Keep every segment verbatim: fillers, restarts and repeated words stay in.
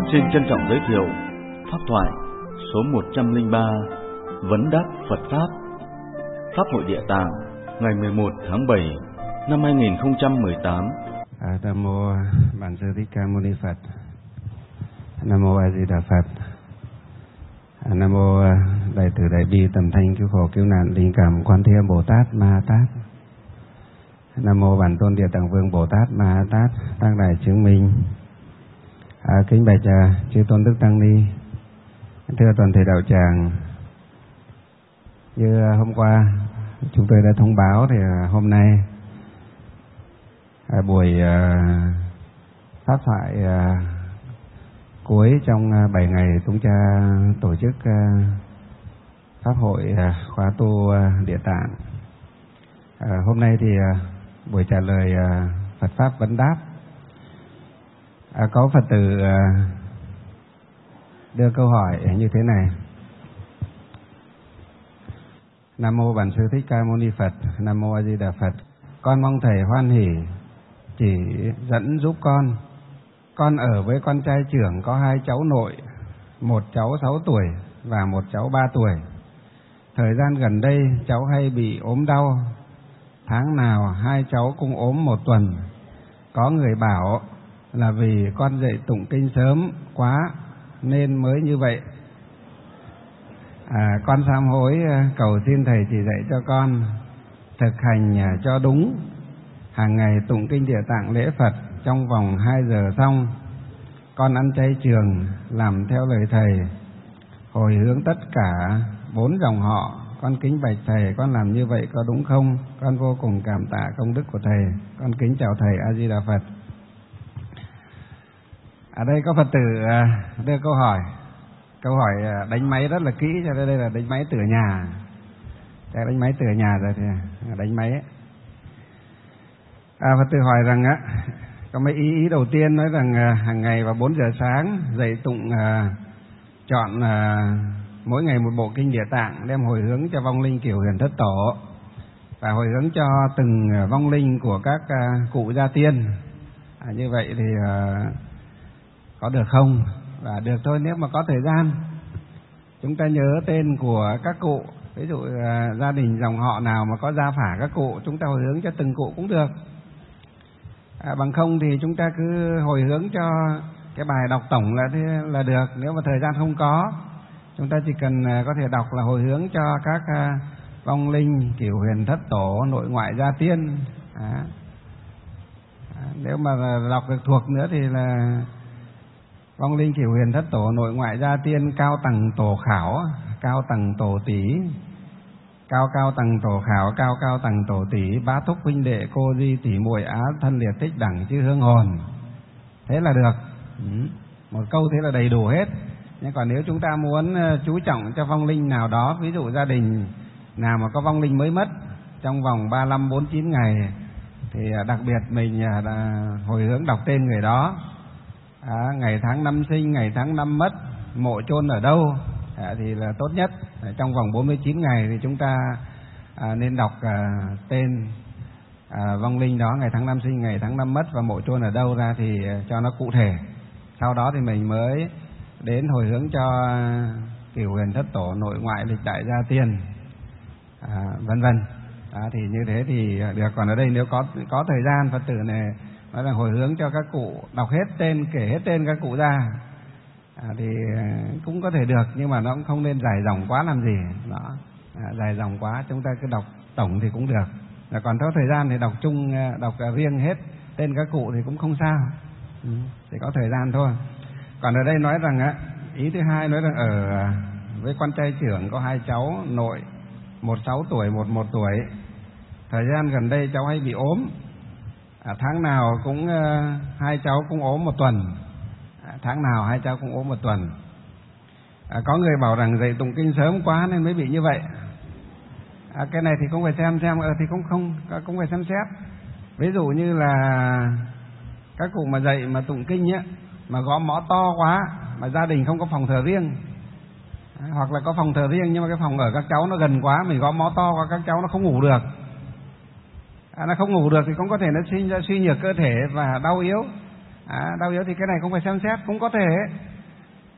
Xin trân trọng giới thiệu pháp thoại số một trăm lẻ ba, Vấn đáp Phật Pháp, Pháp hội Địa Tạng, ngày mười một tháng bảy năm hai nghìn không trăm mười tám. À, Nam mô Bản Sư Thích Ca Mâu Ni Phật. Nam mô A Di Đà Phật. À, Nam mô Đại Từ Đại Bi Tầm Thanh Cứu Khổ Cứu Nạn Linh Cảm Quan Thế Âm Bồ Tát Ma Tát. Nam mô Bản Tôn Địa Tạng Vương Bồ Tát Ma Tát Tăng Đại Chứng Minh. À, kính bạch à, chư tôn đức tăng ni, thưa toàn thể đạo tràng, như à, hôm qua chúng tôi đã thông báo thì à, hôm nay à, buổi à, pháp thoại à, cuối trong à, bảy ngày chúng ta tổ chức à, pháp hội à, khóa tu à, Địa Tạng. À, hôm nay thì à, buổi trả lời à, Phật pháp vấn đáp. À, có Phật tử à, đưa câu hỏi như thế này: Nam mô Bản Sư Thích Ca Mâu Ni Phật. Nam mô A Di Đà Phật. Con mong thầy hoan hỉ chỉ dẫn giúp con. Con ở với con trai trưởng có hai cháu nội, một cháu sáu tuổi và một cháu ba tuổi. Thời gian gần đây cháu hay bị ốm đau, tháng nào hai cháu cũng ốm một tuần. Có người bảo là vì con dậy tụng kinh sớm quá nên mới như vậy. À, con sám hối cầu xin thầy chỉ dạy cho con thực hành cho đúng. Hàng ngày tụng kinh Địa Tạng lễ Phật trong vòng hai giờ xong, con ăn chay trường làm theo lời thầy, hồi hướng tất cả bốn dòng họ. Con kính bạch thầy, con làm như vậy có đúng không? Con vô cùng cảm tạ công đức của thầy. Con kính chào thầy. A Di Đà Phật. Ở đây có Phật tử đưa câu hỏi. Câu hỏi đánh máy rất là kỹ, cho nên đây là đánh máy từ nhà. Chắc đánh máy từ nhà rồi thì đánh máy ấy. À, Phật tử hỏi rằng á, có mấy ý ý đầu tiên nói rằng hàng ngày vào bốn giờ sáng dậy tụng à, chọn à, mỗi ngày một bộ kinh Địa Tạng đem hồi hướng cho vong linh Kiểu Huyền Thất Tổ và hồi hướng cho từng vong linh của các à, cụ gia tiên. À, như vậy thì à, có được không? Và được thôi, nếu mà có thời gian chúng ta nhớ tên của các cụ, ví dụ à, gia đình dòng họ nào mà có gia phả các cụ, chúng ta hồi hướng cho từng cụ cũng được. À, bằng không thì chúng ta cứ hồi hướng cho cái bài đọc tổng là thế là được. Nếu mà thời gian không có, chúng ta chỉ cần à, có thể đọc là hồi hướng cho các à, vong linh Kiểu Huyền Thất Tổ, nội ngoại gia tiên. À, à, nếu mà đọc được thuộc nữa thì là vong linh Kiểu Huyền Thất Tổ, nội ngoại gia tiên, cao tầng tổ khảo, cao tầng tổ tỷ, cao cao tầng tổ khảo, cao cao tầng tổ tỷ, bá thúc huynh đệ, cô di tỷ muội, á thân liệt thích đẳng chư hương hồn. Thế là được. Ừ. Một câu thế là đầy đủ hết. Nhưng còn nếu chúng ta muốn chú trọng cho vong linh nào đó, ví dụ gia đình nào mà có vong linh mới mất trong vòng ba mươi lăm bốn mươi chín ngày, thì đặc biệt mình hồi hướng đọc tên người đó, à, ngày tháng năm sinh, ngày tháng năm mất, mộ chôn ở đâu, à, thì là tốt nhất. Trong vòng bốn mươi chín ngày thì chúng ta à, nên đọc à, tên à, vong linh đó, ngày tháng năm sinh, ngày tháng năm mất và mộ chôn ở đâu ra thì cho nó cụ thể. Sau đó thì mình mới đến hồi hướng cho Kiểu Huyền Thất Tổ, nội ngoại lịch đại gia tiên, à, vân vân. À, thì như thế thì được. Còn ở đây nếu có có thời gian, Phật tử này nói là hồi hướng cho các cụ, đọc hết tên, kể hết tên các cụ ra, à, thì cũng có thể được, nhưng mà nó cũng không nên dài dòng quá làm gì đó. À, dài dòng quá chúng ta cứ đọc tổng thì cũng được. À, còn có thời gian thì đọc chung, đọc riêng hết tên các cụ thì cũng không sao. Ừ, chỉ có thời gian thôi. Còn ở đây nói rằng á, ý thứ hai nói rằng ở với con trai trưởng có hai cháu nội, một sáu tuổi, một một tuổi. Thời gian gần đây cháu hay bị ốm. À, tháng nào cũng uh, hai cháu cũng ốm một tuần. À, tháng nào hai cháu cũng ốm một tuần. À, có người bảo rằng dậy tụng kinh sớm quá nên mới bị như vậy. À, cái này thì cũng phải xem xem, ờ, thì cũng không cũng phải xem xét. Ví dụ như là các cụ mà dậy mà tụng kinh á, mà gõ mõ to quá, mà gia đình không có phòng thờ riêng, à, hoặc là có phòng thờ riêng nhưng mà cái phòng ở các cháu nó gần quá, mình gõ mõ to quá, các cháu nó không ngủ được. À, nó không ngủ được thì cũng có thể nó sinh ra suy nhược cơ thể và đau yếu. À, đau yếu thì cái này cũng phải xem xét, cũng có thể.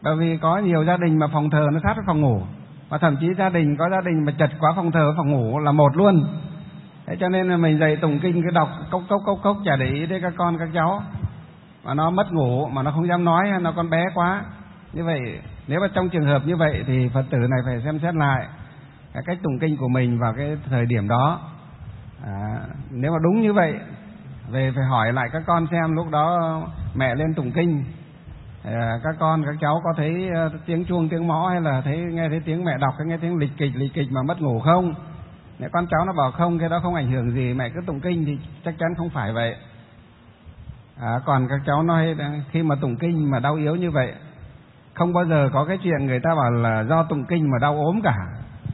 Bởi vì có nhiều gia đình mà phòng thờ nó sát với phòng ngủ, và thậm chí gia đình có gia đình mà chật quá phòng thờ với phòng ngủ là một luôn. Thế cho nên là mình dạy tụng kinh cứ đọc cốc cốc cốc cốc, chả để ý đến các con các cháu, mà nó mất ngủ mà nó không dám nói, hay nó còn bé quá. Như vậy nếu mà trong trường hợp như vậy thì Phật tử này phải xem xét lại cái cách tụng kinh của mình vào cái thời điểm đó. À, nếu mà đúng như vậy, về phải hỏi lại các con xem lúc đó mẹ lên tụng kinh, à, các con các cháu có thấy uh, tiếng chuông tiếng mõ, hay là thấy nghe thấy tiếng mẹ đọc, hay nghe tiếng lịch kịch lịch kịch mà mất ngủ không? Nếu con cháu nó bảo không, cái đó không ảnh hưởng gì, mẹ cứ tụng kinh, thì chắc chắn không phải vậy. À, còn các cháu nói khi mà tụng kinh mà đau yếu như vậy, không bao giờ có cái chuyện người ta bảo là do tụng kinh mà đau ốm cả.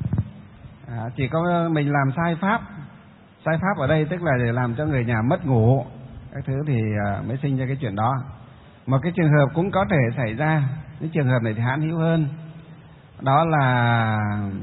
À, chỉ có mình làm sai pháp. Sai pháp ở đây tức là để làm cho người nhà mất ngủ các thứ thì uh, mới sinh ra cái chuyện đó. Một cái trường hợp cũng có thể xảy ra, cái trường hợp này thì hãn hữu hơn, đó là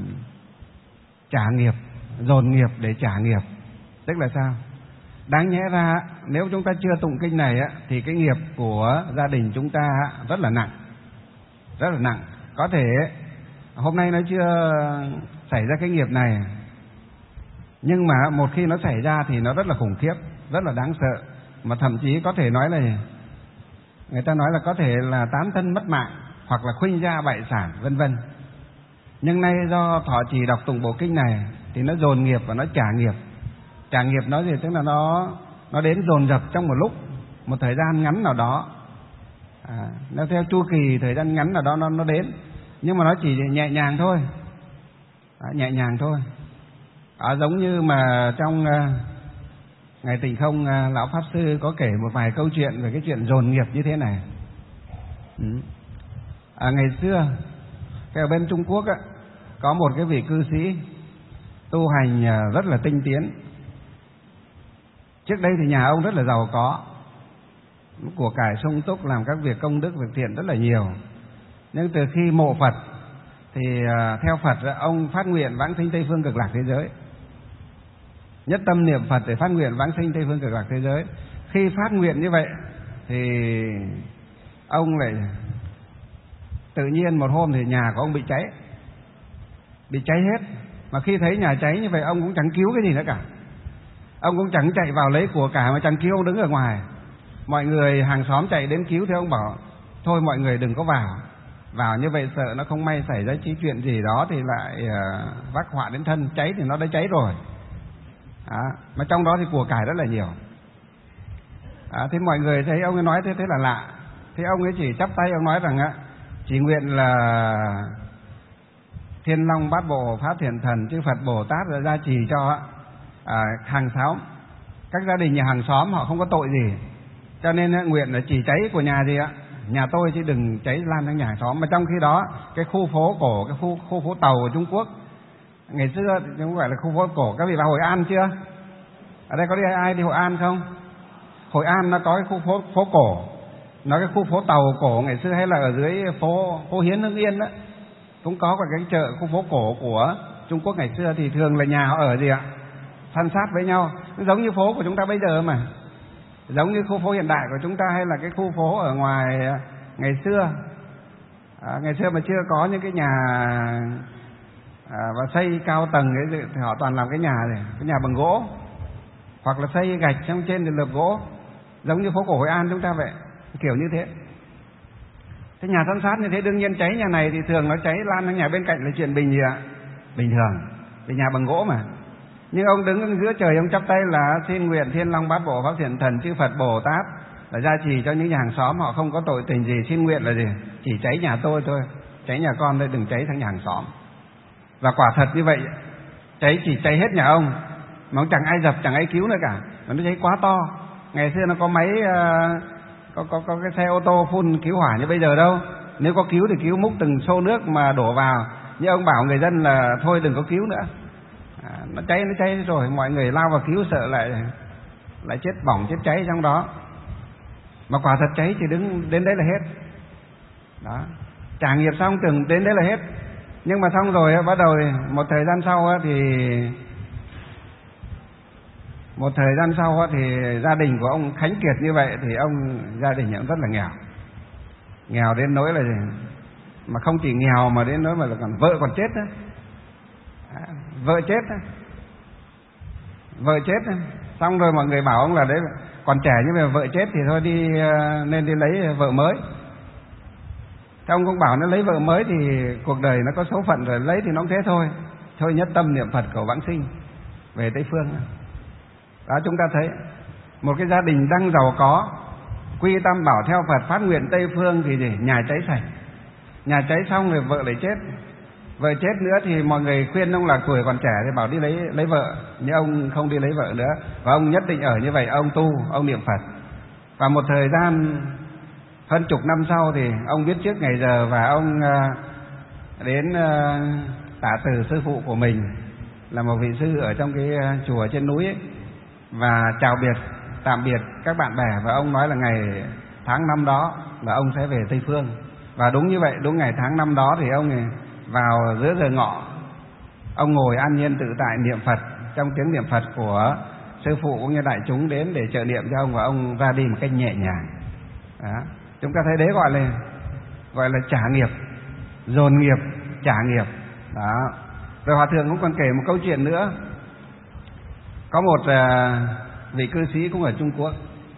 trả nghiệp, dồn nghiệp để trả nghiệp. Tức là sao? Đáng nhẽ ra nếu chúng ta chưa tụng kinh này á, thì cái nghiệp của gia đình chúng ta rất là nặng, rất là nặng. Có thể hôm nay nó chưa xảy ra cái nghiệp này, nhưng mà một khi nó xảy ra thì nó rất là khủng khiếp, rất là đáng sợ, mà thậm chí có thể nói là người ta nói là có thể là tán thân mất mạng, hoặc là khuynh gia bại sản, vân vân. Nhưng nay do thọ trì đọc tụng bộ kinh này thì nó dồn nghiệp và nó trả nghiệp. Trả nghiệp nó gì? Tức là nó nó đến dồn dập trong một lúc, một thời gian ngắn nào đó. À, nó theo chu kỳ thời gian ngắn nào đó nó nó đến, nhưng mà nó chỉ nhẹ nhàng thôi, à, nhẹ nhàng thôi. À, giống như mà trong uh, ngày Tịnh Không, uh, lão pháp sư có kể một vài câu chuyện về cái chuyện dồn nghiệp như thế này. Ừ. À, ngày xưa cái ở bên Trung Quốc á, có một cái vị cư sĩ tu hành uh, rất là tinh tiến. Trước đây thì nhà ông rất là giàu có, của cải sung túc, làm các việc công đức việc thiện rất là nhiều. Nhưng từ khi mộ Phật thì uh, theo Phật ông phát nguyện vãng sinh Tây Phương Cực Lạc thế giới, nhất tâm niệm Phật để phát nguyện vãng sinh Tây Phương Cực Lạc thế giới. Khi phát nguyện như vậy thì ông lại tự nhiên một hôm thì nhà của ông bị cháy, bị cháy hết. Mà khi thấy nhà cháy như vậy ông cũng chẳng cứu cái gì nữa cả, ông cũng chẳng chạy vào lấy của cải mà chẳng cứu, ông đứng ở ngoài. Mọi người hàng xóm chạy đến cứu thì ông bảo thôi mọi người đừng có vào, vào như vậy sợ nó không may xảy ra chi chuyện gì đó thì lại uh, vác họa đến thân. Cháy thì nó đã cháy rồi. À, mà trong đó thì của cải rất là nhiều. À, thế mọi người thấy ông ấy nói thế thế là lạ. Thế ông ấy chỉ chắp tay, ông nói rằng á, chỉ nguyện là Thiên Long Bát Bộ Pháp Thiện Thần chư Phật Bồ Tát đã gia trì cho à, hàng xóm, các gia đình nhà hàng xóm họ không có tội gì, cho nên á, nguyện là chỉ cháy của nhà gì ạ, nhà tôi chứ đừng cháy lan sang nhà hàng xóm. Mà trong khi đó cái khu phố cổ, cái khu khu phố tàu của Trung Quốc ngày xưa thì không phải là khu phố cổ. Các vị vào Hội An chưa? Ở đây có đi ai đi Hội An không? Hội An nó có cái khu phố phố cổ, nó cái khu phố tàu cổ ngày xưa, hay là ở dưới phố phố Hiến Hưng Yên đó cũng có cái chợ khu phố cổ của Trung Quốc ngày xưa. Thì thường là nhà họ ở gì ạ, san sát với nhau, giống như phố của chúng ta bây giờ mà, giống như khu phố hiện đại của chúng ta, hay là cái khu phố ở ngoài ngày xưa. À, ngày xưa mà chưa có những cái nhà à, và xây cao tầng ấy, thì họ toàn làm cái nhà này, cái nhà bằng gỗ, hoặc là xây gạch trong trên thì lợp gỗ, giống như phố cổ Hội An chúng ta vậy, kiểu như thế. Thế nhà san sát như thế đương nhiên cháy nhà này thì thường nó cháy lan sang nhà bên cạnh là chuyện bình gì ạ, bình thường, vì nhà bằng gỗ mà. Nhưng ông đứng giữa trời, ông chắp tay là xin nguyện Thiên Long Bát Bộ Pháp Thiện Thần chư Phật Bồ Tát là gia trì cho những nhà hàng xóm họ không có tội tình gì. Xin nguyện là gì? Chỉ cháy nhà tôi thôi, cháy nhà con thôi, đừng cháy sang nhà hàng xóm. Và quả thật như vậy, cháy chỉ cháy hết nhà ông, mà ông chẳng ai dập, chẳng ai cứu nữa cả, mà nó cháy quá to. Ngày xưa nó có máy uh, có, có, có cái xe ô tô phun cứu hỏa như bây giờ đâu. Nếu có cứu thì cứu múc từng xô nước mà đổ vào. Nhưng ông bảo người dân là thôi đừng có cứu nữa. À, nó cháy nó cháy rồi, mọi người lao vào cứu sợ lại lại chết bỏng chết cháy trong đó. Mà quả thật cháy chỉ đứng đến đấy là hết. Đó, trả nghiệp xong từng đến đấy là hết. Nhưng mà xong rồi bắt đầu một thời gian sau thì một thời gian sau thì gia đình của ông Khánh Kiệt như vậy thì ông gia đình cũng rất là nghèo, nghèo đến nỗi là gì? mà không chỉ nghèo mà đến nỗi mà là còn vợ còn chết đó. À, vợ chết đó. Vợ chết đó. Xong rồi mọi người bảo ông là đấy còn trẻ nhưng mà vợ chết thì thôi đi nên đi lấy vợ mới. Thế ông cũng bảo nó lấy vợ mới thì cuộc đời nó có số phận rồi, lấy thì nó cũng thế thôi. Thôi nhất tâm niệm Phật cầu vãng sinh về Tây Phương. Đó, chúng ta thấy một cái gia đình đang giàu có, quy tam bảo theo Phật, phát nguyện Tây Phương thì gì? Nhà cháy sạch. Nhà cháy xong rồi vợ lại chết. Vợ chết nữa thì mọi người khuyên ông là tuổi còn trẻ thì bảo đi lấy lấy vợ, nhưng ông không đi lấy vợ nữa, và ông nhất định ở như vậy, ông tu, ông niệm Phật. Và một thời gian hơn chục năm sau thì ông biết trước ngày giờ, và ông đến tạ từ sư phụ của mình là một vị sư ở trong cái chùa trên núi ấy, và chào biệt, tạm biệt các bạn bè, và ông nói là ngày tháng năm đó là ông sẽ về Tây Phương. Và đúng như vậy, đúng ngày tháng năm đó thì ông vào giữa giờ ngọ, ông ngồi an nhiên tự tại niệm Phật trong tiếng niệm Phật của sư phụ cũng như đại chúng đến để trợ niệm cho ông, và ông ra đi một cách nhẹ nhàng. Đó. Chúng ta thấy đấy gọi là gọi là trả nghiệp, dồn nghiệp, trả nghiệp. Đó. Rồi Hòa thượng cũng còn kể một câu chuyện nữa. Có một uh, vị cư sĩ cũng ở Trung Quốc.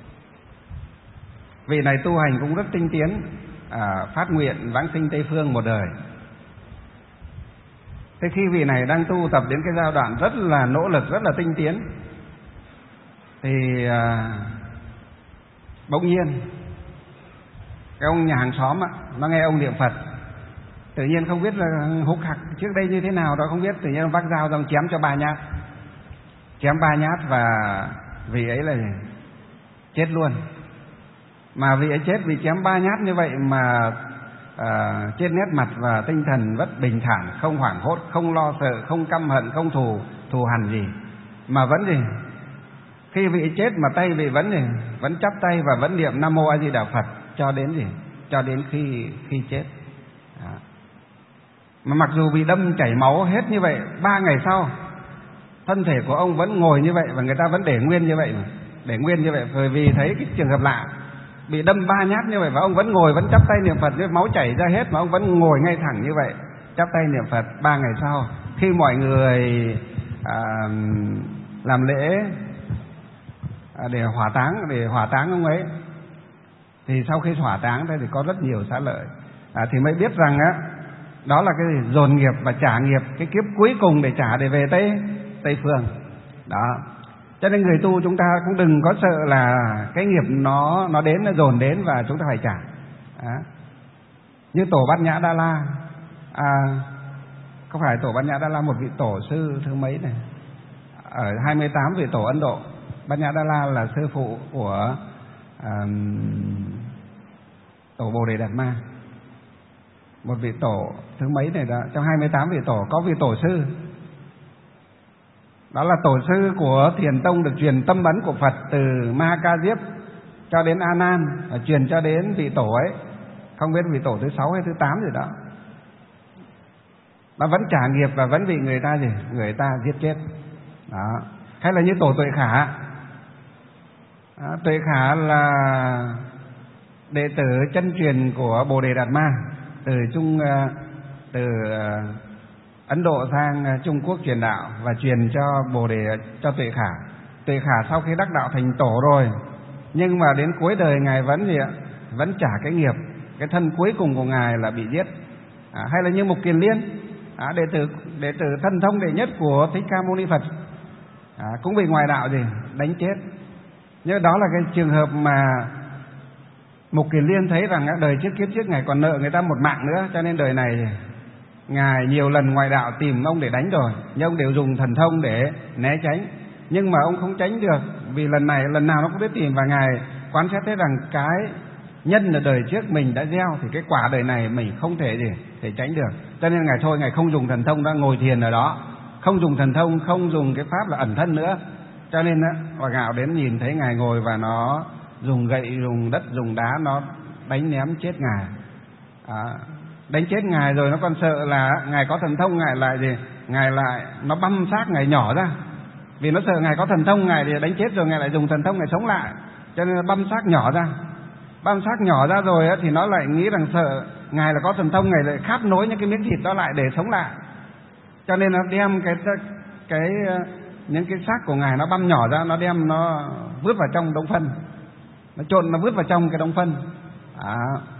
Vị này tu hành cũng rất tinh tiến, uh, phát nguyện vãng sinh Tây Phương một đời. Thế khi vị này đang tu tập đến cái giai đoạn rất là nỗ lực, rất là tinh tiến, thì uh, bỗng nhiên cái ông nhà hàng xóm á, nó nghe ông niệm Phật, tự nhiên không biết là hục hặc trước đây như thế nào đó không biết, tự nhiên vác dao ra chém cho ba nhát, chém ba nhát, và vị ấy là chết luôn. Mà vị ấy chết vì chém ba nhát như vậy mà à, trên nét mặt và tinh thần rất bình thản, không hoảng hốt, không lo sợ, không căm hận, không thù thù hằn gì, mà vẫn gì khi vị chết mà tay vị vẫn gì vẫn chắp tay và vẫn niệm Nam Mô A Di Đà Phật cho đến gì cho đến khi khi chết. Đó. Mà mặc dù bị đâm chảy máu hết như vậy, ba ngày sau thân thể của ông vẫn ngồi như vậy, và người ta vẫn để nguyên như vậy mà. Để nguyên như vậy bởi vì thấy cái trường hợp lạ, bị đâm ba nhát như vậy và ông vẫn ngồi, vẫn chắp tay niệm Phật, máu chảy ra hết mà ông vẫn ngồi ngay thẳng như vậy, chắp tay niệm Phật. Ba ngày sau khi mọi người à, làm lễ à, để hỏa táng để hỏa táng ông ấy, thì sau khi hỏa táng đây thì có rất nhiều xá lợi, à, thì mới biết rằng á đó là cái gì? Dồn nghiệp và trả nghiệp, cái kiếp cuối cùng để trả để về Tây Tây Phương. Đó. Cho nên người tu chúng ta cũng đừng có sợ là cái nghiệp nó nó đến, nó dồn đến và chúng ta phải trả. Đó. Như tổ Bát Nhã Đa La, à, không phải tổ Bát Nhã Đa La, một vị tổ sư thứ mấy này, ở hai mươi tám vị tổ Ấn Độ. Bát Nhã Đa La là sư phụ của à, tổ Bồ Đề Đạt Ma, một vị tổ thứ mấy này đó. Trong hai mươi tám vị tổ có vị tổ sư, đó là tổ sư của Thiền Tông, được truyền tâm ấn của Phật từ Ma Ca Diếp cho đến A Nan, và truyền cho đến vị tổ ấy, không biết vị tổ thứ sáu hay thứ tám gì đó. Nó vẫn trả nghiệp và vẫn bị người ta gì người ta giết chết. Đó. Hay là như tổ Tuệ Khả. Đó, Tuệ Khả là đệ tử chân truyền của Bồ Đề Đạt Ma, từ Trung từ Ấn Độ sang Trung Quốc truyền đạo và truyền cho Bồ Đề cho Tuệ Khả. Tuệ Khả sau khi đắc đạo thành tổ rồi, nhưng mà đến cuối đời ngài vẫn gì ạ? Vẫn trả cái nghiệp, cái thân cuối cùng của ngài là bị giết. À, hay là như Mục Kiền Liên, à, đệ tử đệ tử thân thông đệ nhất của Thích Ca Mâu Ni Phật, à, cũng bị ngoại đạo gì đánh chết. Nhưng đó là cái trường hợp mà Mục Kiền Liên thấy rằng đời trước kiếp trước ngài còn nợ người ta một mạng nữa, cho nên đời này ngài nhiều lần ngoại đạo tìm ông để đánh rồi, nhưng ông đều dùng thần thông để né tránh, nhưng mà ông không tránh được, vì lần này lần nào nó cũng biết tìm, và ngài quan sát thấy rằng cái nhân là đời trước mình đã gieo thì cái quả đời này mình không thể gì thể tránh được, cho nên ngài thôi ngài không dùng thần thông, đã ngồi thiền ở đó, không dùng thần thông, không dùng cái pháp là ẩn thân nữa. Cho nên á, Hòa Ngạo đến nhìn thấy ngài ngồi và nó dùng gậy, dùng đất, dùng đá nó đánh ném chết ngài. À, đánh chết ngài rồi nó còn sợ là ngài có thần thông, ngài lại gì ngài lại nó băm xác ngài nhỏ ra, vì nó sợ ngài có thần thông, ngài thì đánh chết rồi ngài lại dùng thần thông ngài sống lại, cho nên nó băm xác nhỏ ra. băm xác nhỏ ra rồi á, thì nó lại nghĩ rằng sợ Ngài là có thần thông, Ngài lại khát nối những cái miếng thịt đó lại để sống lại. Cho nên nó đem cái cái những cái xác của Ngài nó băm nhỏ ra, nó đem nó vứt vào trong đống phân, nó trộn nó vứt vào trong cái đống phân. À,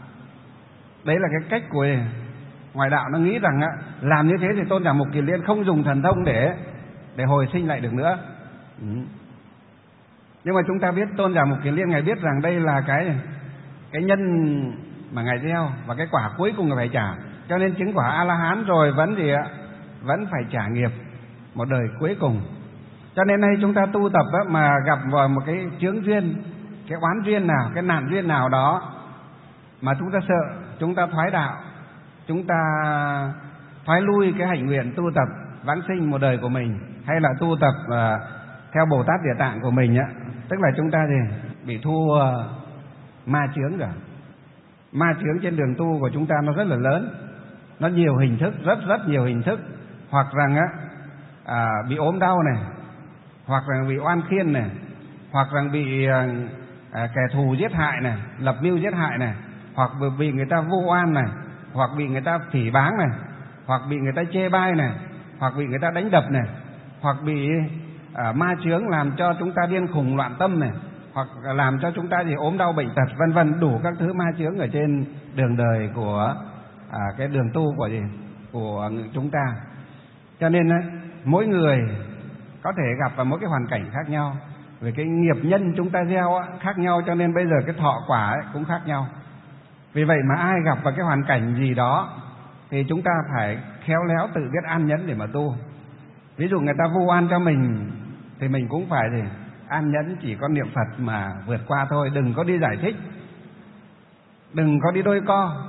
đấy là cái cách của ngoại đạo, nó nghĩ rằng á, làm như thế thì Tôn giả Mục Kiền Liên không dùng thần thông để để hồi sinh lại được nữa. Ừ. Nhưng mà chúng ta biết Tôn giả Mục Kiền Liên Ngài biết rằng đây là cái cái nhân mà Ngài gieo và cái quả cuối cùng Ngài phải trả. Cho nên chứng quả A-la-hán rồi vẫn gì ạ? Vẫn phải trả nghiệp một đời cuối cùng. Cho nên nay chúng ta tu tập á, mà gặp vào một cái chướng duyên, cái oán duyên nào, cái nạn duyên nào đó mà chúng ta sợ, chúng ta thoái đạo, chúng ta thoái lui cái hạnh nguyện tu tập vãng sinh một đời của mình, hay là tu tập uh, theo Bồ Tát Địa Tạng của mình á, tức là chúng ta gì bị thu uh, ma chướng cả. Ma chướng trên đường tu của chúng ta nó rất là lớn, nó nhiều hình thức, rất rất nhiều hình thức. Hoặc rằng á à, bị ốm đau này, hoặc rằng bị oan khiên này, hoặc rằng bị à, à, kẻ thù giết hại này, lập mưu giết hại này, hoặc bị người ta vu oan này, hoặc bị người ta phỉ báng này, hoặc bị người ta chê bai này, hoặc bị người ta đánh đập này, hoặc bị à, ma chướng làm cho chúng ta điên khùng loạn tâm này, hoặc làm cho chúng ta gì ốm đau bệnh tật vân vân, đủ các thứ ma chướng ở trên đường đời của à, cái đường tu của gì của chúng ta. Cho nên mỗi người có thể gặp vào mỗi cái hoàn cảnh khác nhau, về cái nghiệp nhân chúng ta gieo khác nhau, cho nên bây giờ cái thọ quả ấy cũng khác nhau. Vì vậy mà ai gặp vào cái hoàn cảnh gì đó thì chúng ta phải khéo léo tự biết an nhẫn để mà tu. Ví dụ người ta vu oan cho mình thì mình cũng phải thì an nhẫn, chỉ có niệm Phật mà vượt qua thôi, đừng có đi giải thích, đừng có đi đôi co,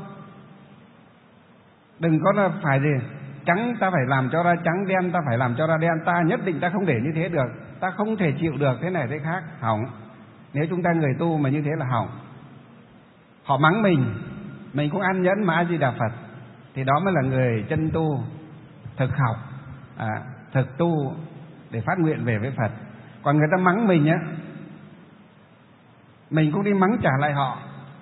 đừng có là phải gì trắng ta phải làm cho ra trắng, đen ta phải làm cho ra đen, ta nhất định ta không để như thế được, ta không thể chịu được thế này thế khác, hỏng. Nếu chúng ta người tu mà như thế là hỏng. Họ mắng mình, mình cũng ăn nhẫn mà A Di Đà Phật, thì đó mới là người chân tu, thực học, à, thực tu để phát nguyện về với Phật. Còn người ta mắng mình á, mình cũng đi mắng trả lại họ.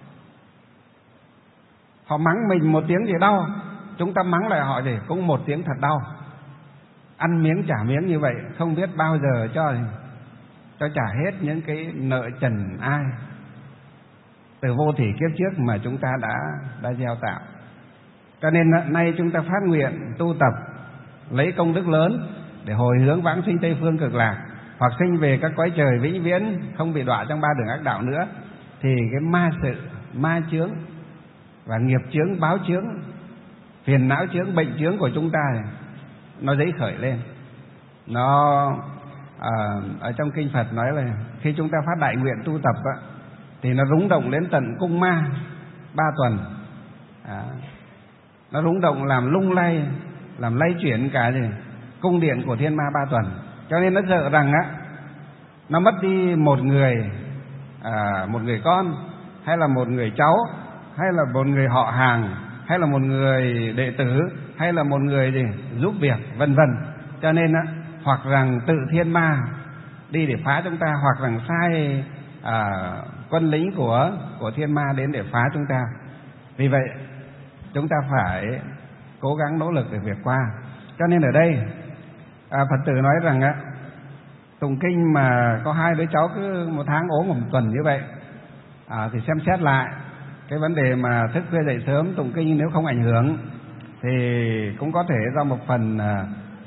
Họ mắng mình một tiếng gì đau, chúng ta mắng lại họ thì cũng một tiếng thật đau. Ăn miếng trả miếng như vậy, không biết bao giờ cho cho trả hết những cái nợ trần ai từ vô thỉ kiếp trước mà chúng ta đã đã gieo tạo. Cho nên nay chúng ta phát nguyện tu tập lấy công đức lớn để hồi hướng vãng sinh Tây Phương Cực Lạc, hoặc sinh về các cõi trời vĩnh viễn, không bị đọa trong ba đường ác đạo nữa, thì cái ma sự, ma chướng và nghiệp chướng, báo chướng, phiền não chướng, bệnh chướng của chúng ta nó dấy khởi lên. Nó à, ở trong kinh Phật nói là khi chúng ta phát đại nguyện tu tập á, thì nó rúng động đến tận cung ma ba tuần, à, nó rúng động làm lung lay, làm lay chuyển cả gì cung điện của thiên ma ba tuần. Cho nên nó sợ rằng á, nó mất đi một người, à, một người con, hay là một người cháu, hay là một người họ hàng, hay là một người đệ tử, hay là một người gì giúp việc, vân vân. Cho nên á, hoặc rằng tự thiên ma đi để phá chúng ta, hoặc rằng sai à, quân lính của của thiên ma đến để phá chúng ta. Vì vậy chúng ta phải cố gắng nỗ lực để vượt qua. Cho nên ở đây à, Phật tử nói rằng á, tụng kinh mà có hai đứa cháu cứ một tháng ốm một tuần như vậy, à, thì xem xét lại cái vấn đề mà thức khuya dậy sớm tụng kinh, nếu không ảnh hưởng thì cũng có thể do một phần à,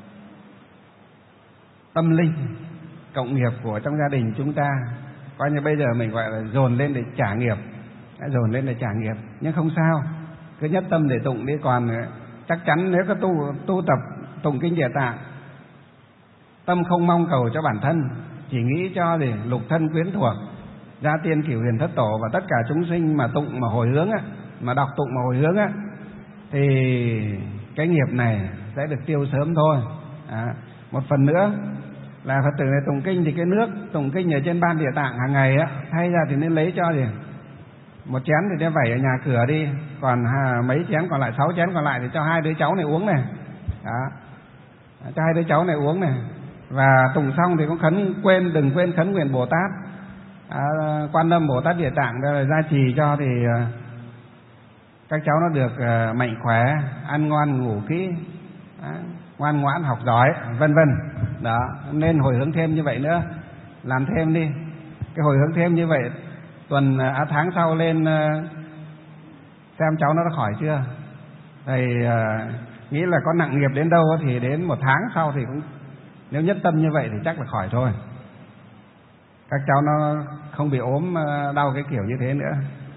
tâm linh cộng nghiệp của trong gia đình chúng ta, coi như bây giờ mình gọi là dồn lên để trả nghiệp, dồn lên để trả nghiệp. Nhưng không sao, cứ nhất tâm để tụng đi. Còn chắc chắn nếu có tu tu tập tụng kinh Địa Tạng, tâm không mong cầu cho bản thân, chỉ nghĩ cho để lục thân quyến thuộc, gia tiên cửu huyền thất tổ và tất cả chúng sinh mà tụng mà hồi hướng á, mà đọc tụng mà hồi hướng á, thì cái nghiệp này sẽ được tiêu sớm thôi. À, một phần nữa là Phật tử này tụng kinh thì cái nước tụng kinh ở trên ban Địa Tạng hàng ngày á, thay ra thì nên lấy cho gì một chén thì đem vẩy ở nhà cửa đi, còn à, mấy chén còn lại, sáu chén còn lại thì cho hai đứa cháu này uống này. Đó, cho hai đứa cháu này uống này. Và tụng xong thì cũng khấn quên đừng quên khấn nguyện Bồ Tát à, Quan Âm Bồ Tát Địa Tạng đây là gia trì cho thì các cháu nó được mạnh khỏe, ăn ngon ngủ kỹ, đó, ngoan ngoãn học giỏi, vân vân. Đó, nên hồi hướng thêm như vậy nữa, làm thêm đi. Cái hồi hướng thêm như vậy, tuần à, tháng sau lên xem cháu nó đã khỏi chưa. Thầy à, nghĩ là có nặng nghiệp đến đâu thì đến một tháng sau thì cũng, nếu nhất tâm như vậy thì chắc là khỏi thôi. Các cháu nó không bị ốm đau cái kiểu như thế nữa.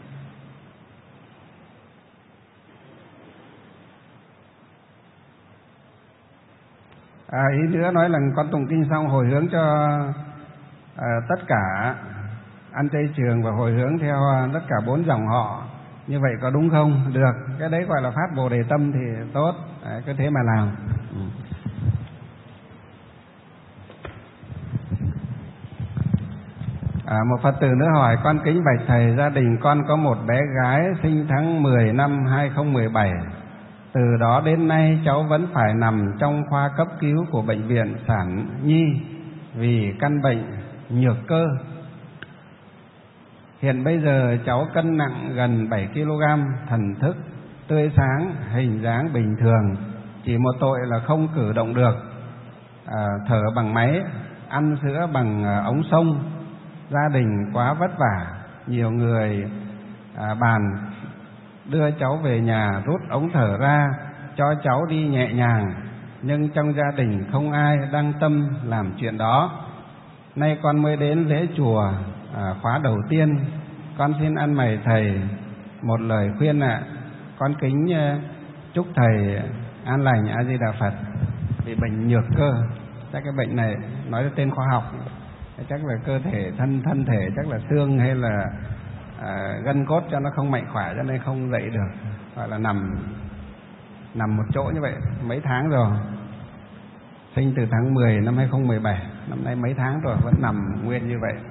À, ý nữa nói là con tụng kinh xong hồi hướng cho à, tất cả ăn chay trường và hồi hướng theo tất cả bốn dòng họ, như vậy có đúng không? Được, cái đấy gọi là phát Bồ Đề tâm thì tốt, à, cứ thế mà làm. Ừ. À, một Phật tử nữa hỏi: con kính bạch thầy, gia đình con có một bé gái sinh tháng mười năm hai không một bảy. Từ đó đến nay cháu vẫn phải nằm trong khoa cấp cứu của bệnh viện Sản Nhi vì căn bệnh nhược cơ. Hiện bây giờ cháu cân nặng gần bảy ki lô gam, thần thức tươi sáng, hình dáng bình thường, chỉ một tội là không cử động được, à, thở bằng máy, ăn sữa bằng ống sông. Gia đình quá vất vả, nhiều người à, bàn đưa cháu về nhà rút ống thở ra cho cháu đi nhẹ nhàng, nhưng trong gia đình không ai đăng tâm làm chuyện đó. Nay con mới đến lễ chùa à, khóa đầu tiên, con xin ăn mày thầy một lời khuyên ạ. À. Con kính uh, chúc thầy an lành, A Di Đà Phật. Vì bệnh nhược cơ, chắc cái bệnh này nói tên khoa học chắc là cơ thể thân thân thể chắc là xương hay là à, gân cốt cho nó không mạnh khỏe, cho nên không dậy được, gọi là nằm nằm một chỗ như vậy mấy tháng rồi. Sinh từ tháng mười năm hai không một bảy, năm nay mấy tháng rồi vẫn nằm nguyên như vậy.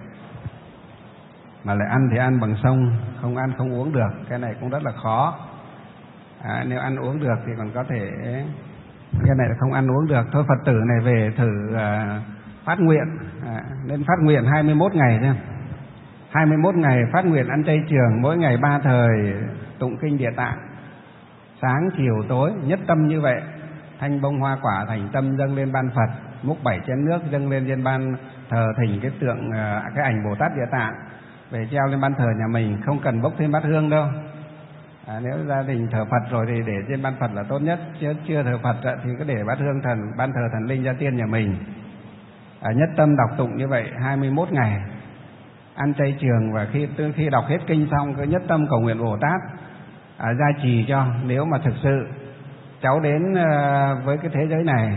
Mà lại ăn thì ăn bằng sông, không ăn không uống được, cái này cũng rất là khó. À, nếu ăn uống được thì còn có thể, cái này là không ăn uống được. Thôi Phật tử này về thử à, phát nguyện, à, nên phát nguyện hai mươi mốt ngày nha. hai mươi mốt ngày phát nguyện ăn chay trường, mỗi ngày ba thời tụng kinh Địa Tạng, sáng chiều tối nhất tâm như vậy. Thanh bông hoa quả thành tâm dâng lên ban Phật, múc bảy chén nước dâng lên trên ban thờ thỉnh cái tượng, cái ảnh Bồ Tát Địa Tạng về treo lên ban thờ nhà mình, không cần bốc thêm bát hương đâu. À, nếu gia đình thờ Phật rồi thì để trên ban Phật là tốt nhất, chứ chưa thờ Phật thì cứ để bát hương thần, ban thờ thần linh gia tiên nhà mình. À, nhất tâm đọc tụng như vậy hai mươi mốt ngày ăn chay trường, và khi khi đọc hết kinh xong cứ nhất tâm cầu nguyện Bồ Tát à, gia trì cho. Nếu mà thực sự cháu đến uh, với cái thế giới này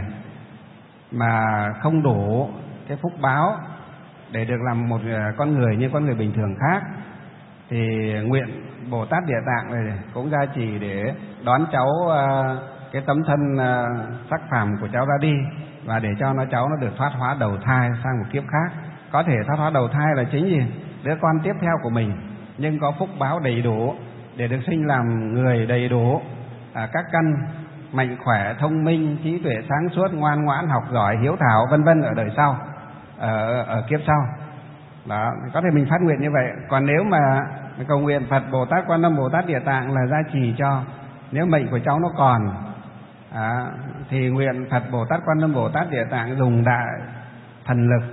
mà không đủ cái phúc báo để được làm một uh, con người như con người bình thường khác, thì nguyện Bồ Tát Địa Tạng này cũng gia trì để đón cháu uh, cái tấm thân uh, sắc phàm của cháu ra đi, và để cho nó cháu nó được thoát hóa đầu thai sang một kiếp khác. Có thể thoát hóa đầu thai là chính gì? Đứa con tiếp theo của mình, nhưng có phúc báo đầy đủ để được sinh làm người đầy đủ, à, các căn mạnh khỏe, thông minh, trí tuệ sáng suốt, ngoan ngoãn, học giỏi, hiếu thảo, vân vân ở đời sau, ở, ở kiếp sau. Đó, có thể mình phát nguyện như vậy. Còn nếu mà cầu nguyện Phật Bồ Tát Quan Âm Bồ Tát Địa Tạng là gia trì cho, nếu mệnh của cháu nó còn à, thì nguyện Phật Bồ Tát Quan Âm Bồ Tát Địa Tạng dùng đại thần lực,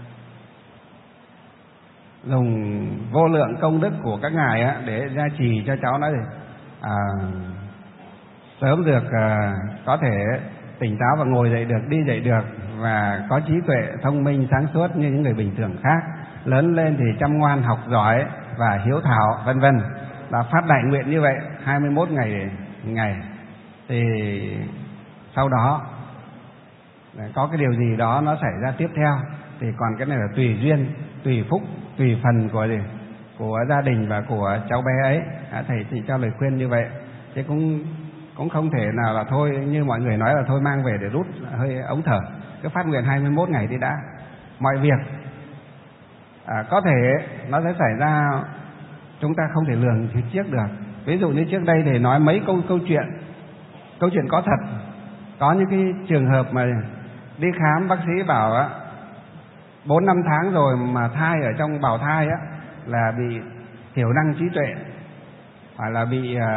dùng vô lượng công đức của các ngài á, để gia trì cho cháu nó à, sớm được à, có thể tỉnh táo và ngồi dậy được, đi dậy được, và có trí tuệ thông minh sáng suốt như những người bình thường khác. Lớn lên thì chăm ngoan, học giỏi và hiếu thảo, vân vân. Là phát đại nguyện như vậy hai mươi mốt ngày ngày thì sau đó có cái điều gì đó nó xảy ra tiếp theo, thì còn cái này là tùy duyên, tùy phúc, tùy phần của gì của gia đình và của cháu bé ấy. À, thầy chỉ cho lời khuyên như vậy, chứ cũng cũng không thể nào là thôi như mọi người nói là thôi mang về để rút hơi ống thở. Cứ phát nguyện hai mươi mốt ngày thì đã. Mọi việc à, có thể nó sẽ xảy ra, chúng ta không thể lường trước được. Ví dụ như trước đây thì nói mấy câu câu chuyện, câu chuyện có thật. Có những cái trường hợp mà đi khám, bác sĩ bảo á, bốn năm tháng rồi mà thai ở trong bào thai á là bị thiểu năng trí tuệ, hoặc là bị à,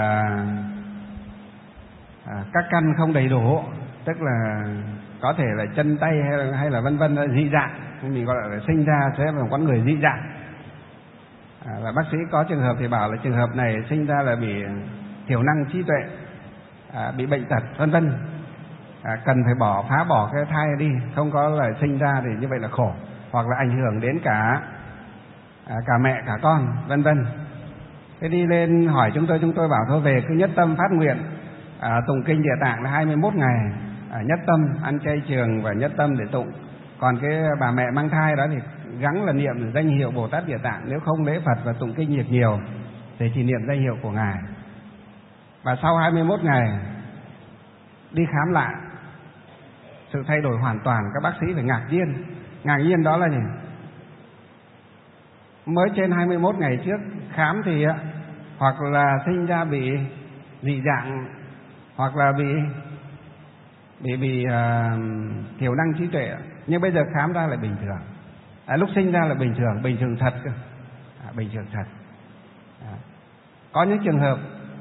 à, các căn không đầy đủ, tức là có thể là chân tay hay là, hay là vân vân dị dạng, mình gọi là sinh ra sẽ là con người dị dạng. À, và bác sĩ có trường hợp thì bảo là trường hợp này sinh ra là bị thiểu năng trí tuệ, à, bị bệnh tật vân vân, à, cần phải bỏ phá bỏ cái thai đi, không có là sinh ra thì như vậy là khổ, hoặc là ảnh hưởng đến cả à, cả mẹ cả con vân vân. Thế đi lên hỏi chúng tôi, chúng tôi bảo thôi về cứ nhất tâm phát nguyện à, tụng kinh Địa Tạng là hai mươi mốt ngày, à, nhất tâm ăn chay trường và nhất tâm để tụng. Còn cái bà mẹ mang thai đó thì gắng là niệm danh hiệu Bồ Tát Địa Tạng, nếu không lễ Phật và tụng kinh nhiệt nhiều thì chỉ niệm danh hiệu của ngài. Và sau hai mươi mốt ngày đi khám lại, sự thay đổi hoàn toàn, các bác sĩ phải ngạc nhiên. Ngạc nhiên đó là gì? Mới trên hai mươi mốt ngày trước khám thì hoặc là sinh ra bị dị dạng, hoặc là bị bị bị uh, thiểu năng trí tuệ, nhưng bây giờ khám ra là bình thường. À, lúc sinh ra là bình thường, bình thường thật cơ, à, bình thường thật. À, có những trường hợp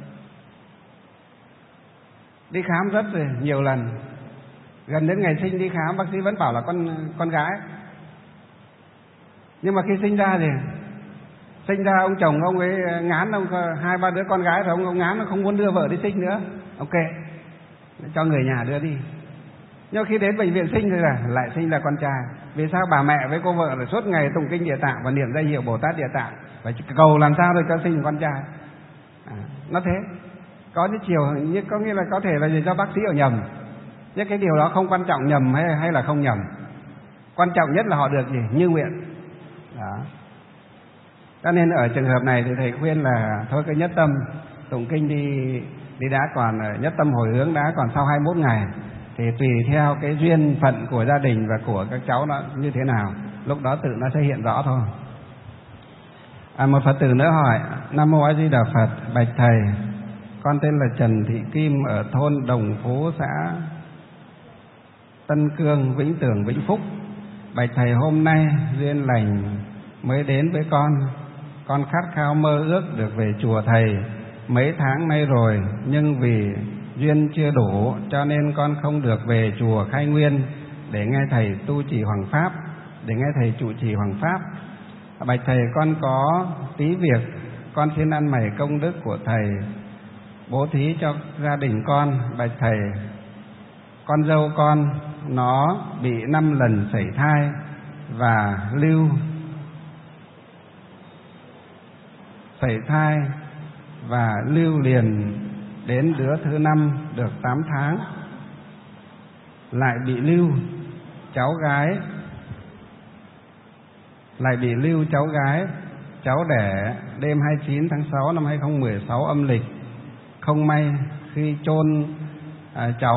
đi khám rất rồi, nhiều lần, gần đến ngày sinh đi khám bác sĩ vẫn bảo là con con gái, nhưng mà khi sinh ra thì sinh ra ông chồng ông ấy ngán, ông hai ba đứa con gái rồi ông ông ngán, nó không muốn đưa vợ đi sinh nữa, ok cho người nhà đưa đi. Nhưng khi đến bệnh viện sinh rồi là lại sinh ra con trai. Vì sao? Bà mẹ với cô vợ là suốt ngày tụng kinh Địa Tạng và niệm danh hiệu Bồ Tát Địa Tạng, phải cầu làm sao để cho sinh con trai. À, nó thế. Có những chiều như có nghĩa là có thể là do bác sĩ ở nhầm, nhưng cái điều đó không quan trọng nhầm hay hay là không nhầm, quan trọng nhất là họ được gì? Như nguyện. Đó. Cho nên ở trường hợp này thì thầy khuyên là thôi cái nhất tâm tụng kinh đi đi đã, còn nhất tâm hồi hướng đã, còn sau hai mươi mốt ngày thì tùy theo cái duyên phận của gia đình và của các cháu nó như thế nào, lúc đó tự nó sẽ hiện rõ thôi. À, một Phật tử nữa hỏi: Nam Mô A Di Đà Phật, bạch thầy, con tên là Trần Thị Kim ở thôn Đồng Phú, xã Tân Cương, Vĩnh Tường, Vĩnh Phúc. Bạch thầy, hôm nay duyên lành mới đến với con, con khát khao mơ ước được về chùa thầy mấy tháng nay rồi, nhưng vì duyên chưa đủ cho nên con không được về chùa Khai Nguyên để nghe thầy tu trì Hoằng Pháp, để nghe thầy trụ trì Hoằng Pháp. Bạch thầy, con có tí việc, con xin ăn mày công đức của thầy bố thí cho gia đình con. Bạch thầy, con dâu con nó bị năm lần sảy thai và lưu sảy thai và lưu liền đến đứa thứ năm được tám tháng, lại bị lưu cháu gái, lại bị lưu cháu gái, cháu đẻ đêm hai mươi chín tháng sáu năm hai nghìn không trăm mười sáu âm lịch. Không may khi chôn à, cháu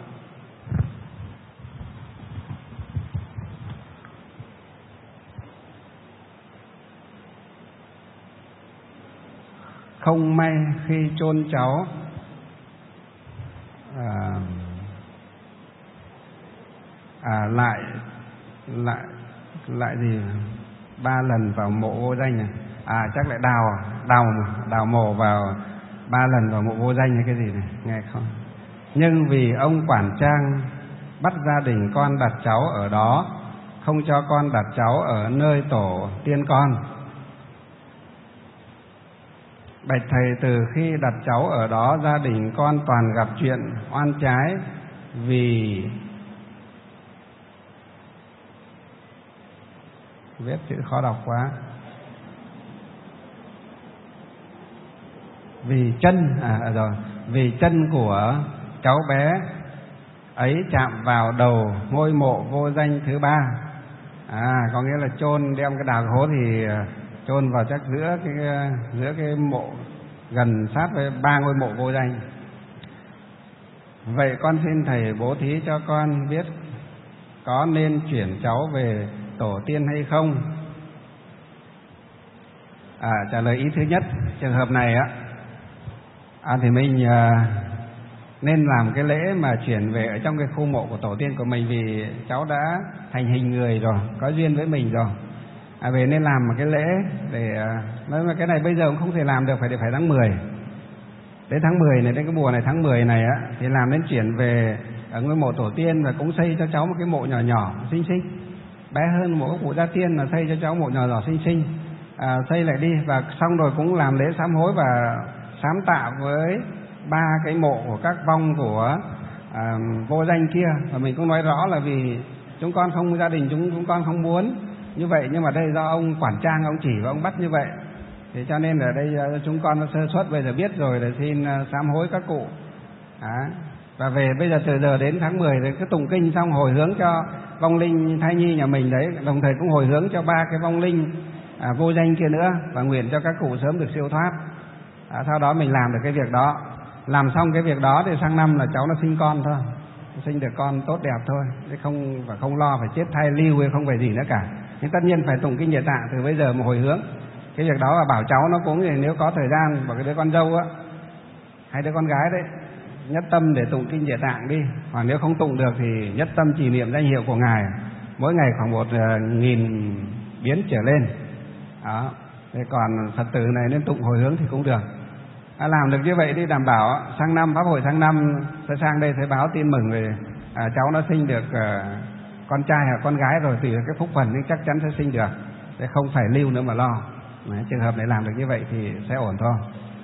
không may khi chôn cháu à, à, lại lại lại gì ba lần vào mộ vô danh này. À chắc lại đào đào đào mộ vào ba lần vào mộ vô danh hay cái gì này, nghe không? Nhưng vì ông quản trang bắt gia đình con đặt cháu ở đó, không cho con đặt cháu ở nơi tổ tiên con. Bạch thầy, từ khi đặt cháu ở đó, gia đình con toàn gặp chuyện oan trái, vì viết chữ khó đọc quá. Vì chân à rồi, vì chân của cháu bé ấy chạm vào đầu ngôi mộ vô danh thứ ba. À, có nghĩa là chôn, đem cái đào hố thì chôn vào chắc giữa cái giữa cái mộ gần sát với ba ngôi mộ vô danh. Vậy con xin thầy bố thí cho con biết có nên chuyển cháu về tổ tiên hay không? À, trả lời ý thứ nhất, trường hợp này á, à, thì mình à, nên làm cái lễ mà chuyển về ở trong cái khu mộ của tổ tiên của mình, vì cháu đã thành hình người rồi, có duyên với mình rồi. À, về nên làm một cái lễ để nói mà cái này bây giờ cũng không thể làm được, phải để phải tháng mười. Đến tháng mười này, đến cái mùa này tháng mười này á, thì làm đến chuyển về ở ngôi mộ tổ tiên và cũng xây cho cháu một cái mộ nhỏ nhỏ xinh xinh, bé hơn mộ các cụ gia tiên, là xây cho cháu mộ nhỏ nhỏ xinh xinh, à, xây lại đi. Và xong rồi cũng làm lễ sám hối và sám tạ với ba cái mộ của các vong của à, vô danh kia. Và mình cũng nói rõ là vì chúng con không, gia đình chúng chúng con không muốn như vậy, nhưng mà đây do ông quản trang ông chỉ và ông bắt như vậy, thì cho nên ở đây chúng con sơ suất bây giờ biết rồi, để xin sám hối các cụ. À, và về bây giờ từ giờ đến tháng mười thì cứ tụng kinh xong hồi hướng cho vong linh thai nhi nhà mình đấy, đồng thời cũng hồi hướng cho ba cái vong linh à, vô danh kia nữa, và nguyện cho các cụ sớm được siêu thoát. À, sau đó mình làm được cái việc đó, làm xong cái việc đó thì sang năm là cháu nó sinh con thôi, sinh được con tốt đẹp thôi, chứ không và không lo phải chết thai lưu hay không phải gì nữa cả. Nhưng tất nhiên phải tụng kinh Địa Tạng từ bây giờ mà hồi hướng cái việc đó, và bảo cháu nó cũng thì nếu có thời gian, bảo cái đứa con dâu á hay đứa con gái đấy nhất tâm để tụng kinh Địa Tạng đi, hoặc nếu không tụng được thì nhất tâm trì niệm danh hiệu của ngài, mỗi ngày khoảng một nghìn biến trở lên đó. Thế còn Phật tử này nên tụng hồi hướng thì cũng được. À, làm được như vậy đi, đảm bảo sang năm pháp hội sang năm sẽ sang đây sẽ báo tin mừng về à, cháu nó sinh được à, con trai hoặc con gái rồi, tùy cái phúc phần nhưng chắc chắn sẽ sinh được, để không phải lưu nữa mà lo. Đấy, trường hợp này làm được như vậy thì sẽ ổn thôi.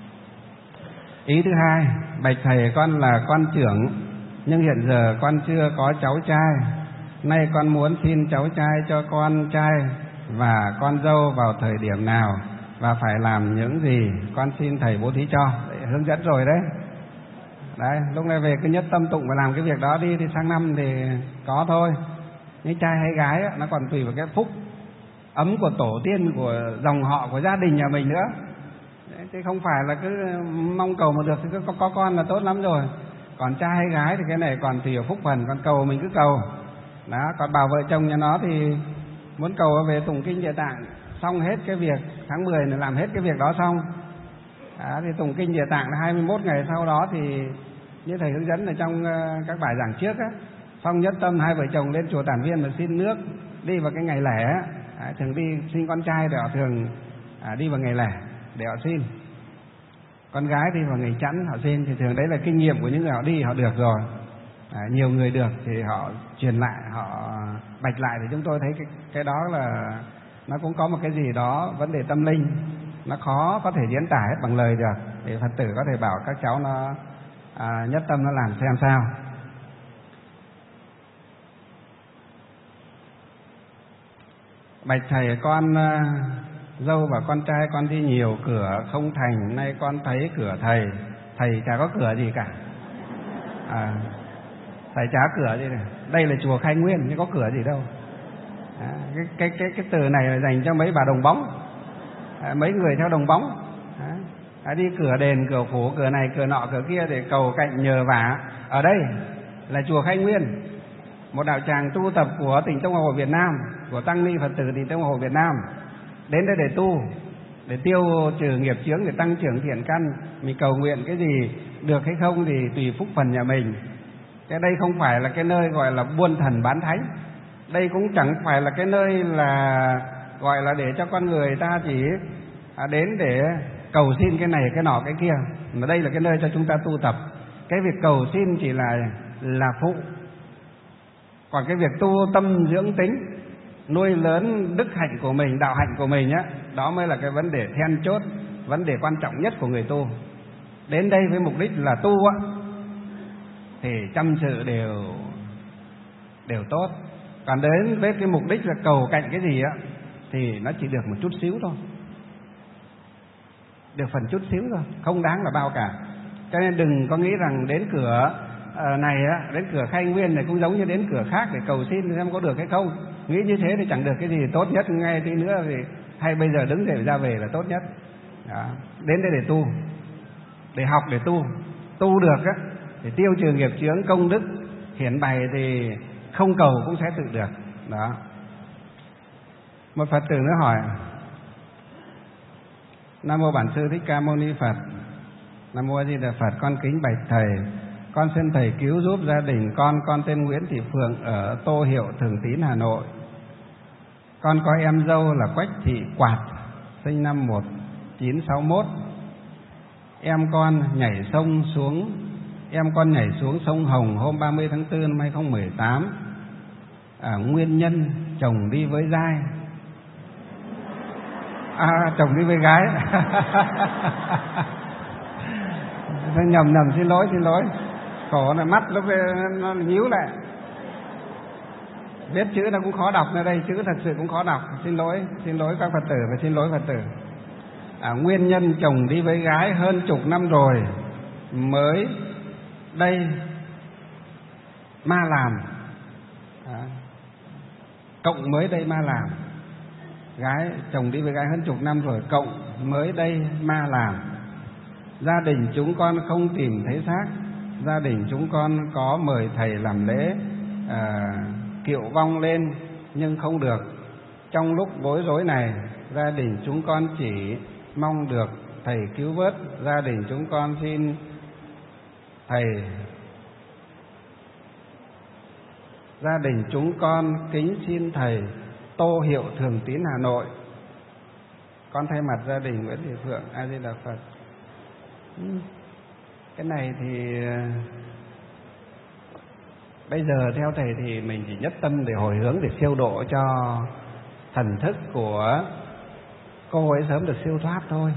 Ý thứ hai, bạch thầy, con là con trưởng nhưng hiện giờ con chưa có cháu trai, nay con muốn xin cháu trai cho con trai và con dâu vào thời điểm nào và phải làm những gì, con xin thầy bố thí cho. Đấy, hướng dẫn rồi đấy. Đấy, lúc này về cứ nhất tâm tụng và làm cái việc đó đi, thì sang năm thì có thôi. Nhưng trai hay gái nó còn tùy vào cái phúc ấm của tổ tiên, của dòng họ, của gia đình nhà mình nữa. Đấy, chứ không phải là cứ mong cầu mà được thì cứ có, có con là tốt lắm rồi. Còn trai hay gái thì cái này còn tùy vào phúc phần, còn cầu mình cứ cầu. Đó, còn bảo vợ chồng nhà nó thì muốn cầu về tụng kinh Địa Tạng, xong hết cái việc tháng mười này, làm hết cái việc đó xong. Đó, thì tụng kinh Địa Tạng là hai mươi mốt ngày sau đó thì như thầy hướng dẫn ở trong các bài giảng trước á, xong nhất tâm hai vợ chồng lên chùa Tản Viên mà xin nước đi vào cái ngày lẻ á. À, thường đi xin con trai thì họ thường à, đi vào ngày lẻ để họ xin, con gái đi vào ngày chẵn họ xin, thì thường đấy là kinh nghiệm của những người họ đi họ được rồi. À, nhiều người được thì họ truyền lại, họ bạch lại, thì chúng tôi thấy cái, cái đó là nó cũng có một cái gì đó vấn đề tâm linh, nó khó có thể diễn tả hết bằng lời được, để Phật tử có thể bảo các cháu nó à, nhất tâm nó làm xem sao. Bạch thầy, con uh, dâu và con trai con đi nhiều cửa không thành, nay con thấy cửa thầy, thầy chả có cửa gì cả. À, thầy chả cửa gì này. Đây là chùa Khai Nguyên chứ có cửa gì đâu. À, cái, cái cái cái từ này là dành cho mấy bà đồng bóng, à, mấy người theo đồng bóng. À, à, đi cửa đền, cửa phủ, cửa này, cửa nọ, cửa kia để cầu cạnh nhờ vả. Ở đây là chùa Khai Nguyên, một đạo tràng tu tập của tỉnh Tông Hồ Việt Nam, của tăng ni Phật tử tỉnh Tông Hồ Việt Nam, đến đây để tu, để tiêu trừ nghiệp chướng, để tăng trưởng thiện căn. Mình cầu nguyện cái gì được hay không thì tùy phúc phần nhà mình. Cái đây không phải là cái nơi gọi là buôn thần bán thánh, đây cũng chẳng phải là cái nơi là gọi là để cho con người ta chỉ đến để cầu xin cái này cái nọ cái kia, mà đây là cái nơi cho chúng ta tu tập. Cái việc cầu xin chỉ là là phụ, còn cái việc tu tâm dưỡng tính, nuôi lớn đức hạnh của mình, đạo hạnh của mình á, đó mới là cái vấn đề then chốt, vấn đề quan trọng nhất của người tu. Đến đây với mục đích là tu á, thì trăm sự đều đều tốt. Còn đến với cái mục đích là cầu cạnh cái gì á, thì nó chỉ được một chút xíu thôi, được phần chút xíu thôi, không đáng là bao cả. Cho nên đừng có nghĩ rằng đến cửa này á, đến cửa Khai Nguyên này cũng giống như đến cửa khác để cầu xin xem có được hay không. Nghĩ như thế thì chẳng được cái gì. Tốt nhất ngay tí nữa thì hay bây giờ đứng dậy ra về là tốt nhất. Đó. Đến đây để tu, để học, để tu. Tu được á, để tiêu trừ nghiệp chướng, công đức hiển bày thì không cầu cũng sẽ tự được. Đó. Một Phật tử nữa hỏi: Nam mô Bản Sư Thích Ca Mâu Ni Phật. Nam mô A Di Đà Phật. Con kính bạch thầy, Con xin thầy cứu giúp gia đình con. Con tên Nguyễn Thị Phượng ở Tô Hiệu, Thường Tín, Hà Nội. Con có em dâu là Quách Thị Quạt, sinh năm một nghìn chín trăm sáu mươi mốt. Em con nhảy sông xuống Em con nhảy xuống sông Hồng hôm ba mươi tháng tư năm hai nghìn không trăm mười tám. À, nguyên nhân chồng đi với giai. À, chồng đi với gái. nhầm nhầm xin lỗi xin lỗi khổ là mắt lúc nó nhíu lại, viết chữ nó cũng khó đọc, nơi đây chữ thật sự cũng khó đọc, xin lỗi xin lỗi các Phật tử và xin lỗi Phật tử. À, nguyên nhân chồng đi với gái hơn chục năm rồi, mới đây ma làm. À, cộng mới đây ma làm. Gái chồng đi với gái hơn chục năm rồi, cộng mới đây ma làm. Gia đình chúng con không tìm thấy xác. Gia đình chúng con có mời thầy làm lễ à, kiệu vong lên nhưng không được. Trong lúc bối rối này, gia đình chúng con chỉ mong được thầy cứu vớt. Gia đình chúng con xin thầy Gia đình chúng con kính xin thầy Tô Hiệu, Thường Tín, Hà Nội. Con thay mặt gia đình Nguyễn Thị Phượng, A Di Đà Phật. Cái này thì bây giờ theo thầy thì mình chỉ nhất tâm để hồi hướng, để siêu độ cho thần thức của cô ấy sớm được siêu thoát thôi.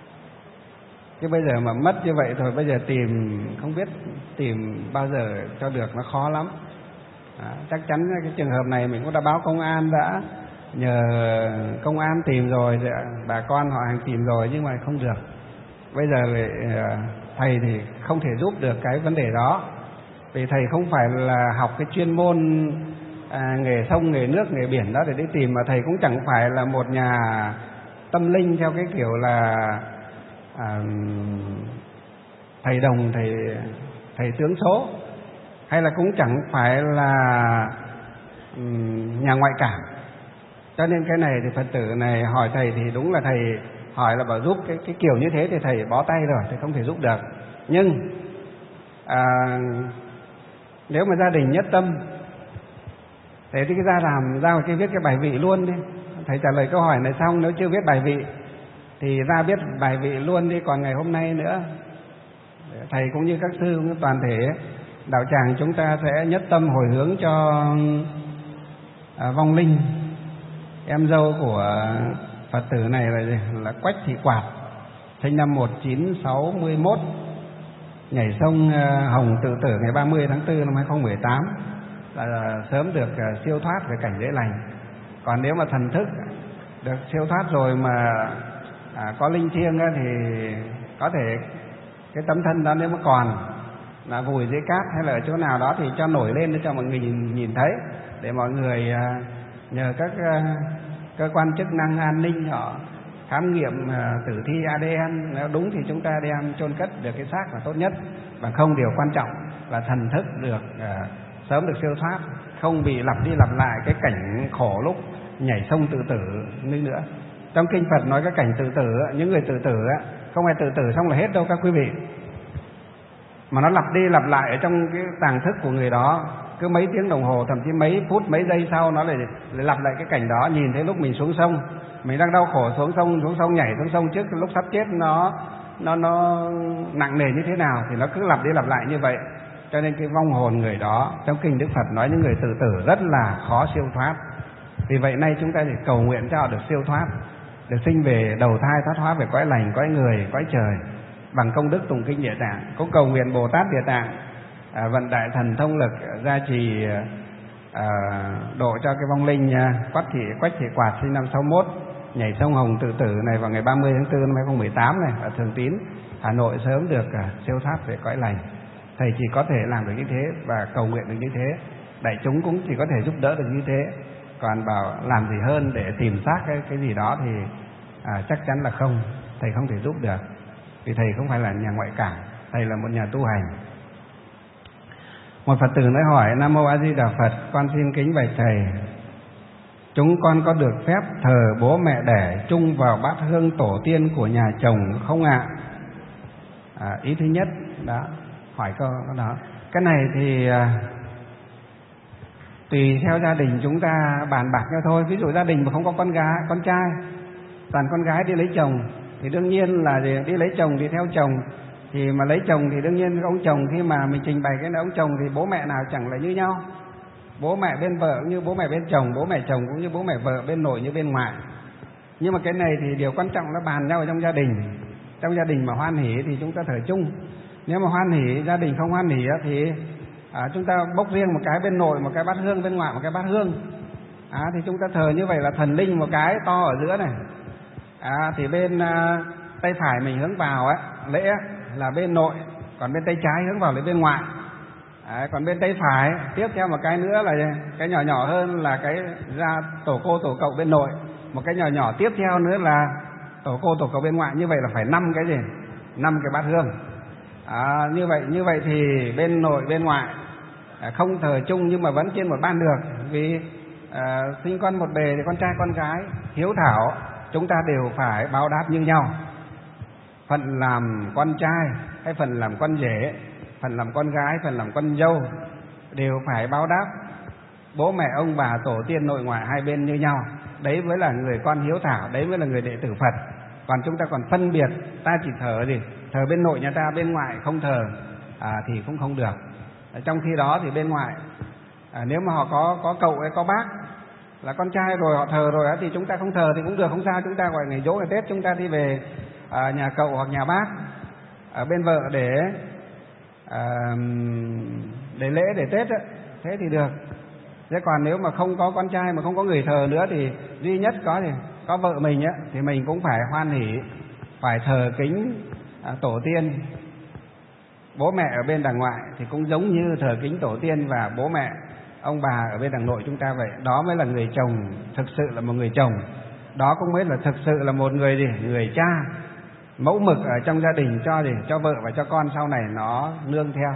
Chứ bây giờ mà mất như vậy thôi, bây giờ tìm không biết tìm bao giờ cho được, nó khó lắm. À, chắc chắn cái trường hợp này mình cũng đã báo công an, đã nhờ công an tìm rồi, bà con họ hàng tìm rồi, nhưng mà không được. Bây giờ thầy thì không thể giúp được cái vấn đề đó, vì thầy không phải là học cái chuyên môn à, nghề sông, nghề nước, nghề biển đó để đi tìm, mà thầy cũng chẳng phải là một nhà tâm linh theo cái kiểu là à, thầy đồng, thầy thầy tướng số, hay là cũng chẳng phải là um, nhà ngoại cảm. Cho nên cái này thì Phật tử này hỏi thầy thì đúng là thầy hỏi là bảo giúp cái, cái kiểu như thế thì thầy bó tay rồi, thầy không thể giúp được. Nhưng à, nếu mà gia đình nhất tâm, thế thì cái ra làm ra cái viết cái bài vị luôn đi. Thầy trả lời câu hỏi này xong, nếu chưa viết bài vị thì ra viết bài vị luôn đi. Còn ngày hôm nay nữa, thầy cũng như các sư cũng toàn thể đạo tràng chúng ta sẽ nhất tâm hồi hướng cho à, vong linh em dâu của Phật tử này là, là Quách Thị Quạt, sinh năm một nghìn chín trăm sáu mươi mốt, nhảy sông Hồng tự tử ngày ba mươi tháng tư năm hai nghìn không trăm mười tám, là sớm được siêu thoát về cảnh dễ lành. Còn nếu mà thần thức được siêu thoát rồi mà à, có linh thiêng thì có thể cái tấm thân đó nếu mà còn là vùi dưới cát hay là ở chỗ nào đó thì cho nổi lên để cho mọi người nhìn, nhìn thấy, để mọi người à, nhờ các à, cơ quan chức năng an ninh họ khám nghiệm à, tử thi a đê en, nếu đúng thì chúng ta đem chôn cất được cái xác là tốt nhất. Và không, điều quan trọng là thần thức được à, sớm được siêu thoát, không bị lặp đi lặp lại cái cảnh khổ lúc nhảy sông tự tử như nữa. Trong kinh Phật nói cái cảnh tự tử, những người tự tử không phải tự tử xong là hết đâu các quý vị, mà nó lặp đi lặp lại ở trong cái tàng thức của người đó, cứ mấy tiếng đồng hồ, thậm chí mấy phút, mấy giây sau nó lại, lại lặp lại cái cảnh đó. Nhìn thấy lúc mình xuống sông, mình đang đau khổ xuống sông, xuống sông nhảy xuống sông trước lúc sắp chết nó nó nó nặng nề như thế nào thì nó cứ lặp đi lặp lại như vậy. Cho nên cái vong hồn người đó, trong kinh Đức Phật nói những người tự tử rất là khó siêu thoát. Vì vậy nay chúng ta chỉ cầu nguyện cho họ được siêu thoát, được sinh về đầu thai thoát hóa về cõi lành, cõi người, cõi trời, bằng công đức tụng kinh Địa Tạng. Cũng cầu nguyện Bồ Tát Địa Tạng à, vận đại thần thông lực gia trì à, độ cho cái vong linh à, Quách Thị Quách Thị Quạt sinh năm sáu mốt, nhảy sông Hồng tự tử này vào ngày ba mươi tháng tư năm hai nghìn không trăm mười tám này ở Thường Tín, Hà Nội sớm được à, siêu thoát về cõi lành. Thầy chỉ có thể làm được như thế và cầu nguyện được như thế, đại chúng cũng chỉ có thể giúp đỡ được như thế. Còn bảo làm gì hơn để tìm xác cái, cái gì đó thì à, chắc chắn là không, thầy không thể giúp được, vì thầy không phải là nhà ngoại cảm, thầy là một nhà tu hành. Một Phật tử nói hỏi: Nam Mô A Di Đà Phật, con xin kính bạch thầy, chúng con có được phép thờ bố mẹ đẻ chung vào bát hương tổ tiên của nhà chồng không ạ? À, ý thứ nhất đó, hỏi câu đó. Cái này thì tùy theo gia đình chúng ta bàn bạc nhau thôi. Ví dụ gia đình mà không có con gái, con trai, toàn con gái đi lấy chồng thì đương nhiên là đi lấy chồng thì theo chồng. Thì mà lấy chồng thì đương nhiên ông chồng khi mà mình trình bày cái là ông chồng thì bố mẹ nào chẳng là như nhau. Bố mẹ bên vợ cũng như bố mẹ bên chồng, bố mẹ chồng cũng như bố mẹ vợ, bên nội như bên ngoại. Nhưng mà cái này thì điều quan trọng là bàn nhau ở trong gia đình. Trong gia đình mà hoan hỉ thì chúng ta thờ chung. Nếu mà hoan hỉ, gia đình không hoan hỉ thì à, chúng ta bốc riêng một cái bên nội, một cái bát hương, bên ngoại một cái bát hương. À, thì chúng ta thờ như vậy là thần linh một cái to ở giữa này. À, thì bên à, tay phải mình hướng vào ấy, lễ là bên nội, còn bên tay trái hướng vào là bên ngoại. À, còn bên tay phải tiếp theo một cái nữa là cái nhỏ nhỏ hơn là cái ra tổ cô tổ cậu bên nội, một cái nhỏ nhỏ tiếp theo nữa là tổ cô tổ cậu bên ngoại. Như vậy là phải năm cái gì, năm cái bát hương. À, như vậy như vậy thì bên nội bên ngoại à, không thờ chung nhưng mà vẫn trên một ban được. Vì à, sinh con một bề thì con trai con gái hiếu thảo chúng ta đều phải báo đáp như nhau. Phần làm con trai hay phần làm con rể, phần làm con gái, phần làm con dâu đều phải báo đáp bố mẹ ông bà tổ tiên nội ngoại hai bên như nhau. Đấy mới là người con hiếu thảo, đấy mới là người đệ tử Phật. Còn chúng ta còn phân biệt, ta chỉ thờ gì, thờ bên nội nhà ta, bên ngoại không thờ à, thì cũng không được. Trong khi đó thì bên ngoại à, nếu mà họ có có cậu hay có bác là con trai rồi, họ thờ rồi thì chúng ta không thờ thì cũng được, không sao. Chúng ta gọi ngày dỗ ngày Tết chúng ta đi về à, nhà cậu hoặc nhà bác ở bên vợ để à, để lễ để Tết ấy, thế thì được. Thế còn nếu mà không có con trai mà không có người thờ nữa thì duy nhất có thì có vợ mình á, thì mình cũng phải hoan hỉ, phải thờ kính à, tổ tiên. Bố mẹ ở bên đàng ngoại thì cũng giống như thờ kính tổ tiên và bố mẹ ông bà ở bên đàng nội chúng ta vậy. Đó mới là người chồng thực sự là một người chồng. Đó cũng mới là thực sự là một người gì, người cha mẫu mực ở trong gia đình cho gì, cho vợ và cho con sau này nó nương theo.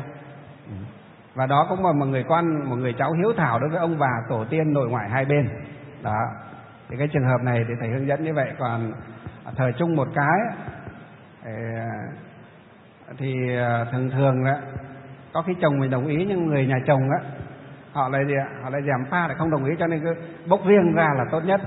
Và đó cũng là một người con, một người cháu hiếu thảo đối với ông bà tổ tiên nội ngoại hai bên. Đó. Thì cái trường hợp này thì thầy hướng dẫn như vậy. Còn thờ chung một cái thì thường thường đó, có khi chồng mình đồng ý nhưng người nhà chồng á họ lại gì, họ lại gièm pha lại không đồng ý, cho nên cứ bốc riêng ra là tốt nhất.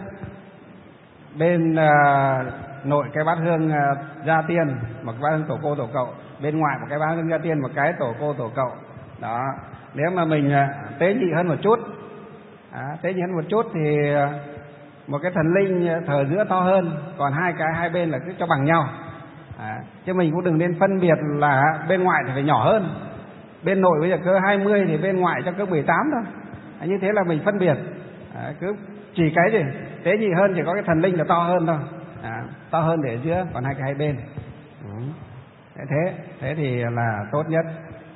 Bên uh, nội cái bát hương uh, gia tiên, một cái bát hương tổ cô tổ cậu, bên ngoại một cái bát hương gia tiên, một cái tổ cô tổ cậu. Đó. Nếu mà mình uh, tế nhị hơn một chút, à, tế nhị hơn một chút thì uh, một cái thần linh thờ giữa to hơn, còn hai cái hai bên là cứ cho bằng nhau. À, chứ mình cũng đừng nên phân biệt là bên ngoại thì phải nhỏ hơn, bên nội bây giờ cơ hai mươi thì bên ngoại cho cơ mười tám thôi. À, như thế là mình phân biệt. À, cứ chỉ cái gì tế nhị hơn chỉ có cái thần linh là to hơn thôi. À, to hơn để giữa, còn hai cái hai bên. Ừ. Thế thế thì là tốt nhất.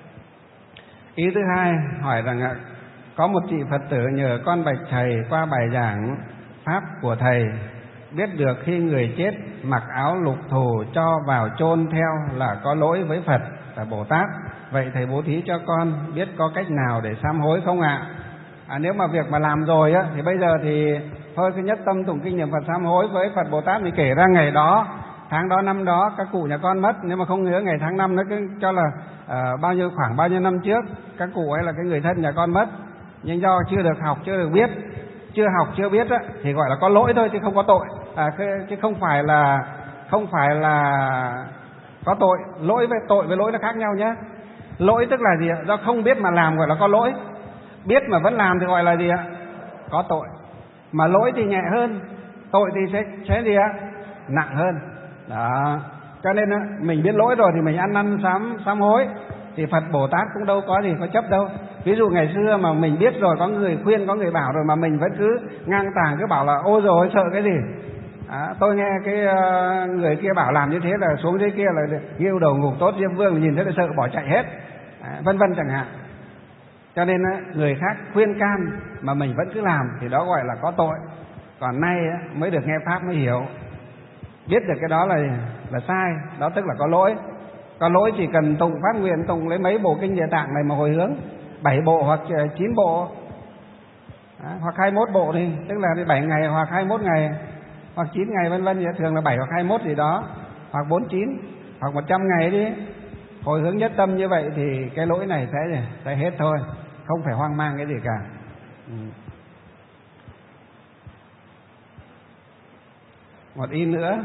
Ý thứ hai hỏi rằng có một chị Phật tử nhờ con bạch thầy qua bài giảng pháp của thầy, biết được khi người chết mặc áo lục thù cho vào chôn theo là có lỗi với Phật và Bồ Tát. Vậy thầy bố thí cho con biết có cách nào để sám hối không ạ? À, nếu mà việc mà làm rồi á thì bây giờ thì thôi cứ nhất tâm tụng kinh niệm Phật sám hối với Phật Bồ Tát. Mình kể ra ngày đó, tháng đó, năm đó các cụ nhà con mất, nếu mà không nhớ ngày tháng năm nó cứ cho là uh, bao nhiêu khoảng bao nhiêu năm trước các cụ ấy là cái người thân nhà con mất, nhưng do chưa được học, chưa được biết, chưa học chưa biết á thì gọi là có lỗi thôi chứ không có tội. À, chứ không phải là không phải là có tội. Lỗi với tội với lỗi nó khác nhau nhé. Lỗi tức là gì ạ? Do không biết mà làm gọi là có lỗi. Biết mà vẫn làm thì gọi là gì ạ? Có tội. Mà lỗi thì nhẹ hơn, tội thì sẽ sẽ gì ạ? Nặng hơn. Đó. Cho nên á, mình biết lỗi rồi thì mình ăn năn sám sám hối. Thì Phật Bồ Tát cũng đâu có gì có chấp đâu. Ví dụ ngày xưa mà mình biết rồi, có người khuyên, có người bảo rồi mà mình vẫn cứ ngang tàng, cứ bảo là ôi rồi sợ cái gì. À, tôi nghe cái uh, người kia bảo làm như thế là xuống dưới kia là nghiêu đầu ngục tốt Diêm Vương, nhìn thấy là sợ bỏ chạy hết, à, vân vân chẳng hạn. Cho nên uh, người khác khuyên can mà mình vẫn cứ làm thì đó gọi là có tội. Còn nay uh, mới được nghe pháp mới hiểu, biết được cái đó là là sai, đó tức là có lỗi. Có lỗi chỉ cần tụng phát nguyện, tụng lấy mấy bộ kinh Địa Tạng này mà hồi hướng, bảy bộ hoặc chín bộ, à, hoặc hai mươi mốt bộ đi, tức là bảy ngày hoặc hai mươi mốt ngày hoặc chín ngày vân vân, thường là bảy hoặc hai mươi mốt gì đó, hoặc bốn mươi chín hoặc một trăm ngày đi, hồi hướng nhất tâm như vậy thì cái lỗi này sẽ sẽ hết thôi, không phải hoang mang cái gì cả. Ừ. Một ý nữa,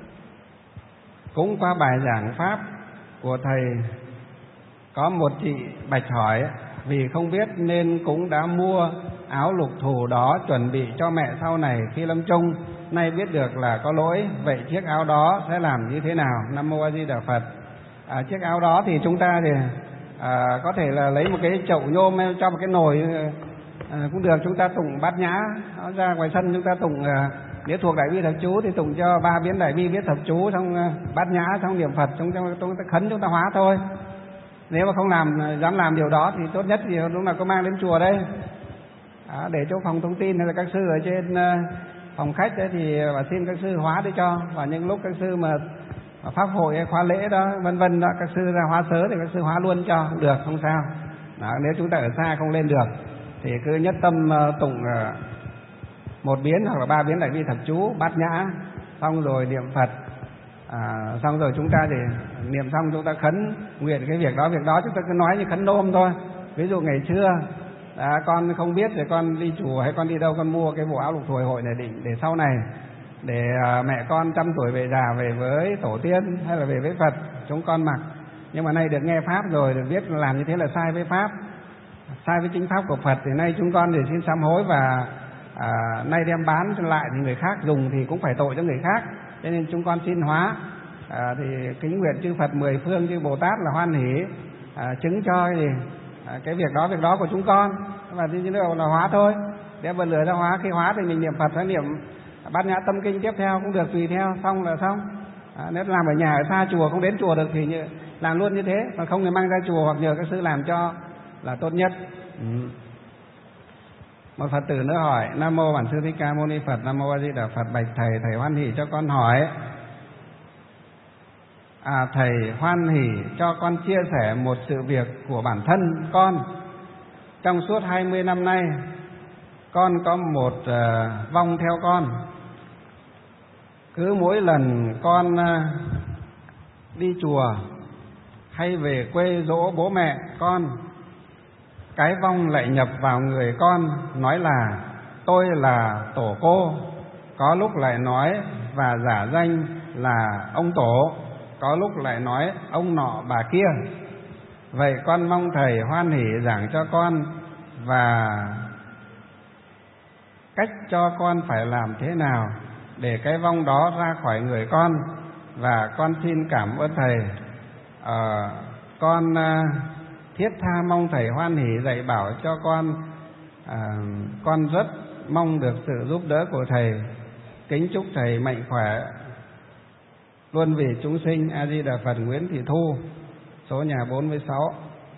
cũng qua bài giảng pháp của thầy, có một chị bạch hỏi vì không biết nên cũng đã mua áo lục thù đó chuẩn bị cho mẹ sau này khi lâm chung, nay biết được là có lỗi, vậy chiếc áo đó sẽ làm như thế nào? Nam Mô A Di Đà Phật. À, chiếc áo đó thì chúng ta thì à, có thể là lấy một cái chậu nhôm cho một cái nồi à, cũng được, chúng ta tụng bát nhã, nó ra ngoài sân chúng ta tụng à, nếu thuộc đại bi thập chú thì tụng cho ba biến đại bi viết thập chú, xong à, bát nhã, xong niệm Phật, chúng ta, chúng ta khấn chúng ta hóa thôi. Nếu mà không làm dám làm điều đó thì tốt nhất thì lúc nào có mang đến chùa đây à, để cho phòng thông tin hay là các sư ở trên uh, phòng khách đấy thì và xin các sư hóa để cho, và những lúc các sư mà pháp hội hay khóa lễ đó vân vân đó, các sư ra hóa sớ thì các sư hóa luôn cho cũng được, không sao đó. Nếu chúng ta ở xa không lên được thì cứ nhất tâm uh, tụng uh, một biến hoặc là ba biến đại bi thập chú bát nhã, xong rồi niệm Phật. À, xong rồi chúng ta thì niệm xong chúng ta khấn nguyện cái việc đó, việc đó chúng ta cứ nói như khấn nôm thôi. Ví dụ ngày xưa à, con không biết rồi con đi chùa hay con đi đâu con mua cái bộ áo lục thù hội này định để sau này để à, mẹ con trăm tuổi về già về với tổ tiên hay là về với Phật chúng con mặc. Nhưng mà nay được nghe pháp rồi, được biết làm như thế là sai với pháp, sai với chính pháp của Phật, thì nay chúng con thì xin sám hối và à, nay đem bán lại thì người khác dùng thì cũng phải tội cho người khác, cho nên chúng con xin hóa. À, thì kính nguyện chư Phật mười phương, chư Bồ Tát là hoan hỷ à, chứng cho cái gì à, cái việc đó việc đó của chúng con, và thì như là hóa thôi, để bật lửa ra hóa. Khi hóa thì mình niệm Phật hay niệm bát nhã tâm kinh tiếp theo cũng được, tùy theo, xong là xong. À, nếu làm ở nhà ở xa chùa không đến chùa được thì như, làm luôn như thế, còn không thì mang ra chùa hoặc nhờ các sư làm cho là tốt nhất. Ừ. Một Phật tử nữa hỏi: Nam mô Bản Sư Thích Ca Mâu Ni Phật. Nam mô A Di Đà Phật. Bạch thầy, thầy hoan hỷ cho con hỏi. À, thầy hoan hỷ cho con chia sẻ một sự việc của bản thân con. Trong suốt hai mươi năm nay, con có một uh, vong theo con. Cứ mỗi lần con uh, đi chùa hay về quê dỗ bố mẹ con, cái vong lại nhập vào người con, nói là tôi là tổ cô, có lúc lại nói và giả danh là ông tổ, có lúc lại nói ông nọ bà kia. Vậy con mong thầy hoan hỷ giảng cho con và cách cho con phải làm thế nào để cái vong đó ra khỏi người con. Và con xin cảm ơn thầy. à, Con uh, thiết tha mong thầy hoan hỷ dạy bảo cho con. à, Con rất mong được sự giúp đỡ của thầy. Kính chúc thầy mạnh khỏe luôn vì chúng sinh. A Di Đà Phật. Nguyễn Thị Thu, số nhà bốn mươi sáu,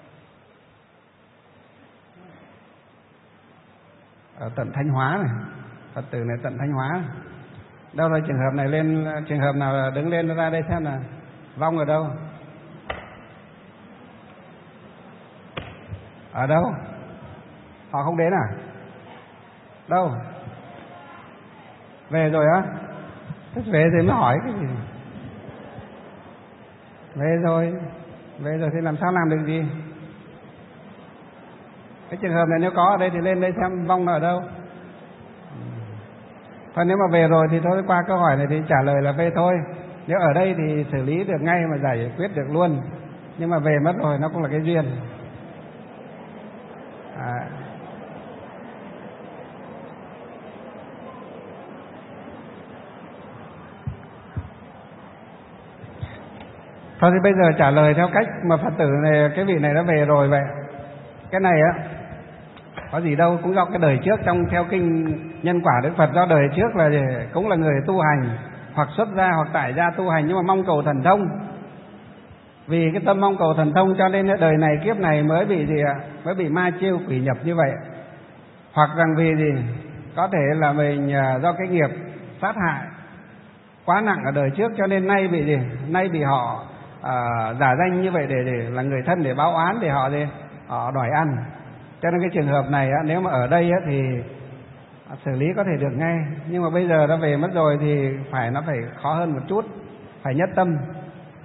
ở tận Thanh Hóa này. Phật tử này tận Thanh Hóa. Đâu rồi, trường hợp này lên, trường hợp nào đứng lên ra đây xem là vong ở đâu, ở đâu? Họ không đến à? Đâu? Về rồi á? Thế về thì mới hỏi cái gì? Về rồi, về rồi thì làm sao làm được gì? Cái trường hợp này nếu có ở đây thì lên đây xem vong ở đâu. Thôi nếu mà về rồi thì thôi, qua câu hỏi này thì trả lời là về thôi. Nếu ở đây thì xử lý được ngay mà giải quyết được luôn. Nhưng mà về mất rồi nó cũng là cái duyên. À. Thôi thì bây giờ trả lời theo cách mà Phật tử này, cái vị này đã về rồi vậy. Cái này á, có gì đâu, cũng do cái đời trước, trong theo kinh nhân quả Đức Phật, do đời trước là cũng là người tu hành, hoặc xuất gia hoặc tại gia tu hành, nhưng mà mong cầu thần thông. Vì cái tâm mong cầu thần thông cho nên đời này kiếp này mới bị gì ạ? Mới bị ma chiêu quỷ nhập như vậy. Hoặc rằng vì gì? Có thể là mình do cái nghiệp sát hại quá nặng ở đời trước, cho nên nay bị gì? Nay bị họ à, giả danh như vậy để, để là người thân để báo oán, để họ gì? Họ đòi ăn. Cho nên cái trường hợp này á, nếu mà ở đây á, thì xử lý có thể được ngay. Nhưng mà bây giờ nó về mất rồi thì phải nó phải khó hơn một chút, phải nhất tâm.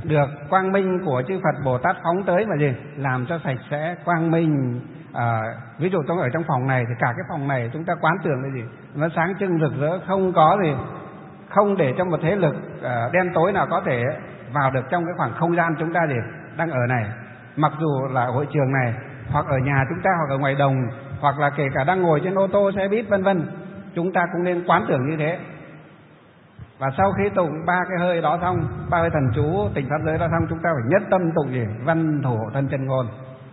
được quang minh của chư Phật Bồ Tát phóng tới mà gì làm cho sạch sẽ quang minh. À, ví dụ trong ở trong phòng này thì cả cái phòng này chúng ta quán tưởng là gì nó sáng trưng rực rỡ, không có gì, không để cho một thế lực à, đen tối nào có thể vào được trong cái khoảng không gian chúng ta gì đang ở này. Mặc dù là hội trường này, hoặc ở nhà chúng ta, hoặc ở ngoài đồng, hoặc là kể cả đang ngồi trên ô tô, xe buýt vân vân, chúng ta cũng nên quán tưởng như thế. Và sau khi tụng ba cái hơi đó xong, ba hơi thần chú tịnh pháp giới đó xong, chúng ta phải nhất tâm tụng gì văn thủ thân chân ngôn.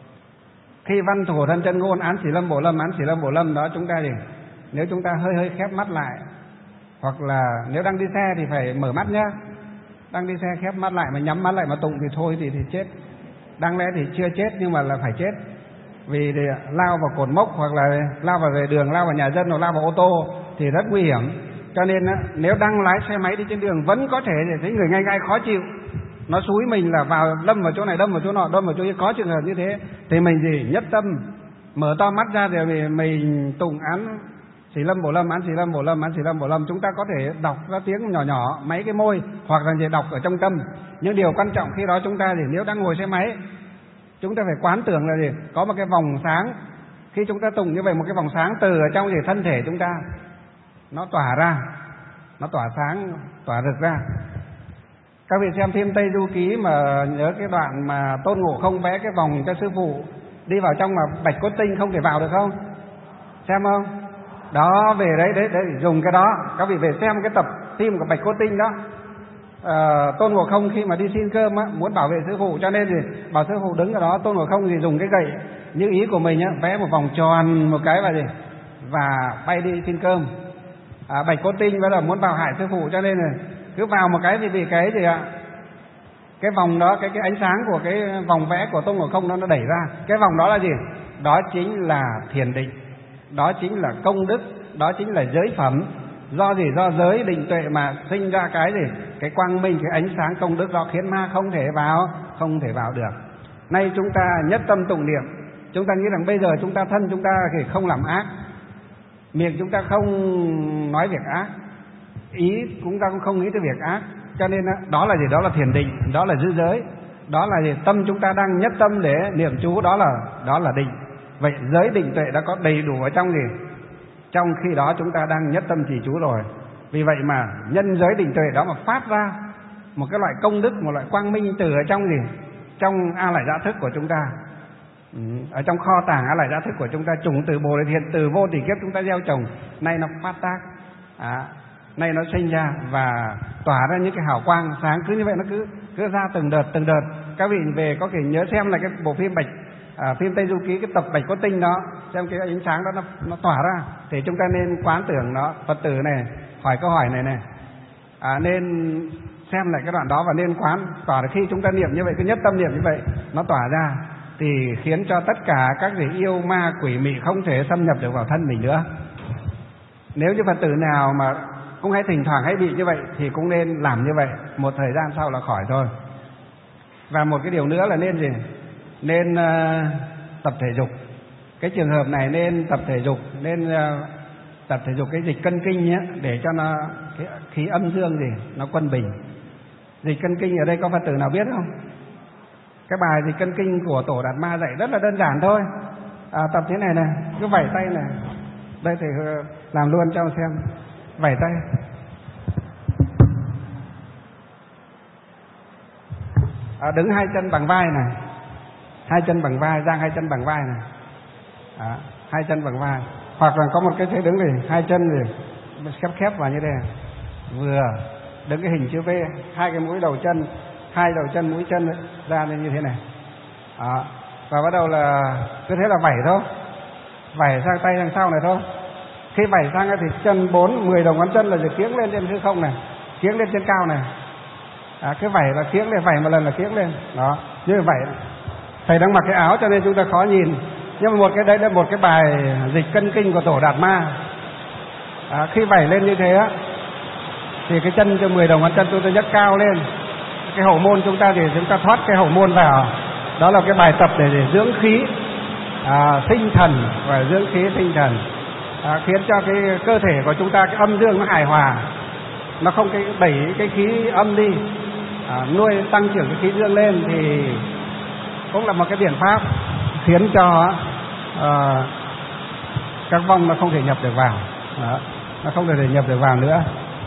Khi văn thủ thân chân ngôn án xỉ lâm bổ lâm án xỉ lâm bổ lâm đó, chúng ta gì nếu chúng ta hơi hơi khép mắt lại, hoặc là nếu đang đi xe thì phải mở mắt nhá. Đang đi xe khép mắt lại mà nhắm mắt lại mà tụng thì thôi thì thì chết. Đáng lẽ thì chưa chết nhưng mà là phải chết, vì thì lao vào cột mốc, hoặc là lao vào vệ đường, lao vào nhà dân, hoặc lao vào ô tô thì rất nguy hiểm. Cho nên nếu đang lái xe máy đi trên đường vẫn có thể thấy người ngay ngay khó chịu, nó xúi mình là vào đâm vào chỗ này, đâm vào chỗ nọ, đâm vào chỗ kia, có trường hợp như thế thì mình gì nhất tâm mở to mắt ra rồi mình, mình tụng án xỉ lâm bổ lâm án xỉ lâm bổ lâm án xỉ lâm bổ lâm. Chúng ta có thể đọc ra tiếng nhỏ nhỏ mấy cái môi, hoặc là gì đọc ở trong tâm. Nhưng điều quan trọng khi đó chúng ta thì nếu đang ngồi xe máy, chúng ta phải quán tưởng là gì có một cái vòng sáng. Khi chúng ta tụng như vậy, một cái vòng sáng từ ở trong gì thân thể chúng ta nó tỏa ra, nó tỏa sáng, tỏa rực ra. Các vị xem phim Tây Du Ký mà nhớ cái đoạn mà Tôn Ngộ Không vẽ cái vòng cho sư phụ đi vào trong mà Bạch Cốt Tinh không thể vào được không? Xem không? Đó, về đấy đấy đấy dùng cái đó. Các vị về xem cái tập phim của Bạch Cốt Tinh đó. À, Tôn Ngộ Không khi mà đi xin cơm á, muốn bảo vệ sư phụ, cho nên gì bảo sư phụ đứng ở đó. Tôn Ngộ Không thì dùng cái gậy như ý của mình á, vẽ một vòng tròn một cái và gì và bay đi xin cơm. À, Bạch Cốt Tinh bây giờ muốn vào hại sư phụ, cho nên là cứ vào một cái thì bị cái gì ạ, cái vòng đó, cái cái ánh sáng của cái vòng vẽ của Tôn Ngộ Không nó nó đẩy ra. Cái vòng đó là gì? Đó chính là thiền định, đó chính là công đức, đó chính là giới phẩm. Do gì? Do giới định tuệ mà sinh ra cái gì? Cái quang minh, cái ánh sáng công đức đó khiến ma không thể vào, không thể vào được. Nay chúng ta nhất tâm tụng niệm, chúng ta nghĩ rằng bây giờ chúng ta thân chúng ta thì không làm ác, miệng chúng ta không nói việc ác, ý chúng ta cũng không nghĩ tới việc ác, cho nên đó là gì? Đó là thiền định, đó là giữ giới, đó là gì? Tâm chúng ta đang nhất tâm để niệm chú, đó là đó là định. Vậy giới định tuệ đã có đầy đủ ở trong gì? Trong khi đó chúng ta đang nhất tâm trì chú rồi. Vì vậy mà nhân giới định tuệ đó mà phát ra một cái loại công đức, một loại quang minh từ ở trong gì? Trong A Lại Dạ Thức của chúng ta. Ừ, ở trong kho tàng A Lại Dạ Thức của chúng ta, chủng từ Bồ Đề Thiện từ vô tỷ kiếp chúng ta gieo trồng, nay nó phát tác, à, nay nó sinh ra và tỏa ra những cái hào quang sáng. Cứ như vậy nó cứ cứ ra từng đợt từng đợt. Các vị về có thể nhớ xem là cái bộ phim Bạch à, phim Tây Du Ký, cái tập Bạch Cốt Tinh đó, xem cái ánh sáng đó nó nó tỏa ra thì chúng ta nên quán tưởng nó. Phật tử này hỏi câu hỏi này này, à, nên xem lại cái đoạn đó và nên quán tỏa ra. Khi chúng ta niệm như vậy, cứ nhất tâm niệm như vậy, nó tỏa ra thì khiến cho tất cả các gì yêu ma quỷ mị không thể xâm nhập được vào thân mình nữa. Nếu như Phật tử nào mà cũng hay thỉnh thoảng hay bị như vậy thì cũng nên làm như vậy, một thời gian sau là khỏi thôi. Và một cái điều nữa là nên gì? Nên uh, tập thể dục. Cái trường hợp này nên tập thể dục, nên uh, tập thể dục cái dịch cân kinh nhé, để cho nó cái khí âm dương gì nó quân bình. Dịch cân kinh ở đây có Phật tử nào biết không? Cái bài dịch cân kinh của Tổ Đạt Ma dạy rất là đơn giản thôi. À, tập thế này này, cứ vẩy tay này. Đây thì làm luôn cho xem. Vẩy tay. À, đứng hai chân bằng vai này, hai chân bằng vai, giang hai chân bằng vai này, à, hai chân bằng vai. Hoặc là có một cái thế đứng này, hai chân thì khép khép vào như thế này. Vừa đứng cái hình chữ V, hai cái mũi đầu chân, hai đầu chân mũi chân ra lên như thế này. Đó. Và bắt đầu là cứ thế là vẩy thôi, vẩy sang tay đằng sau này thôi. Khi vẩy sang thì chân bốn, mười đầu ngón chân là được kiếng lên trên hư không này, kiếng lên trên cao này. À, cái vẩy là kiếng lên, vẩy một lần là kiếng lên. Đó, như vậy. Thầy đang mặc cái áo cho nên chúng ta khó nhìn. Nhưng mà một cái đấy là một cái bài dịch cân kinh của Tổ Đạt Ma. À, khi vẩy lên như thế á, thì cái chân cho mười đầu ngón chân chúng ta nhấc cao lên. Cái hậu môn chúng ta thì chúng ta thoát cái hậu môn vào. Đó là cái bài tập để, để dưỡng khí, à, tinh thần và dưỡng khí tinh thần, à, khiến cho cái cơ thể của chúng ta cái âm dương nó hài hòa, nó không cái đẩy cái khí âm đi. à, nuôi tăng trưởng cái khí dương lên thì cũng là một cái biện pháp khiến cho à, các vong nó không thể nhập được vào. Đó, nó không thể nhập được vào nữa.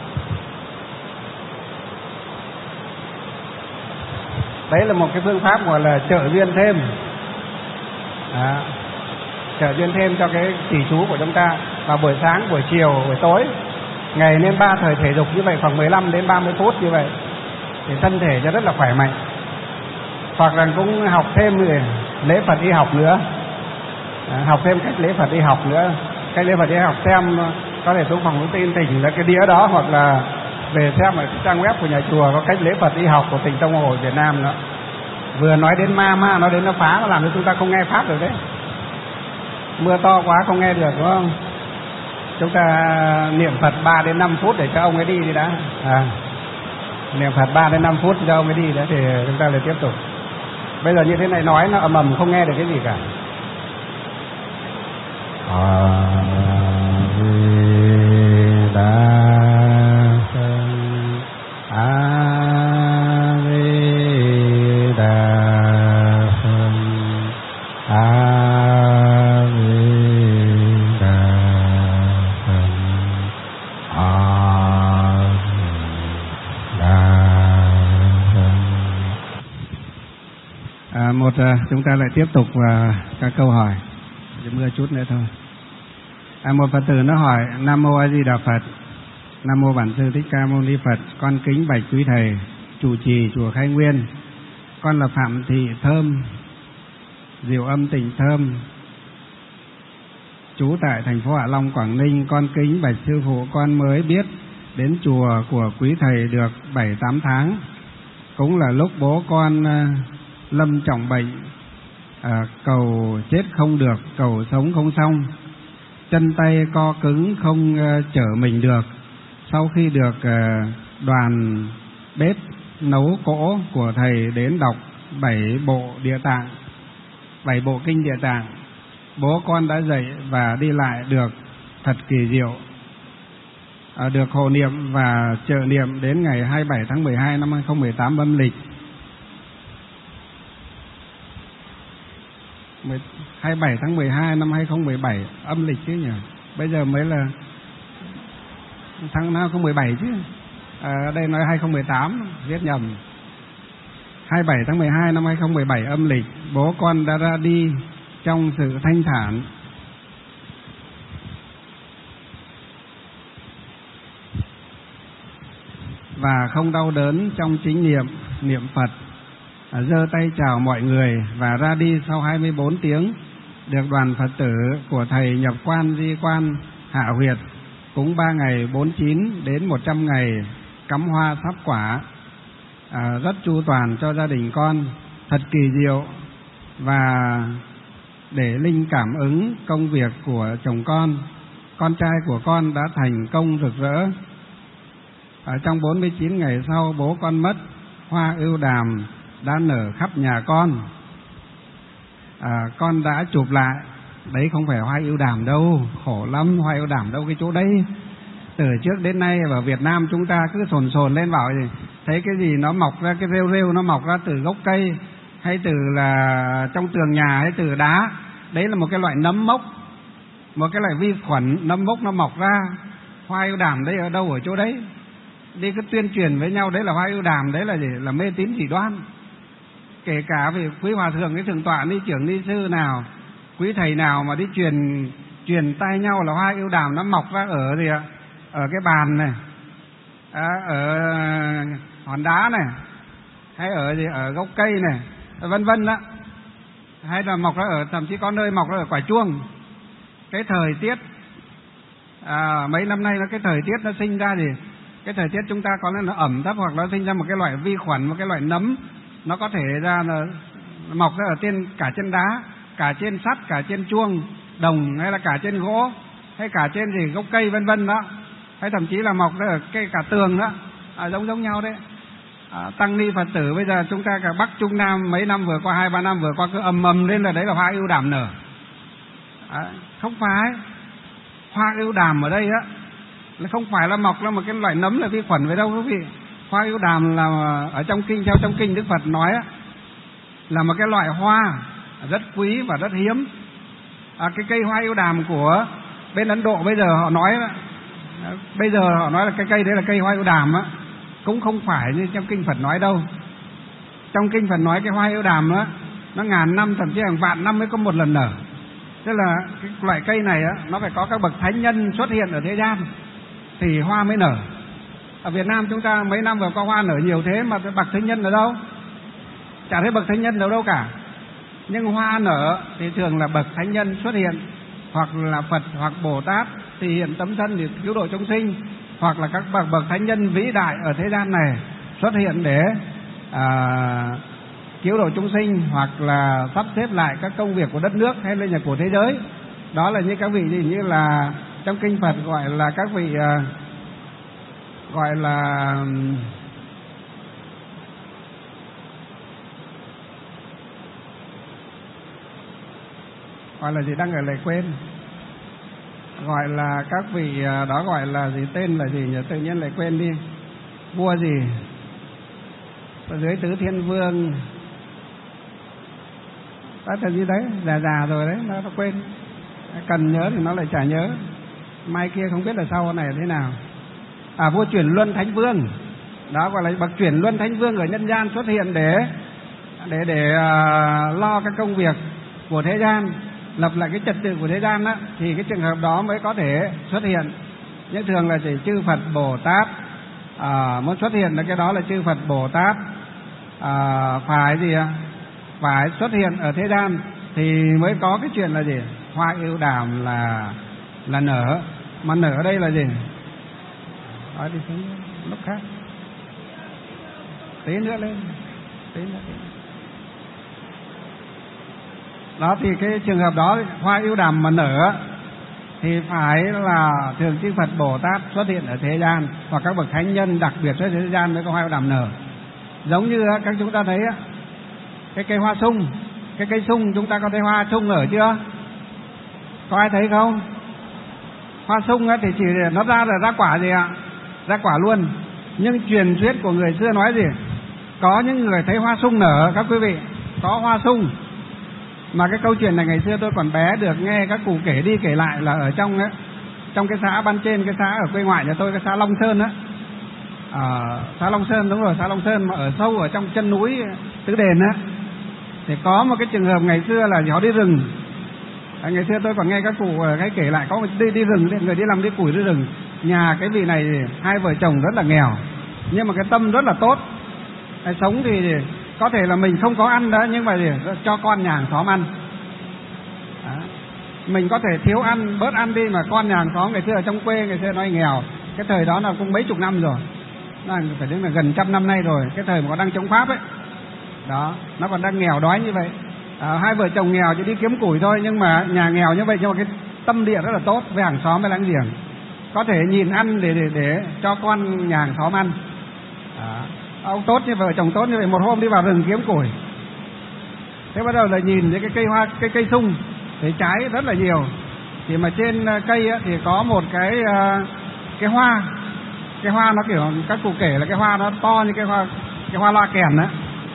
Đấy là một cái phương pháp gọi là trợ duyên thêm. Đó, trợ duyên thêm cho cái tỷ chú của chúng ta vào buổi sáng, buổi chiều, buổi tối. Ngày nên ba thời thể dục như vậy, khoảng mười lăm đến ba mươi phút như vậy thì thân thể cho rất là khỏe mạnh. Hoặc là cũng học thêm lễ Phật y học nữa, à, học thêm cách lễ Phật y học nữa. Cách lễ Phật y học xem có thể xuống phòng thông tin tỉnh là cái đĩa đó, hoặc là về xem ở trang web của nhà chùa có cách lễ Phật y học của tỉnh Tông Hồ Việt Nam đó. Vừa nói đến ma ma nói đến nó phá, nó làm cho chúng ta không nghe pháp được đấy. Mưa to quá không nghe được đúng không? Chúng ta niệm Phật ba đến năm phút để cho ông ấy đi đi đã. À, niệm Phật ba đến năm phút cho ông ấy đi đã thì chúng ta lại tiếp tục. Bây giờ như thế này nói nó ầm ầm không nghe được cái gì cả. A Di Đà Phật. A Di Đà Phật. A Di Đà Phật. A Di Đà Phật. À, một chúng ta lại tiếp tục vào các câu hỏi. Chỉ mưa chút nữa thôi. À, một Phật tử nó hỏi: Nam mô A Di Đà Phật. Nam mô Bản Sư Thích Ca Mâu Ni Phật. Con kính bạch quý thầy chủ trì chùa Khai Nguyên. Con là Phạm Thị Thơm, Diệu Âm tỉnh Thơm, trú tại thành phố Hạ Long, Quảng Ninh. Con kính bạch sư phụ, con mới biết đến chùa của quý thầy được bảy tám tháng. Cũng là lúc bố con lâm trọng bệnh, à, cầu chết không được, cầu sống không xong, chân tay co cứng không uh, chở mình được. Sau khi được uh, đoàn bếp nấu cỗ của thầy đến đọc bảy bộ địa tạng, bảy bộ kinh địa tạng, bố con đã dậy và đi lại được thật kỳ diệu. À, được hộ niệm và trợ niệm đến ngày hai mươi bảy tháng mười hai năm hai nghìn không trăm mười tám âm lịch. hai mươi bảy tháng mười hai năm hai nghìn không trăm mười bảy âm lịch chứ nhỉ? Bây giờ mới là tháng nào không mười bảy chứ. À, đây nói hai nghìn không trăm mười tám, viết nhầm. hai mươi bảy tháng mười hai năm hai nghìn không trăm mười bảy âm lịch, bố con đã ra đi trong sự thanh thản, và không đau đớn trong chính niệm niệm Phật, giơ tay chào mọi người và ra đi sau hai mươi bốn tiếng. Được đoàn Phật tử của thầy nhập quan di quan hạ huyệt cúng ba ngày bốn mươi chín đến một trăm ngày cắm hoa thắp quả, à, rất chu toàn cho gia đình con, thật kỳ diệu. Và để linh cảm ứng công việc của chồng con, con trai của con đã thành công rực rỡ. Ở trong bốn mươi chín ngày sau bố con mất, hoa ưu đàm đã nở khắp nhà con. À, con đã chụp lại, đấy không phải hoa ưu đàm đâu, khổ lắm, hoa ưu đàm đâu cái chỗ đấy. Từ trước đến nay ở Việt Nam chúng ta cứ sồn sồn lên bảo gì, thấy cái gì nó mọc ra, cái rêu rêu nó mọc ra từ gốc cây, hay từ là trong tường nhà, hay từ đá, đấy là một cái loại nấm mốc, một cái loại vi khuẩn nấm mốc nó mọc ra. Hoa ưu đàm đấy ở đâu, ở chỗ đấy. Đi cứ tuyên truyền với nhau đấy là hoa ưu đàm, đấy là gì? Là mê tín dị đoan. Kể cả vì quý hòa thượng, cái thượng tọa, ni trưởng, ni sư nào, quý thầy nào mà đi truyền truyền tay nhau là hoa ưu đàm nó mọc ra ở gì ạ? Ở cái bàn này, à, ở hòn đá này, hay ở gì ở gốc cây này, vân vân đó, hay là mọc ra ở, thậm chí có nơi mọc ra ở quả chuông. Cái thời tiết à, mấy năm nay nó cái thời tiết nó sinh ra gì? Cái thời tiết chúng ta có lẽ nó ẩm thấp, hoặc nó sinh ra một cái loại vi khuẩn, một cái loại nấm, nó có thể ra là mọc ra ở trên, cả trên đá, cả trên sắt, cả trên chuông đồng, hay là cả trên gỗ, hay cả trên gì gốc cây vân vân đó, hay thậm chí là mọc ra ở cây cả tường đó, à, giống giống nhau đấy. À, tăng ni Phật tử bây giờ chúng ta cả Bắc Trung Nam mấy năm vừa qua, hai ba năm vừa qua cứ ầm ầm lên là đấy là hoa ưu đàm nở. À, không phải, hoa ưu đàm ở đây á là không phải là mọc ra một cái loại nấm là vi khuẩn về đâu quý vị. Hoa ưu đàm là ở trong kinh, theo trong kinh Đức Phật nói á, là một cái loại hoa rất quý và rất hiếm. À, cái cây hoa ưu đàm của bên Ấn Độ bây giờ họ nói đó, bây giờ họ nói là cái cây đấy là cây hoa ưu đàm á, cũng không phải như trong kinh Phật nói đâu. Trong kinh Phật nói cái hoa ưu đàm á, nó ngàn năm thậm chí hàng vạn năm mới có một lần nở. Tức là cái loại cây này á, nó phải có các bậc thánh nhân xuất hiện ở thế gian thì hoa mới nở. Ở Việt Nam chúng ta mấy năm vừa qua hoa nở nhiều thế mà bậc thánh nhân ở đâu? Chả thấy bậc thánh nhân ở đâu cả. Nhưng hoa nở thì thường là bậc thánh nhân xuất hiện, hoặc là Phật hoặc Bồ Tát thì hiện tấm thân để cứu độ chúng sinh, hoặc là các bậc bậc thánh nhân vĩ đại ở thế gian này xuất hiện để à, cứu độ chúng sinh, hoặc là sắp xếp lại các công việc của đất nước hay là của thế giới. Đó là những các vị gì như là trong kinh Phật gọi là các vị à, gọi là gọi là gì đang ở lại quên, gọi là các vị đó gọi là gì, tên là gì nhỉ, tự nhiên lại quên đi. Vua gì ở dưới Tứ Thiên Vương đó là gì đấy, già già rồi đấy, nó, nó quên, cần nhớ thì nó lại chả nhớ, mai kia không biết là sau này thế nào. À, vua Chuyển Luân Thánh Vương, đó gọi là bậc Chuyển Luân Thánh Vương ở nhân gian xuất hiện để để để uh, lo các công việc của thế gian, lập lại cái trật tự của thế gian đó, thì cái trường hợp đó mới có thể xuất hiện. Nhưng thường là chỉ chư Phật Bồ Tát à, muốn xuất hiện là cái đó là chư Phật Bồ Tát à, phải gì ạ, phải xuất hiện ở thế gian thì mới có cái chuyện là gì, hoa ưu đàm là là nở. Mà nở ở đây là gì, nói đi xuống lúc khác, tí nữa lên, tí nữa, tí nữa. Đó thì cái trường hợp đó hoa ưu đàm mà nở thì phải là thường chư Phật Bồ Tát xuất hiện ở thế gian, hoặc các bậc thánh nhân đặc biệt xuất hiện ở thế gian mới có hoa ưu đàm nở. Giống như các chúng ta thấy cái cây hoa sung, cái cây sung chúng ta có thấy hoa sung nở chưa? Có ai thấy không? Hoa sung thì chỉ nó ra là ra quả gì ạ? Ra quả luôn. Nhưng truyền thuyết của người xưa nói gì? Có những người thấy hoa sung nở, các quý vị, có hoa sung. Mà cái câu chuyện này ngày xưa tôi còn bé được nghe các cụ kể đi kể lại là ở trong ấy, trong cái xã Ban Trên, cái xã ở quê ngoại nhà tôi, cái xã Long Sơn á, à, xã Long Sơn đúng rồi, xã Long Sơn mà ở sâu ở trong chân núi Tứ Đền á, thì có một cái trường hợp ngày xưa là họ đi rừng. À, ngày xưa tôi còn nghe các cụ cái kể lại có một đi đi rừng, người đi làm đi củi đi rừng. Nhà cái vị này hai vợ chồng rất là nghèo, nhưng mà cái tâm rất là tốt. Cái sống thì có thể là mình không có ăn đó, nhưng mà gì, cho con nhà hàng xóm ăn. Đó. Mình có thể thiếu ăn, bớt ăn đi, mà con nhà hàng xóm ngày xưa ở trong quê ngày xưa nói nghèo, cái thời đó là cũng mấy chục năm rồi, nó phải đến là gần trăm năm nay rồi, cái thời mà còn đang chống Pháp ấy. Đó, nó còn đang nghèo đói như vậy. À, hai vợ chồng nghèo chỉ đi kiếm củi thôi, nhưng mà nhà nghèo như vậy nhưng mà cái tâm địa rất là tốt với hàng xóm với láng giềng, có thể nhìn ăn để để để cho con nhà hàng xóm ăn. Đó. Ông tốt như vợ chồng tốt như vậy, một hôm đi vào rừng kiếm củi, thế bắt đầu là nhìn những cái cây hoa, cái cây sung thì trái rất là nhiều, thì mà trên cây á, thì có một cái cái hoa, cái hoa nó kiểu các cụ kể là cái hoa nó to như cái hoa cái hoa loa kèn đó,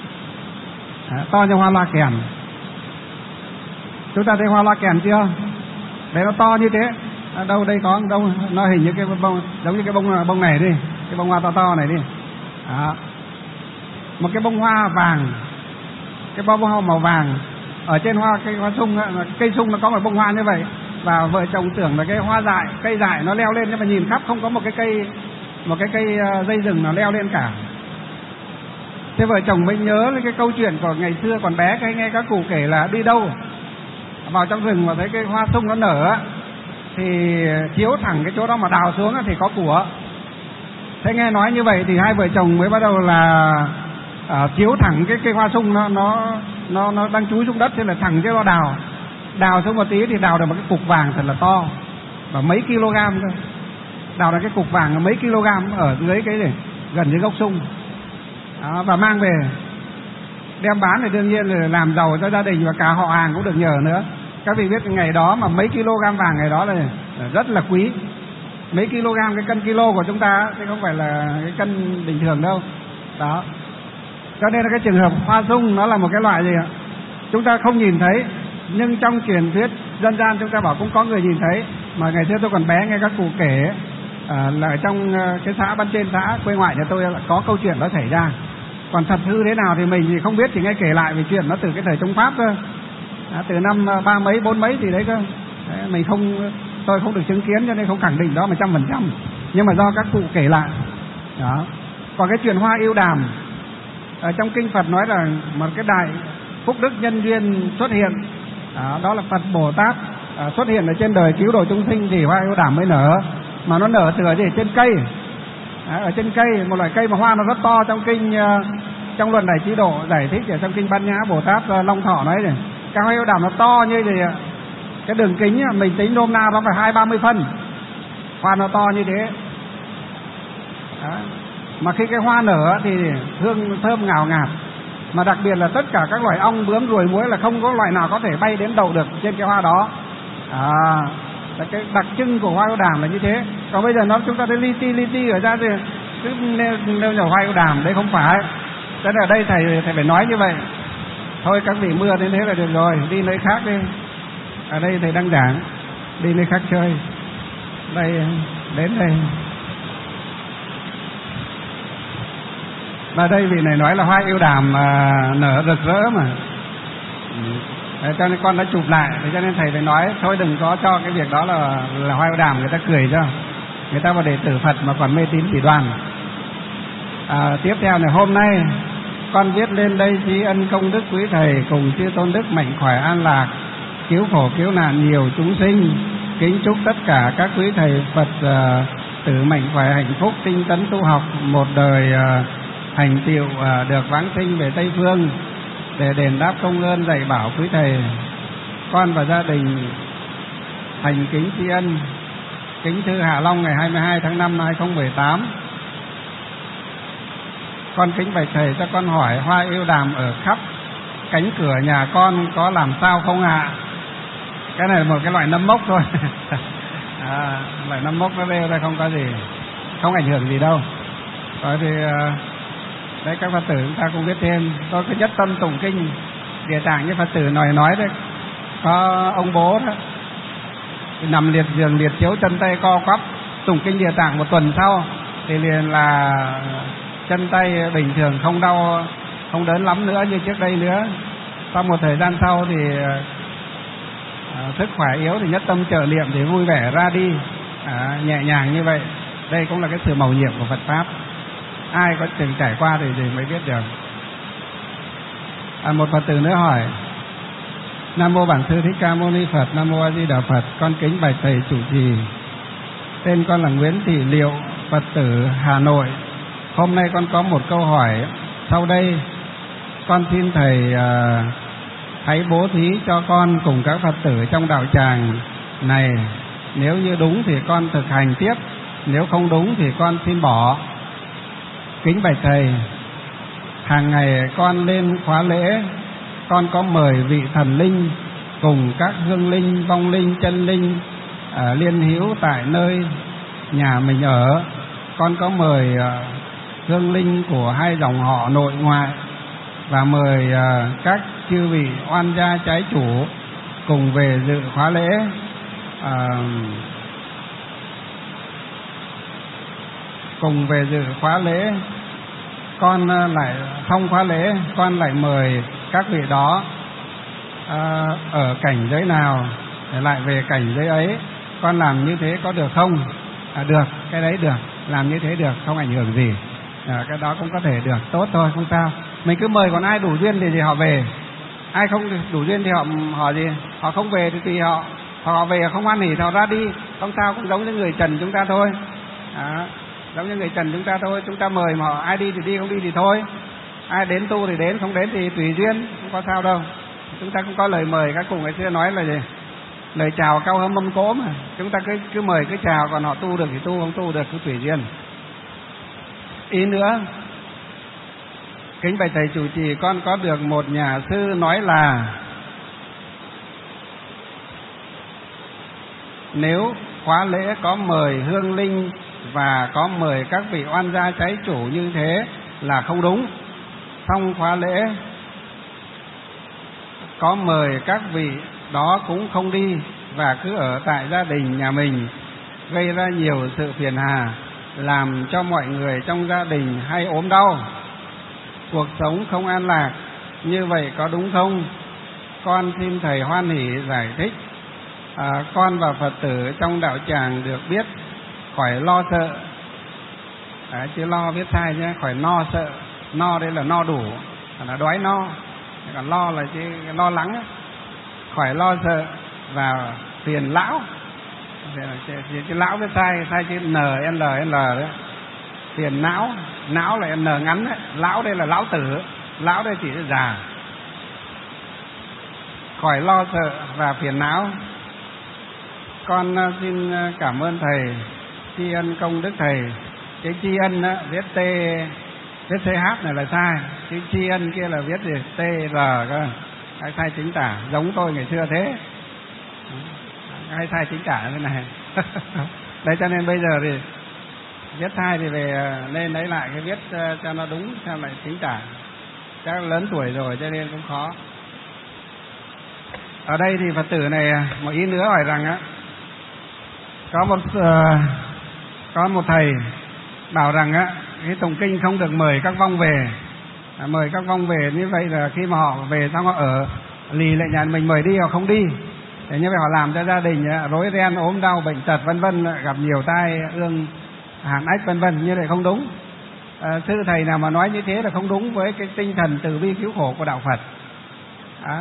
to như hoa loa kèn. Chúng ta thấy hoa loa kèn chưa? Đấy, nó to như thế. À, đâu đây có đâu, nó hình như cái bông, giống như cái bông bông này đi, cái bông hoa to to này đi. Đó. Một cái bông hoa vàng, cái bông hoa màu vàng ở trên hoa cây hoa sung, cây sung nó có một bông hoa như vậy, và vợ chồng tưởng là cái hoa dại, cây dại nó leo lên, nhưng mà nhìn khắp không có một cái cây, một cái cây dây rừng nào leo lên cả. Thế vợ chồng mới nhớ cái câu chuyện của ngày xưa còn bé, cái nghe các cụ kể là đi đâu vào trong rừng mà thấy cái hoa sung nó nở thì chiếu thẳng cái chỗ đó mà đào xuống thì có của. Thế nghe nói như vậy thì hai vợ chồng mới bắt đầu là à, chiếu thẳng cái cây hoa sung nó nó nó nó đang chúi xuống đất, thế là thẳng cái đó đào đào xuống một tí thì đào được một cái cục vàng thật là to, và mấy kg thôi. Đào được cái cục vàng mấy kg ở dưới cái gì gần dưới gốc sung. Đó, và mang về đem bán thì đương nhiên là làm giàu cho gia đình, và cả họ hàng cũng được nhờ nữa. Các vị biết ngày đó mà mấy kg vàng ngày đó là rất là quý. mấy kg cái cân kilo của chúng ta, chứ không phải là cái cân bình thường đâu. Đó. Cho nên là cái trường hợp hoa sung nó là một cái loại gì ạ? Chúng ta không nhìn thấy, nhưng trong truyền thuyết dân gian chúng ta bảo cũng có người nhìn thấy. Mà ngày xưa tôi còn bé nghe các cụ kể à, là ở trong cái xã bên trên xã quê ngoại nhà tôi là có câu chuyện đó xảy ra. Còn thật hư thế nào thì mình thì không biết, chỉ nghe kể lại về chuyện nó từ cái thời Trung Pháp cơ, à, từ năm ba mấy bốn mấy gì đấy cơ. Đấy, mình không tôi không được chứng kiến cho nên không khẳng định đó một trăm phần trăm, nhưng mà do các cụ kể lại. Đó. Còn cái chuyện hoa yêu đàm ở trong kinh Phật nói là một cái đại phúc đức nhân duyên xuất hiện, đó, đó là Phật Bồ Tát à, xuất hiện ở trên đời cứu độ chúng sinh thì hoa yêu đàm mới nở. Mà nó nở từ ở gì? Trên cây. À, ở trên cây, một loại cây mà hoa nó rất to. Trong kinh uh, trong luận Đại Trí Độ giải thích ở trong kinh Bát Nhã Bồ Tát uh, Long Thọ nói này, cái hoa yêu đàm nó to như gì ạ? Cái đường kính mình tính nôm na nó phải hai ba mươi phân, hoa nó to như thế. Đó. Mà khi cái hoa nở thì hương thơm ngào ngạt, mà đặc biệt là tất cả các loài ong bướm ruồi muỗi là không có loại nào có thể bay đến đậu được trên cái hoa đó. À, là cái đặc trưng của hoa yêu đàm là như thế. Còn bây giờ nó chúng ta thấy li ti li ti ở ra thì cứ nêu, nêu nhỏ hoa yêu đàm, đấy không phải. Thế ở đây thầy thầy phải nói như vậy. Thôi các vị mưa đến thế là được rồi, đi nơi khác đi. Ở đây thầy đang giảng, đi nơi khác chơi. Đây, đến đây. Và đây vị này nói là hoa yêu đàm mà nở rực rỡ mà. Đấy, cho nên con đã chụp lại, thế cho nên thầy phải nói thôi đừng có cho cái việc đó là là hoa yêu đàm, người ta cười cho. Người ta vào đệ tử Phật mà còn mê tín dị đoan. À, tiếp theo này, hôm nay con viết lên đây trí ân công đức quý thầy cùng chư tôn đức mạnh khỏe an lạc, cứu khổ cứu nạn nhiều chúng sinh. Kính chúc tất cả các quý thầy Phật uh, tử mạnh khỏe hạnh phúc, tinh tấn tu học, một đời uh, thành tựu uh, được vãng sinh về Tây Phương để đền đáp công ơn dạy bảo quý thầy. Con và gia đình thành kính tri ân. Kính thư Hạ Long ngày hai mươi hai tháng năm năm hai nghìn không trăm mười tám. Con kính bạch thầy cho con hỏi hoa yêu đàm ở khắp cánh cửa nhà con có làm sao không ạ? À? Cái này là một cái loại nấm mốc thôi. À, loại nấm mốc nó rêu đây không có gì, không ảnh hưởng gì đâu. Rồi thì đấy, các Phật tử chúng ta cũng biết thêm. Tôi cứ nhất tâm tụng kinh Địa Tạng như Phật tử nói nói đấy. Có ông bố đó nằm liệt giường liệt chiếu, chân tay co quắp, tụng kinh Địa Tạng một tuần sau thì liền là chân tay bình thường, không đau không đớn lắm nữa như trước đây nữa. Sau một thời gian sau thì à, sức khỏe yếu thì nhất tâm trợ niệm thì vui vẻ ra đi, à, nhẹ nhàng như vậy. Đây cũng là cái sự mầu nhiệm của Phật pháp. Ai có từng trải qua thì, thì mới biết được. À, một Phật tử nữa hỏi: Nam mô Bản Sư Thích Ca Mâu Ni Phật. Nam mô A Di Đà Phật. Con kính bạch thầy chủ trì. Tên con là Nguyễn Thị Liệu, Phật tử Hà Nội. Hôm nay con có một câu hỏi sau đây. Con xin thầy uh, hãy bố thí cho con cùng các Phật tử trong đạo tràng này. Nếu như đúng thì con thực hành tiếp, nếu không đúng thì con xin bỏ. Kính bạch thầy, hàng ngày con lên khóa lễ, con có mời vị thần linh cùng các hương linh, vong linh, chân linh à, liên hữu tại nơi nhà mình ở. Con có mời à, hương linh của hai dòng họ nội ngoại và mời à, các chư vị oan gia trái chủ cùng về dự khóa lễ. À, cùng về dự khóa lễ. Con lại không khóa lễ, con lại mời các vị đó à, ở cảnh giới nào để lại về cảnh giới ấy. Con làm như thế có được không? À, được, cái đấy được, làm như thế được, không ảnh hưởng gì. À, cái đó cũng có thể được, tốt thôi, không sao. Mình cứ mời, còn ai đủ duyên thì, thì họ về. Ai không đủ duyên thì họ họ gì? Họ không về thì tùy họ. Họ về không ăn thì họ ra đi, không sao, cũng giống như người trần chúng ta thôi. À, giống như người trần chúng ta thôi. Chúng ta mời mà họ, ai đi thì đi, không đi thì thôi. Ai đến tu thì đến, không đến thì tùy duyên, không có sao đâu. Chúng ta cũng có lời mời, các cụ ngày xưa nói là gì? Lời chào cao hơn mâm cỗ mà. Chúng ta cứ cứ mời cứ chào, còn họ tu được thì tu, không tu được cứ tùy duyên. Ý nữa, kính bạch thầy chủ trì, con có được một nhà sư nói là nếu khóa lễ có mời hương linh và có mời các vị oan gia trái chủ như thế là không đúng. Xong khóa lễ có mời các vị đó cũng không đi và cứ ở tại gia đình nhà mình, gây ra nhiều sự phiền hà, làm cho mọi người trong gia đình hay ốm đau, cuộc sống không an lạc. Như vậy có đúng không? Con xin thầy hoan hỷ giải thích. À, con và Phật tử trong đạo tràng được biết khỏi lo sợ. À, chứ lo biết sai nhé, khỏi no sợ. No đây là no đủ, là đói no. Còn lo là chứ lo lắng ấy. Khỏi lo sợ và phiền lão. Chứ lão biết sai, sai chứ N L L đấy. Phiền não, não là N ngắn đấy. Lão đây là lão tử, lão đây chỉ là già. Khỏi lo sợ và phiền não. Con xin cảm ơn thầy, tri ân công đức thầy. Cái tri ân á, viết T, viết C H này là sai. Cái tri ân kia là viết gì? T R cơ. Cái sai chính tả, giống tôi ngày xưa thế. Cái sai chính tả thế này. Đấy cho nên bây giờ thì viết sai thì về nên lấy lại cái viết cho nó đúng, xem lại chính tả. Chắc lớn tuổi rồi cho nên cũng khó. Ở đây thì Phật tử này một ý nữa hỏi rằng á, có một uh, có một thầy bảo rằng á, cái tụng kinh không được mời các vong về. À, mời các vong về như vậy là khi mà họ về xong họ ở lì lại nhà mình, mời đi họ không đi. Để như vậy họ làm cho gia đình á, rối ren, ốm đau, bệnh tật vân vân, gặp nhiều tai ương, hạn ách vân vân, như vậy không đúng. À, sư thầy nào mà nói như thế là không đúng với cái tinh thần từ bi cứu khổ của đạo Phật. À,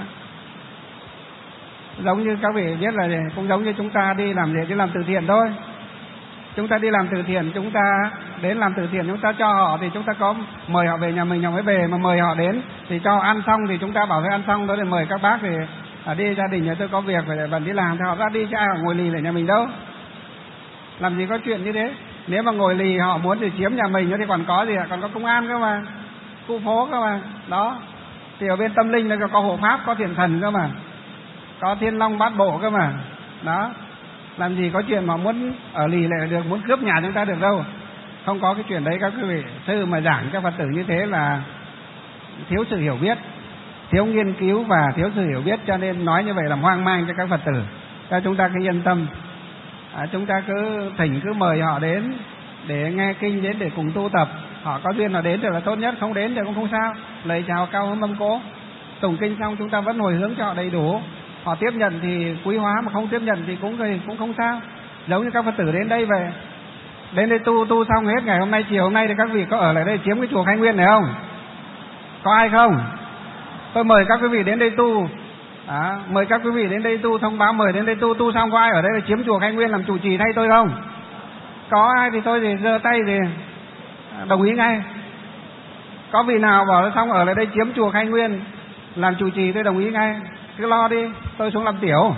giống như các vị biết là cũng giống như chúng ta đi làm gì, đi làm từ thiện thôi. Chúng ta đi làm từ thiện, chúng ta đến làm từ thiện, chúng ta cho họ thì chúng ta có mời họ về nhà mình họ mới về, mà mời họ đến thì cho ăn xong thì chúng ta bảo với ăn xong đó để mời các bác thì à, đi gia đình nhà tôi có việc phải bận đi làm thì họ ra đi, chứ ai họ ngồi lì ở nhà mình đâu. Làm gì có chuyện như thế. Nếu mà ngồi lì họ muốn thì chiếm nhà mình thì còn có gì ạ? Còn có công an cơ mà, khu phố cơ mà. Đó. Thì ở bên tâm linh là có hộ pháp, có thiện thần cơ mà, có thiên long bát bộ cơ mà. Đó. Làm gì có chuyện mà muốn ở lì lại được, muốn cướp nhà chúng ta được đâu. Không có cái chuyện đấy các quý vị. Sư mà giảng cho Phật tử như thế là thiếu sự hiểu biết, thiếu nghiên cứu và thiếu sự hiểu biết, cho nên nói như vậy làm hoang mang cho các Phật tử. Cho chúng ta cứ yên tâm. À, chúng ta cứ thỉnh, cứ mời họ đến để nghe kinh, đến để cùng tu tập. Họ có duyên họ đến thì là tốt nhất, không đến thì cũng không sao. Lời chào cao hơn mâm cỗ. Tụng kinh xong chúng ta vẫn hồi hướng cho họ đầy đủ. Họ tiếp nhận thì quý hóa, mà không tiếp nhận thì cũng cũng không sao. Giống như các Phật tử đến đây về, đến đây tu tu xong hết ngày hôm nay, chiều hôm nay thì các vị có ở lại đây chiếm cái chùa Khai Nguyên này không? Có ai không? Tôi mời các quý vị đến đây tu. À, mời các quý vị đến đây tu, thông báo mời đến đây tu, tu xong có ai ở đây là chiếm chùa Khai Nguyên làm trụ trì thay tôi không? Có ai thì tôi thì giơ tay thì đồng ý ngay. Có vị nào bảo xong ở lại đây chiếm chùa Khai Nguyên làm trụ trì tôi đồng ý ngay. Cứ lo đi, tôi xuống làm tiểu.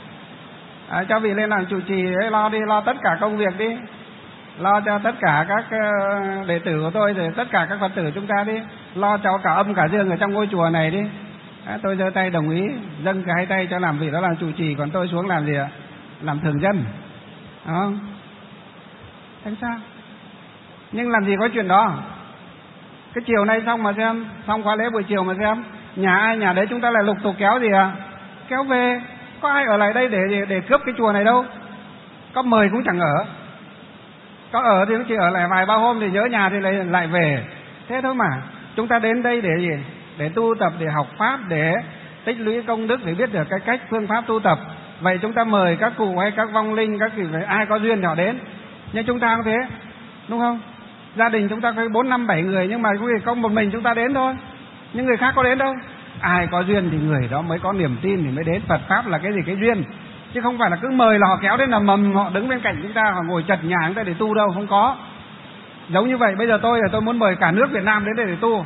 À, cho vị lên làm trụ trì ấy, lo đi, lo tất cả công việc đi, lo cho tất cả các đệ tử của tôi, rồi tất cả các Phật tử chúng ta đi, lo cho cả âm cả dương ở trong ngôi chùa này đi. À, tôi giơ tay đồng ý, dâng cả hai tay cho làm vị đó làm trụ trì, còn tôi xuống làm gì ạ? Làm thường dân. Đúng không? Thế sao? Nhưng làm gì có chuyện đó. Cái chiều nay xong mà xem, xong khóa lễ buổi chiều mà xem, nhà ai nhà đấy chúng ta lại lục tục kéo gì à? Kéo về. Có ai ở lại đây để để cướp cái chùa này đâu. Có mời cũng chẳng ở. Có ở thì cũng chỉ ở lại vài ba hôm thì nhớ nhà thì lại lại về. Thế thôi mà. Chúng ta đến đây để gì? Để tu tập, để học pháp, để tích lũy công đức, để biết được cái cách phương pháp tu tập. Vậy chúng ta mời các cụ hay các vong linh, các vị ai có duyên họ đến. Nhưng chúng ta cũng thế, đúng không? Gia đình chúng ta có bốn năm bảy người, nhưng mà có một mình chúng ta đến thôi. Nhưng người khác có đến đâu. Ai có duyên thì người đó mới có niềm tin thì mới đến. Phật pháp là cái gì? Cái duyên. Chứ không phải là cứ mời là họ kéo đến là mầm họ đứng bên cạnh chúng ta, họ ngồi chật nhà chúng ta để tu đâu, không có. Giống như vậy bây giờ tôi là tôi muốn mời cả nước Việt Nam đến đây để tu.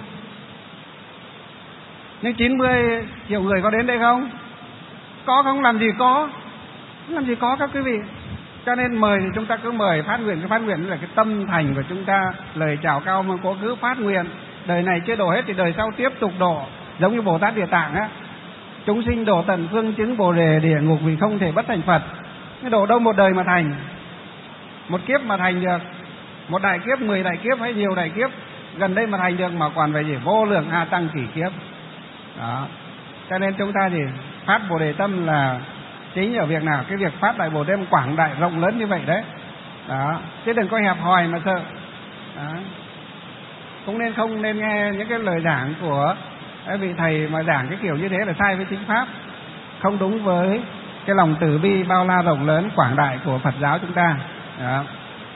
Nhưng chín mươi triệu người có đến đây không? Có không? Làm gì có. Làm gì có các quý vị. Cho nên mời thì chúng ta cứ mời, phát nguyện. Cái phát nguyện là cái tâm thành của chúng ta. Lời chào cao mà có cứ phát nguyện. Đời này chưa đổ hết thì đời sau tiếp tục đổ. Giống như Bồ Tát Địa Tạng á, chúng sinh đổ tận phương chứng Bồ Đề địa ngục vì không thể bất thành Phật. Cái độ đâu một đời mà thành, một kiếp mà thành được, một đại kiếp, mười đại kiếp hay nhiều đại kiếp gần đây mà thành được, mà còn phải gì vô lượng a tăng kỷ kiếp. Đó, cho nên chúng ta thì phát Bồ Đề tâm là chính ở việc nào? Cái việc phát đại Bồ Đề tâm quảng đại rộng lớn như vậy đấy. Đó, chứ đừng có hẹp hòi mà sợ. Đó, cũng nên không nên nghe những cái lời giảng của cái vị thầy mà giảng cái kiểu như thế là sai với chính pháp, không đúng với cái lòng từ bi bao la rộng lớn quảng đại của Phật giáo chúng ta. Đó.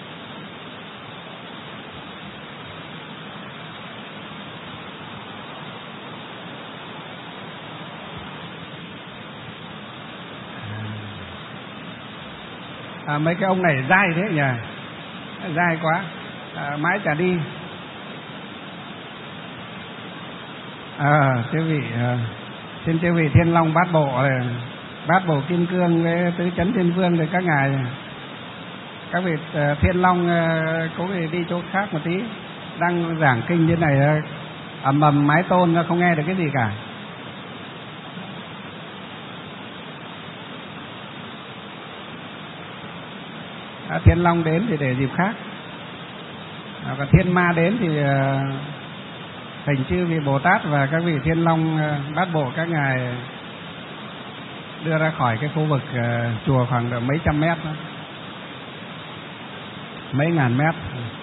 À, mấy cái ông này dai thế nhỉ, dai quá, à, mãi chả đi. À, chư vị, à, xin chư vị Thiên Long Bát Bộ, Bát Bộ Kim Cương với Tứ Chấn Thiên Vương rồi các ngài, các vị uh, Thiên Long uh, cũng đi chỗ khác một tí, đang giảng kinh như này ầm ầm mái tôn nó không nghe được cái gì cả. À, Thiên Long đến thì để dịp khác, à, còn Thiên Ma đến thì uh, thành chư vị Bồ Tát và các vị Thiên Long uh, Bát Bộ các ngài đưa ra khỏi cái khu vực uh, chùa khoảng độ mấy trăm mét đó, mấy ngàn mét.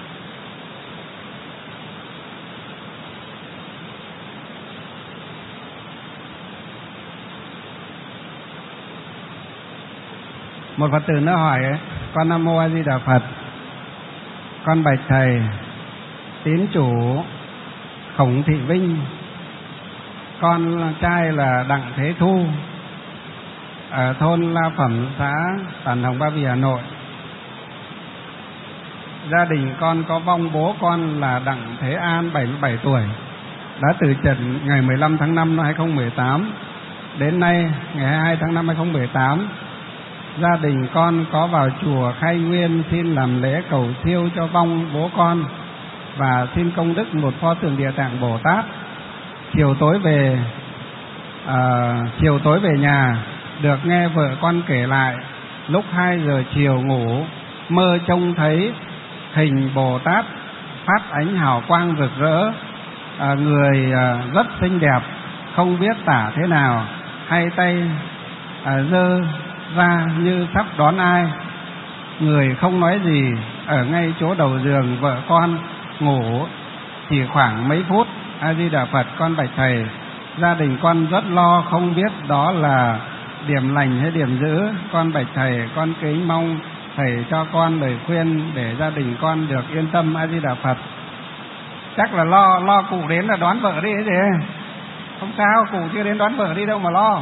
Một Phật tử nó hỏi ấy, con Nam Mô A Di Đà Phật, con bạch thầy, tín chủ Khổng Thị Vinh, con trai là Đặng Thế Thu, ở thôn La Phẩm, xã Tản Hồng, Ba Vì, Hà Nội. Gia đình con có vong bố con là Đặng Thế An, bảy mươi bảy tuổi, đã từ trần ngày mười lăm tháng năm năm hai không một tám. Đến nay ngày hai mươi hai tháng năm năm hai không một tám, gia đình con có vào chùa Khai Nguyên xin làm lễ cầu siêu cho vong bố con và xin công đức một pho tượng Địa Tạng Bồ Tát. Chiều tối về à, chiều tối về nhà, được nghe vợ con kể lại, lúc hai giờ chiều ngủ, mơ trông thấy hình Bồ Tát phát ánh hào quang rực rỡ, à, người à, rất xinh đẹp, không biết tả thế nào, hai tay à, giơ ra như sắp đón ai. Người không nói gì, ở ngay chỗ đầu giường vợ con ngủ chỉ khoảng mấy phút. A Di Đà Phật, con bạch thầy, gia đình con rất lo, không biết đó là điểm lành hay điểm dữ. Con bạch thầy, con kính mong thầy cho con lời khuyên để gia đình con được yên tâm. A Di Đà Phật. Chắc là lo lo cụ đến là đón vợ đi ấy gì. Không sao, cụ chưa đến đón vợ đi đâu mà lo.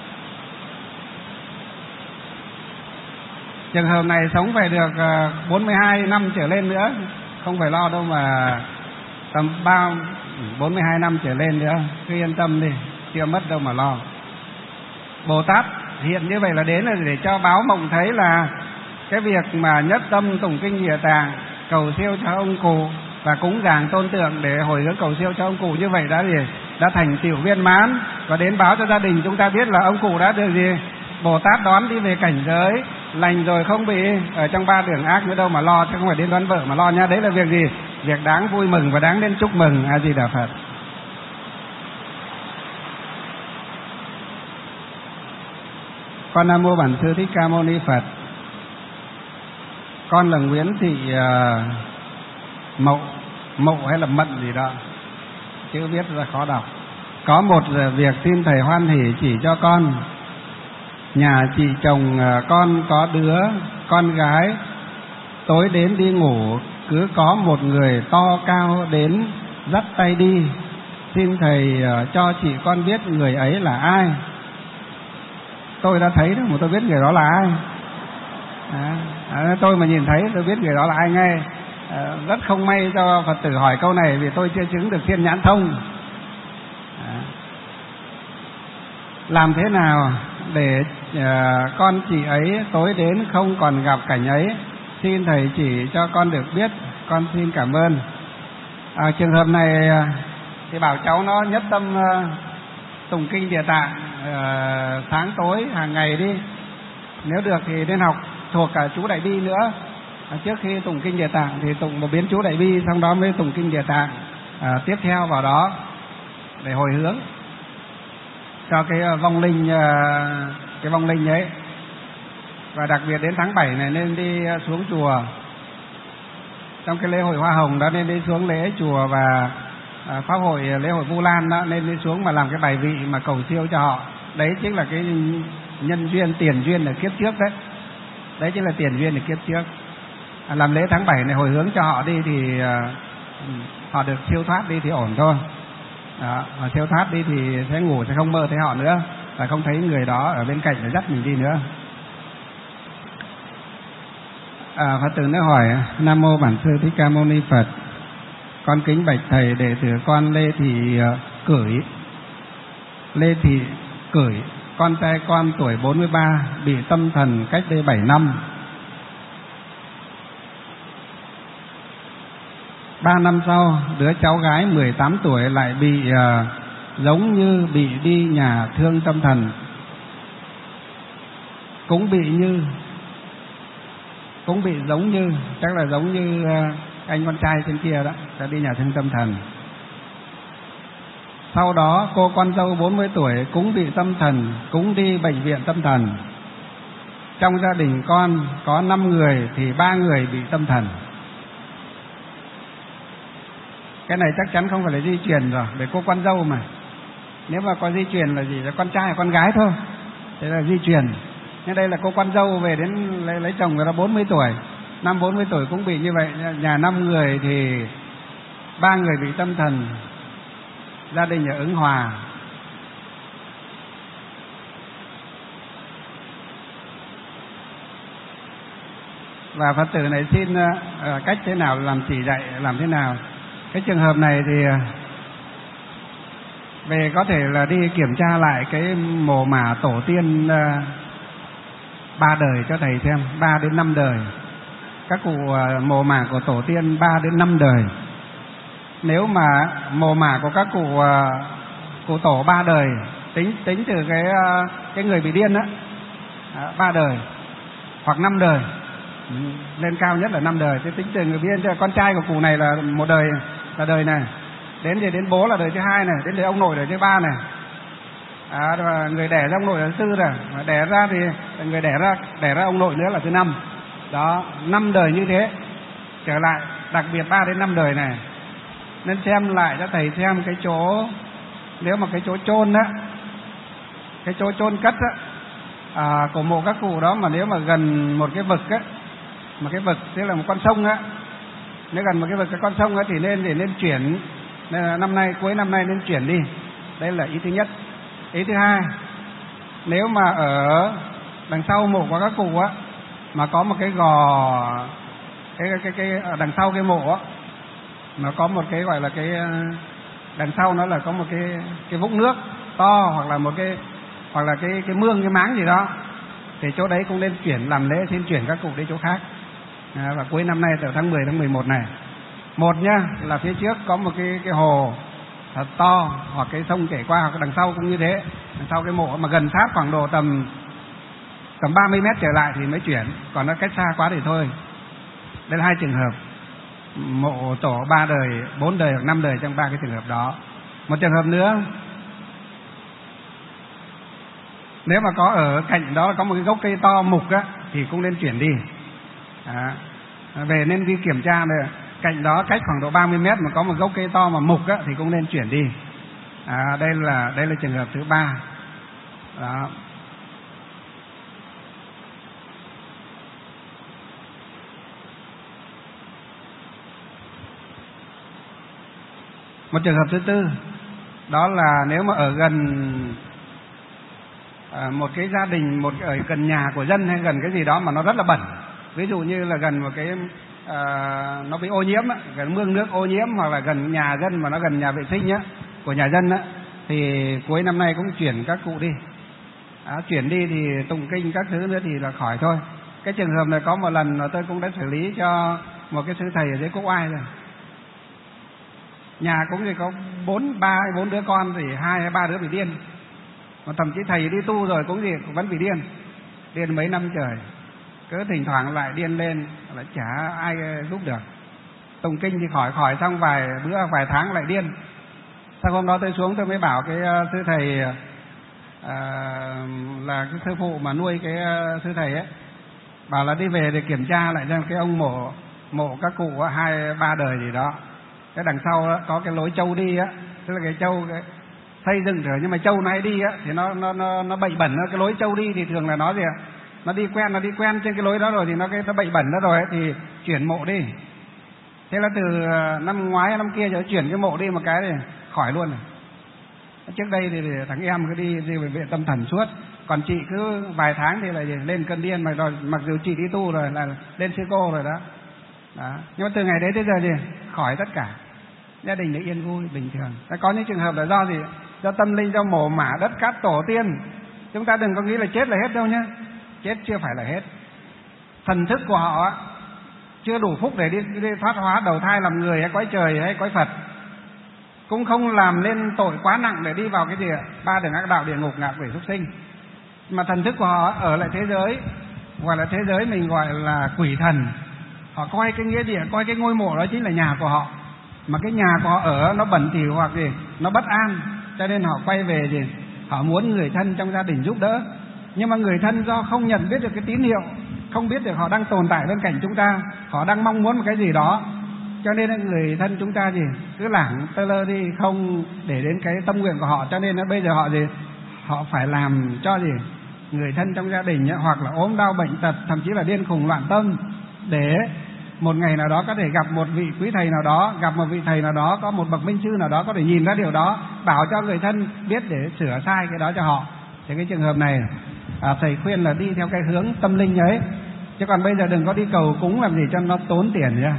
Trường hợp này sống phải được bốn mươi hai năm trở lên nữa, không phải lo đâu mà tầm ba bốn mươi hai năm trở lên nữa, cứ yên tâm đi, chưa mất đâu mà lo. Bồ Tát hiện như vậy là đến là để cho báo mộng thấy là cái việc mà nhất tâm tụng kinh Địa Tạng cầu siêu cho ông cụ và cúng dường tôn tượng để hồi hướng cầu siêu cho ông cụ như vậy đã gì đã thành tựu viên mãn, và đến báo cho gia đình chúng ta biết là ông cụ đã được gì Bồ Tát đón đi về cảnh giới lành rồi, không bị ở trong ba đường ác nữa đâu mà lo, chứ không phải đến đón vợ mà lo nha. Đấy là việc gì? Việc đáng vui mừng và đáng nên chúc mừng. A Di Đà Phật. Con Nam Mô Bản Sư Thích Ca Mâu Ni Phật. Con là Nguyễn Thị uh, Mậu Mậu hay là Mận gì đó, chữ viết ra khó đọc. Có một việc xin thầy hoan hỷ chỉ cho con. Nhà chị chồng con có đứa con gái, tối đến đi ngủ cứ có một người to cao đến dắt tay đi. Xin thầy cho chị con biết người ấy là ai. Tôi đã thấy đó mà tôi biết người đó là ai. À, à, tôi mà nhìn thấy tôi biết người đó là ai ngay. À, rất không may cho Phật tử hỏi câu này vì tôi chưa chứng được thiên nhãn thông. À, làm thế nào để uh, con chị ấy tối đến không còn gặp cảnh ấy? Xin thầy chỉ cho con được biết, con xin cảm ơn. À, trường hợp này uh, thì bảo cháu nó nhất tâm uh, tụng kinh Địa Tạng uh, sáng tối hàng ngày đi, nếu được thì nên học thuộc cả chú Đại Bi nữa. À, trước khi tụng kinh Địa Tạng thì tụng một biến chú Đại Bi, xong đó mới tụng kinh Địa Tạng à, tiếp theo vào đó để hồi hướng cho cái vong linh cái vong linh ấy. Và đặc biệt đến tháng bảy này nên đi xuống chùa, trong cái lễ hội Hoa Hồng đó nên đi xuống lễ chùa, và à, pháp hội lễ hội Vu Lan đó nên đi xuống mà làm cái bài vị mà cầu siêu cho họ. Đấy chính là cái nhân duyên, tiền duyên ở kiếp trước đấy. Đấy chính là tiền duyên ở kiếp trước. À, làm lễ tháng bảy này hồi hướng cho họ đi thì à, họ được siêu thoát đi thì ổn thôi. Đó, họ siêu thoát đi thì sẽ ngủ, sẽ không mơ thấy họ nữa, và không thấy người đó ở bên cạnh để dắt mình đi nữa. À, Phật tử nó hỏi: Nam mô Bản Sư Thích Ca Mâu Ni Phật, con kính bạch thầy, đệ tử con Lê Thị uh, Cửi, Lê Thị Cửi, con trai con tuổi bốn mươi ba, bị tâm thần cách đây bảy năm. Ba năm sau, đứa cháu gái mười tám tuổi lại bị uh, giống như bị đi nhà thương tâm thần, cũng bị như cũng bị giống như chắc là giống như uh, anh con trai trên kia đó, đã đi nhà thương tâm thần. Sau đó cô con dâu bốn mươi tuổi cũng bị tâm thần, cũng đi bệnh viện tâm thần. Trong gia đình con có năm người thì ba người bị tâm thần. Cái này chắc chắn không phải là di truyền rồi, để cô con dâu mà. Nếu mà có di truyền là gì, là con trai hay con gái thôi, thế là di truyền. Nhưng đây là cô con dâu về đến lấy, lấy chồng người ta bốn mươi tuổi, năm bốn mươi tuổi cũng bị như vậy. Nhà năm người thì ba người bị tâm thần, gia đình ở Ứng Hòa. Và Phật tử này xin uh, cách thế nào làm chỉ dạy làm thế nào. Cái trường hợp này thì uh, về có thể là đi kiểm tra lại cái mồ mả tổ tiên uh, ba đời cho thầy xem, ba đến năm đời. Các cụ uh, mồ mả của tổ tiên ba đến năm đời. Nếu mà mồ mả của các cụ uh, cụ tổ ba đời, tính tính từ cái uh, cái người bị điên á, ba uh, đời hoặc năm đời, lên cao nhất là năm đời. Thế tính từ người bị điên, con trai của cụ này là một đời, là đời này, đến thì đến bố là đời thứ hai này, đến đời ông nội đời thứ ba này. À, và người đẻ ra ông nội là thứ tư rồi, mà đẻ ra thì người đẻ ra đẻ ra ông nội nữa là thứ năm. Đó, năm đời như thế trở lại, đặc biệt ba đến năm đời này. Nên xem lại cho thầy xem cái chỗ, nếu mà cái chỗ chôn á, cái chỗ chôn cất á, à, của mộ các cụ đó mà nếu mà gần một cái vực á, một cái vực tức là một con sông á, nếu gần một cái vực cái con sông á thì nên thì nên chuyển, nên là năm nay cuối năm nay nên chuyển đi. Đây là ý thứ nhất. Ý thứ hai, nếu mà ở đằng sau mộ của các cụ á mà có một cái gò, cái cái cái, cái đằng sau cái mộ á mà có một cái gọi là cái đằng sau nó là có một cái cái vũng nước to, hoặc là một cái hoặc là cái cái mương, cái máng gì đó, thì chỗ đấy cũng nên chuyển làm lễ, xin chuyển các cụ đi chỗ khác. À, và cuối năm nay từ tháng mười tháng mười một này, một nhá, là phía trước có một cái cái hồ thật to, hoặc cái sông chảy qua, hoặc đằng sau cũng như thế. Đằng sau cái mộ mà gần sát khoảng độ tầm tầm ba mươi mét trở lại thì mới chuyển, còn nó cách xa quá thì thôi. Đây là hai trường hợp mộ tổ ba đời, bốn đời hoặc năm đời trong ba cái trường hợp đó. Một trường hợp nữa, nếu mà có ở cạnh đó có một cái gốc cây to mục á thì cũng nên chuyển đi. À, về nên đi kiểm tra này, cạnh đó cách khoảng độ ba mươi mét mà có một gốc cây to mà mục á thì cũng nên chuyển đi. À, đây là đây là trường hợp thứ ba. Đó. Một trường hợp thứ tư, đó là nếu mà ở gần à, một cái gia đình, một ở gần nhà của dân hay gần cái gì đó mà nó rất là bẩn, ví dụ như là gần một cái à, nó bị ô nhiễm á, gần mương nước ô nhiễm, hoặc là gần nhà dân mà nó gần nhà vệ sinh á của nhà dân á, thì cuối năm nay cũng chuyển các cụ đi. À, chuyển đi thì tụng kinh các thứ nữa thì là khỏi thôi. Cái trường hợp này có một lần mà tôi cũng đã xử lý cho một cái sư thầy ở dưới Quốc Oai rồi. Nhà cũng thì có bốn ba bốn đứa con thì hai hay ba đứa bị điên, mà thậm chí thầy đi tu rồi cũng gì cũng vẫn bị điên, điên mấy năm trời. cứ thỉnh thoảng lại điên lên, lại chả ai giúp được. Tụng kinh thì khỏi khỏi xong vài bữa vài tháng lại điên. Sau hôm đó tôi xuống tôi mới bảo cái uh, sư thầy uh, là cái sư phụ mà nuôi cái uh, sư thầy ấy, bảo là đi về để kiểm tra lại xem cái ông mộ mộ các cụ á, hai ba đời gì đó, cái đằng sau đó, có cái lối trâu đi á, tức là cái trâu cái, xây dựng rồi nhưng mà trâu này đi á thì nó nó nó nó bậy bẩn. Cái lối trâu đi thì thường là nó gì ạ, nó đi quen nó đi quen trên cái lối đó rồi thì nó cái nó bậy bẩn đó rồi ấy, thì chuyển mộ đi. Thế là từ năm ngoái năm kia cho chuyển cái mộ đi một cái thì khỏi luôn rồi. Trước đây thì thằng em cứ đi đi bệnh viện tâm thần suốt, còn chị cứ vài tháng thì lại lên cơn điên, mà rồi mặc dù chị đi tu rồi là lên sư cô rồi đó. Đó. Nhưng mà từ ngày đấy tới giờ thì khỏi tất cả, gia đình được yên vui bình thường. Đã có những trường hợp là do gì? Do tâm linh, do mồ mả đất cát tổ tiên. Chúng ta đừng có nghĩ là chết là hết đâu nhé, chết chưa phải là hết. Thần thức của họ chưa đủ phúc để đi, đi thoát hóa đầu thai làm người hay cõi trời hay cõi Phật, cũng không làm nên tội quá nặng để đi vào cái gì ba đường ác đạo, địa ngục, ngạ quỷ, súc sinh. Mà thần thức của họ ở lại thế giới, gọi là thế giới mình gọi là quỷ thần. Họ coi cái nghĩa địa, coi cái ngôi mộ đó chính là nhà của họ, mà cái nhà của họ ở nó bẩn thỉu hoặc gì nó bất an, cho nên họ quay về gì họ muốn người thân trong gia đình giúp đỡ. Nhưng mà người thân do không nhận biết được cái tín hiệu, không biết được họ đang tồn tại bên cạnh chúng ta, họ đang mong muốn một cái gì đó, cho nên người thân chúng ta gì cứ lảng tơ lơ đi, không để đến cái tâm nguyện của họ. Cho nên bây giờ họ gì họ phải làm cho gì người thân trong gia đình ấy, hoặc là ốm đau bệnh tật, thậm chí là điên khùng loạn tâm, để một ngày nào đó có thể gặp một vị quý thầy nào đó, gặp một vị thầy nào đó, có một bậc minh sư nào đó có thể nhìn ra điều đó, bảo cho người thân biết để sửa sai cái đó cho họ. Thì cái trường hợp này à, thầy khuyên là đi theo cái hướng tâm linh ấy, chứ còn bây giờ đừng có đi cầu cúng làm gì cho nó tốn tiền nhá.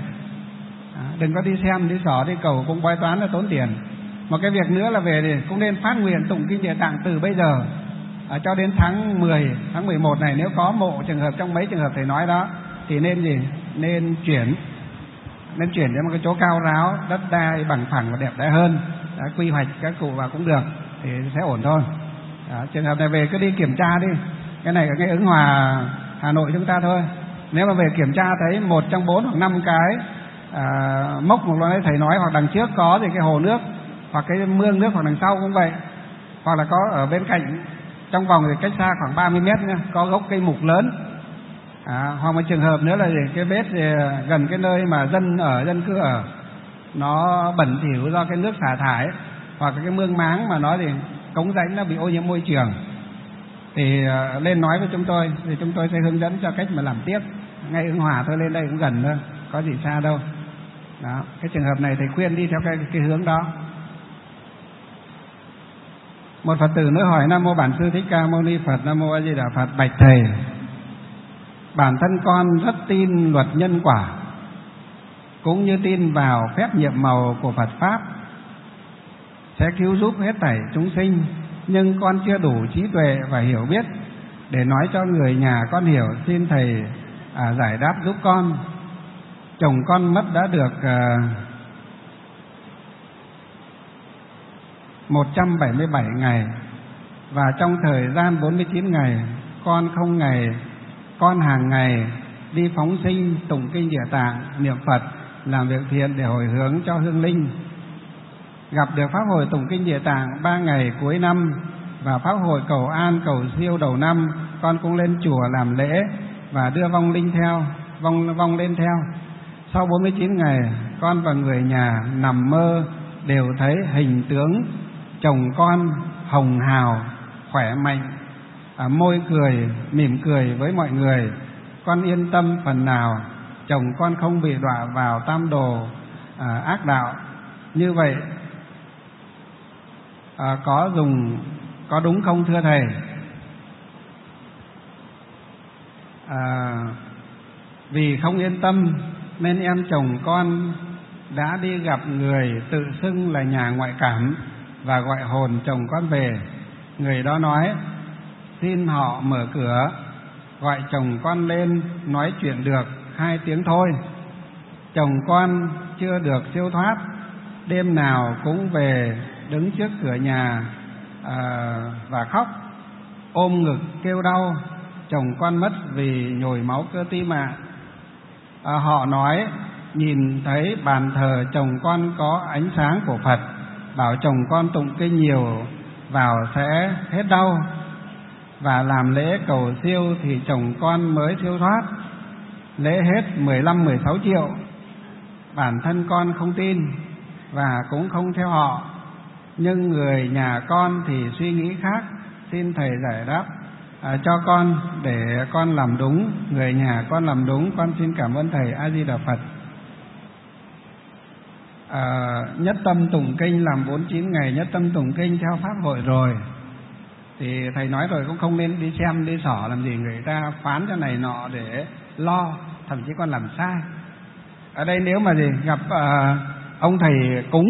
À, đừng có đi xem đi xỏ đi cầu cúng bói toán là tốn tiền. Một cái việc nữa là về thì cũng nên phát nguyện tụng kinh Địa Tạng từ bây giờ à, cho đến tháng mười, tháng mười một này, nếu có mộ trường hợp trong mấy trường hợp thầy nói đó thì nên gì nên chuyển nên chuyển đến một cái chỗ cao ráo, đất đai bằng phẳng và đẹp đẽ hơn. Đã quy hoạch các cụ vào cũng được thì sẽ ổn thôi. Đó, trường hợp này về cứ đi kiểm tra đi. Cái này ở ngay Ứng Hòa Hà Nội chúng ta thôi. Nếu mà về kiểm tra thấy một trong bốn hoặc năm cái à, mốc một loại thầy nói, hoặc đằng trước có thì cái hồ nước hoặc cái mương nước, hoặc đằng sau cũng vậy, hoặc là có ở bên cạnh trong vòng thì cách xa khoảng ba mươi mét nha, có gốc cây mục lớn. À, hoặc một trường hợp nữa là gì? Cái bếp thì gần cái nơi mà dân ở dân cư ở nó bẩn thỉu do cái nước xả thải, hoặc cái mương máng mà nó thì cống rãnh nó bị ô nhiễm môi trường, thì uh, lên nói với chúng tôi thì chúng tôi sẽ hướng dẫn cho cách mà làm tiếp. Ngay Ứng Hòa thôi, lên đây cũng gần thôi, có gì xa đâu. Đó, cái trường hợp này thầy khuyên đi theo cái, cái hướng đó. Một Phật tử nữa hỏi: Nam mô Bản Sư Thích Ca Mâu Ni Phật. Nam mô A Di Đà Phật. Bạch thầy, bản thân con rất tin luật nhân quả, cũng như tin vào phép nhiệm màu của Phật Pháp sẽ cứu giúp hết thảy chúng sinh, nhưng con chưa đủ trí tuệ và hiểu biết để nói cho người nhà con hiểu. Xin thầy à, giải đáp giúp con. Chồng con mất đã được à, một trăm bảy mươi bảy ngày, và trong thời gian bốn mươi chín ngày, con không ngày con hàng ngày đi phóng sinh, tụng kinh Địa Tạng, niệm Phật, làm việc thiện để hồi hướng cho hương linh. Gặp được pháp hội tụng kinh Địa Tạng ba ngày cuối năm và pháp hội cầu an cầu siêu đầu năm, con cũng lên chùa làm lễ và đưa vong linh theo, vong vong lên theo. Sau bốn mươi chín ngày, con và người nhà nằm mơ đều thấy hình tướng chồng con hồng hào, khỏe mạnh, à, môi cười, mỉm cười với mọi người. Con yên tâm phần nào chồng con không bị đọa vào tam đồ à, ác đạo. Như vậy à, có dùng có đúng không thưa thầy? À, vì không yên tâm nên em chồng con đã đi gặp người tự xưng là nhà ngoại cảm và gọi hồn chồng con về. Người đó nói xin họ mở cửa, gọi chồng con lên nói chuyện được hai tiếng thôi. Chồng con chưa được siêu thoát, đêm nào cũng về đứng trước cửa nhà à, và khóc, ôm ngực kêu đau. chồng con mất vì nhồi máu cơ tim ạ. À, họ nói nhìn thấy bàn thờ chồng con có ánh sáng của Phật, bảo chồng con tụng kinh nhiều vào sẽ hết đau, và làm lễ cầu siêu thì chồng con mới siêu thoát. Lễ hết mười lăm mười sáu triệu. Bản thân con không tin và cũng không theo họ, nhưng người nhà con thì suy nghĩ khác. Xin thầy giải đáp à, cho con để con làm đúng, người nhà con làm đúng. Con xin cảm ơn thầy. A Di Đà Phật. À, nhất tâm tụng kinh làm bốn mươi chín ngày nhất tâm tụng kinh theo pháp hội rồi thì thầy nói rồi, cũng không nên đi xem đi xỏ làm gì người ta phán cho này nọ để lo, thậm chí còn làm sai. Ở đây nếu mà gì gặp à, ông thầy cúng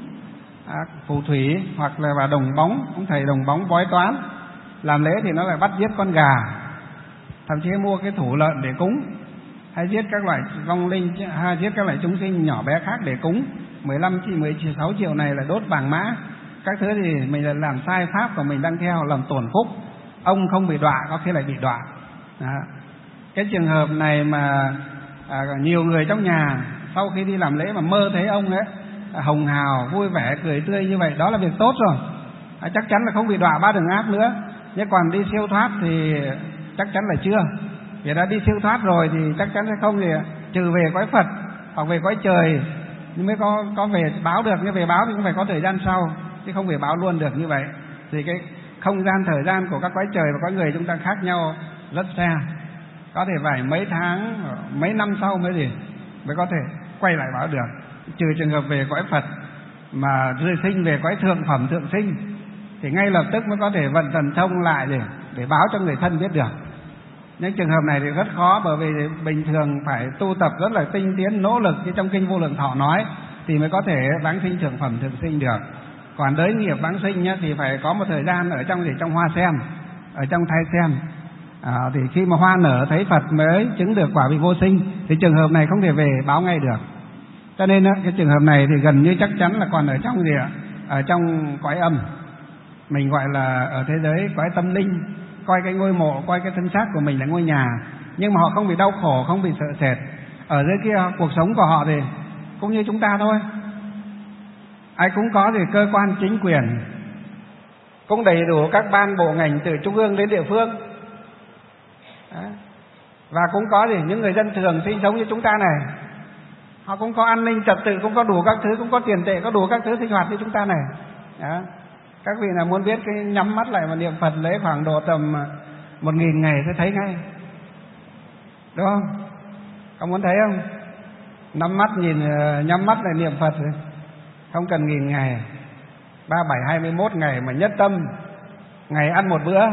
à, phù thủy hoặc là bà đồng bóng, ông thầy đồng bóng bói toán làm lễ thì nó lại bắt giết con gà, thậm chí mua cái thủ lợn để cúng, hay giết các loại vong linh, hay giết các loại chúng sinh nhỏ bé khác để cúng. Mười lăm chỉ mười sáu triệu này là đốt vàng mã các thứ thì mình là làm sai pháp của mình đang theo, làm tổn phúc. Ông không bị đọa, có khi lại bị đọa. Đó. Cái trường hợp này mà à, nhiều người trong nhà sau khi đi làm lễ mà mơ thấy ông ấy hồng hào vui vẻ cười tươi như vậy, đó là việc tốt rồi, à, chắc chắn là không bị đọa ba đường ác nữa. Nhưng còn đi siêu thoát thì chắc chắn là chưa. Vì đã đi siêu thoát rồi thì chắc chắn sẽ không, thì trừ về cõi Phật hoặc về cõi trời nhưng mới có có về báo được. Nhưng về báo thì cũng phải có thời gian sau, chứ không về báo luôn được như vậy. Thì cái không gian thời gian của các cõi trời và cõi người chúng ta khác nhau rất xa, có thể vài mấy tháng mấy năm sau mới gì mới có thể quay lại báo được. Trừ trường hợp về cõi Phật mà rơi sinh về cõi thượng phẩm thượng sinh thì ngay lập tức mới có thể vận thần thông lại để để báo cho người thân biết được. Những trường hợp này thì rất khó, bởi vì bình thường phải tu tập rất là tinh tiến nỗ lực, như trong kinh Vô Lượng Thọ nói, thì mới có thể vãng sinh thượng phẩm thượng sinh được. Còn đới nghiệp vãng sinh nhá, thì phải có một thời gian ở trong gì trong hoa sen, ở trong thai sen. À, thì khi mà hoa nở thấy Phật mới chứng được quả vị vô sinh, thì trường hợp này không thể về báo ngay được. Cho nên cái trường hợp này thì gần như chắc chắn là còn ở trong gì ạ? Ở trong cõi âm, mình gọi là ở thế giới cõi tâm linh, coi cái ngôi mộ, coi cái thân xác của mình là ngôi nhà, nhưng mà họ không bị đau khổ, không bị sợ sệt. Ở dưới kia cuộc sống của họ thì cũng như chúng ta thôi, ai cũng có thì cơ quan chính quyền, cũng đầy đủ các ban bộ ngành từ trung ương đến địa phương. Đó. Và cũng có thì những người dân thường sinh sống như chúng ta này, họ cũng có an ninh trật tự, cũng có đủ các thứ, cũng có tiền tệ, có đủ các thứ sinh hoạt như chúng ta này. Đó. Các vị nào muốn biết cái nhắm mắt lại mà niệm Phật lấy khoảng độ tầm một nghìn ngày sẽ thấy ngay, đúng không? Có muốn thấy không? Nhắm mắt nhìn, nhắm mắt lại niệm Phật không cần nghìn ngày, ba bảy hai mươi mốt ngày mà nhất tâm, ngày ăn một bữa,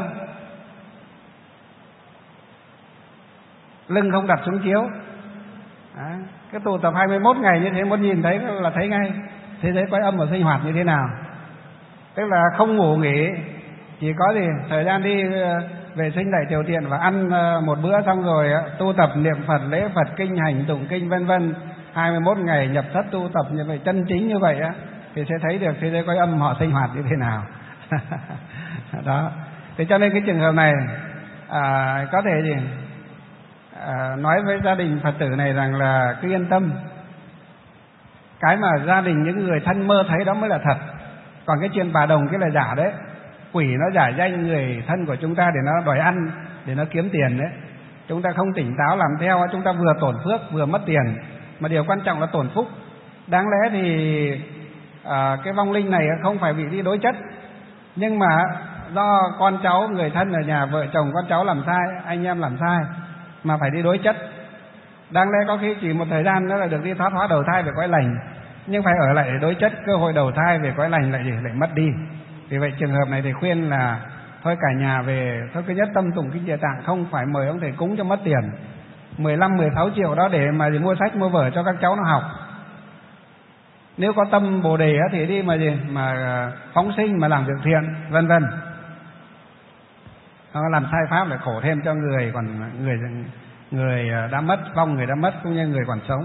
lưng không đặt xuống chiếu. Đó. Cái tụ tập hai mươi mốt ngày như thế muốn nhìn thấy là thấy ngay thế giới cõi âm và sinh hoạt như thế nào. Tức là không ngủ nghỉ, chỉ có gì thời gian đi vệ sinh đại tiểu tiện và ăn một bữa, xong rồi tu tập niệm Phật, lễ Phật, kinh hành, tụng kinh vân vân hai mươi mốt ngày nhập thất tu tập như vậy, chân chính như vậy á, thì sẽ thấy được thế giới cõi âm họ sinh hoạt như thế nào. Đó. Thế cho nên cái trường hợp này à, có thể gì à, nói với gia đình Phật tử này rằng là cứ yên tâm, cái mà gia đình những người thân mơ thấy đó mới là thật. Còn cái chuyện bà đồng cái là giả đấy. Quỷ nó giả danh người thân của chúng ta để nó đòi ăn, để nó kiếm tiền đấy. Chúng ta không tỉnh táo làm theo, chúng ta vừa tổn phước vừa mất tiền, mà điều quan trọng là tổn phúc. Đáng lẽ thì à, cái vong linh này không phải bị đi đối chất, nhưng mà do con cháu, người thân ở nhà, vợ chồng con cháu làm sai, anh em làm sai mà phải đi đối chất. Đáng lẽ có khi chỉ một thời gian nữa là được đi thoát hóa đầu thai về cõi lành, nhưng phải ở lại để đối chất, cơ hội đầu thai về cõi lành lại lại mất đi. Vì vậy trường hợp này thì khuyên là thôi cả nhà về, thôi cứ nhất tâm tụng kinh Địa Tạng, không phải mời ông thầy cúng cho mất tiền mười lăm mười sáu triệu đó để mà gì mua sách mua vở cho các cháu nó học. Nếu có tâm Bồ đề thì đi mà gì mà phóng sinh, mà làm việc thiện vân vân. Nó làm sai pháp lại khổ thêm cho người còn người người đã mất, vong người đã mất cũng như người còn sống.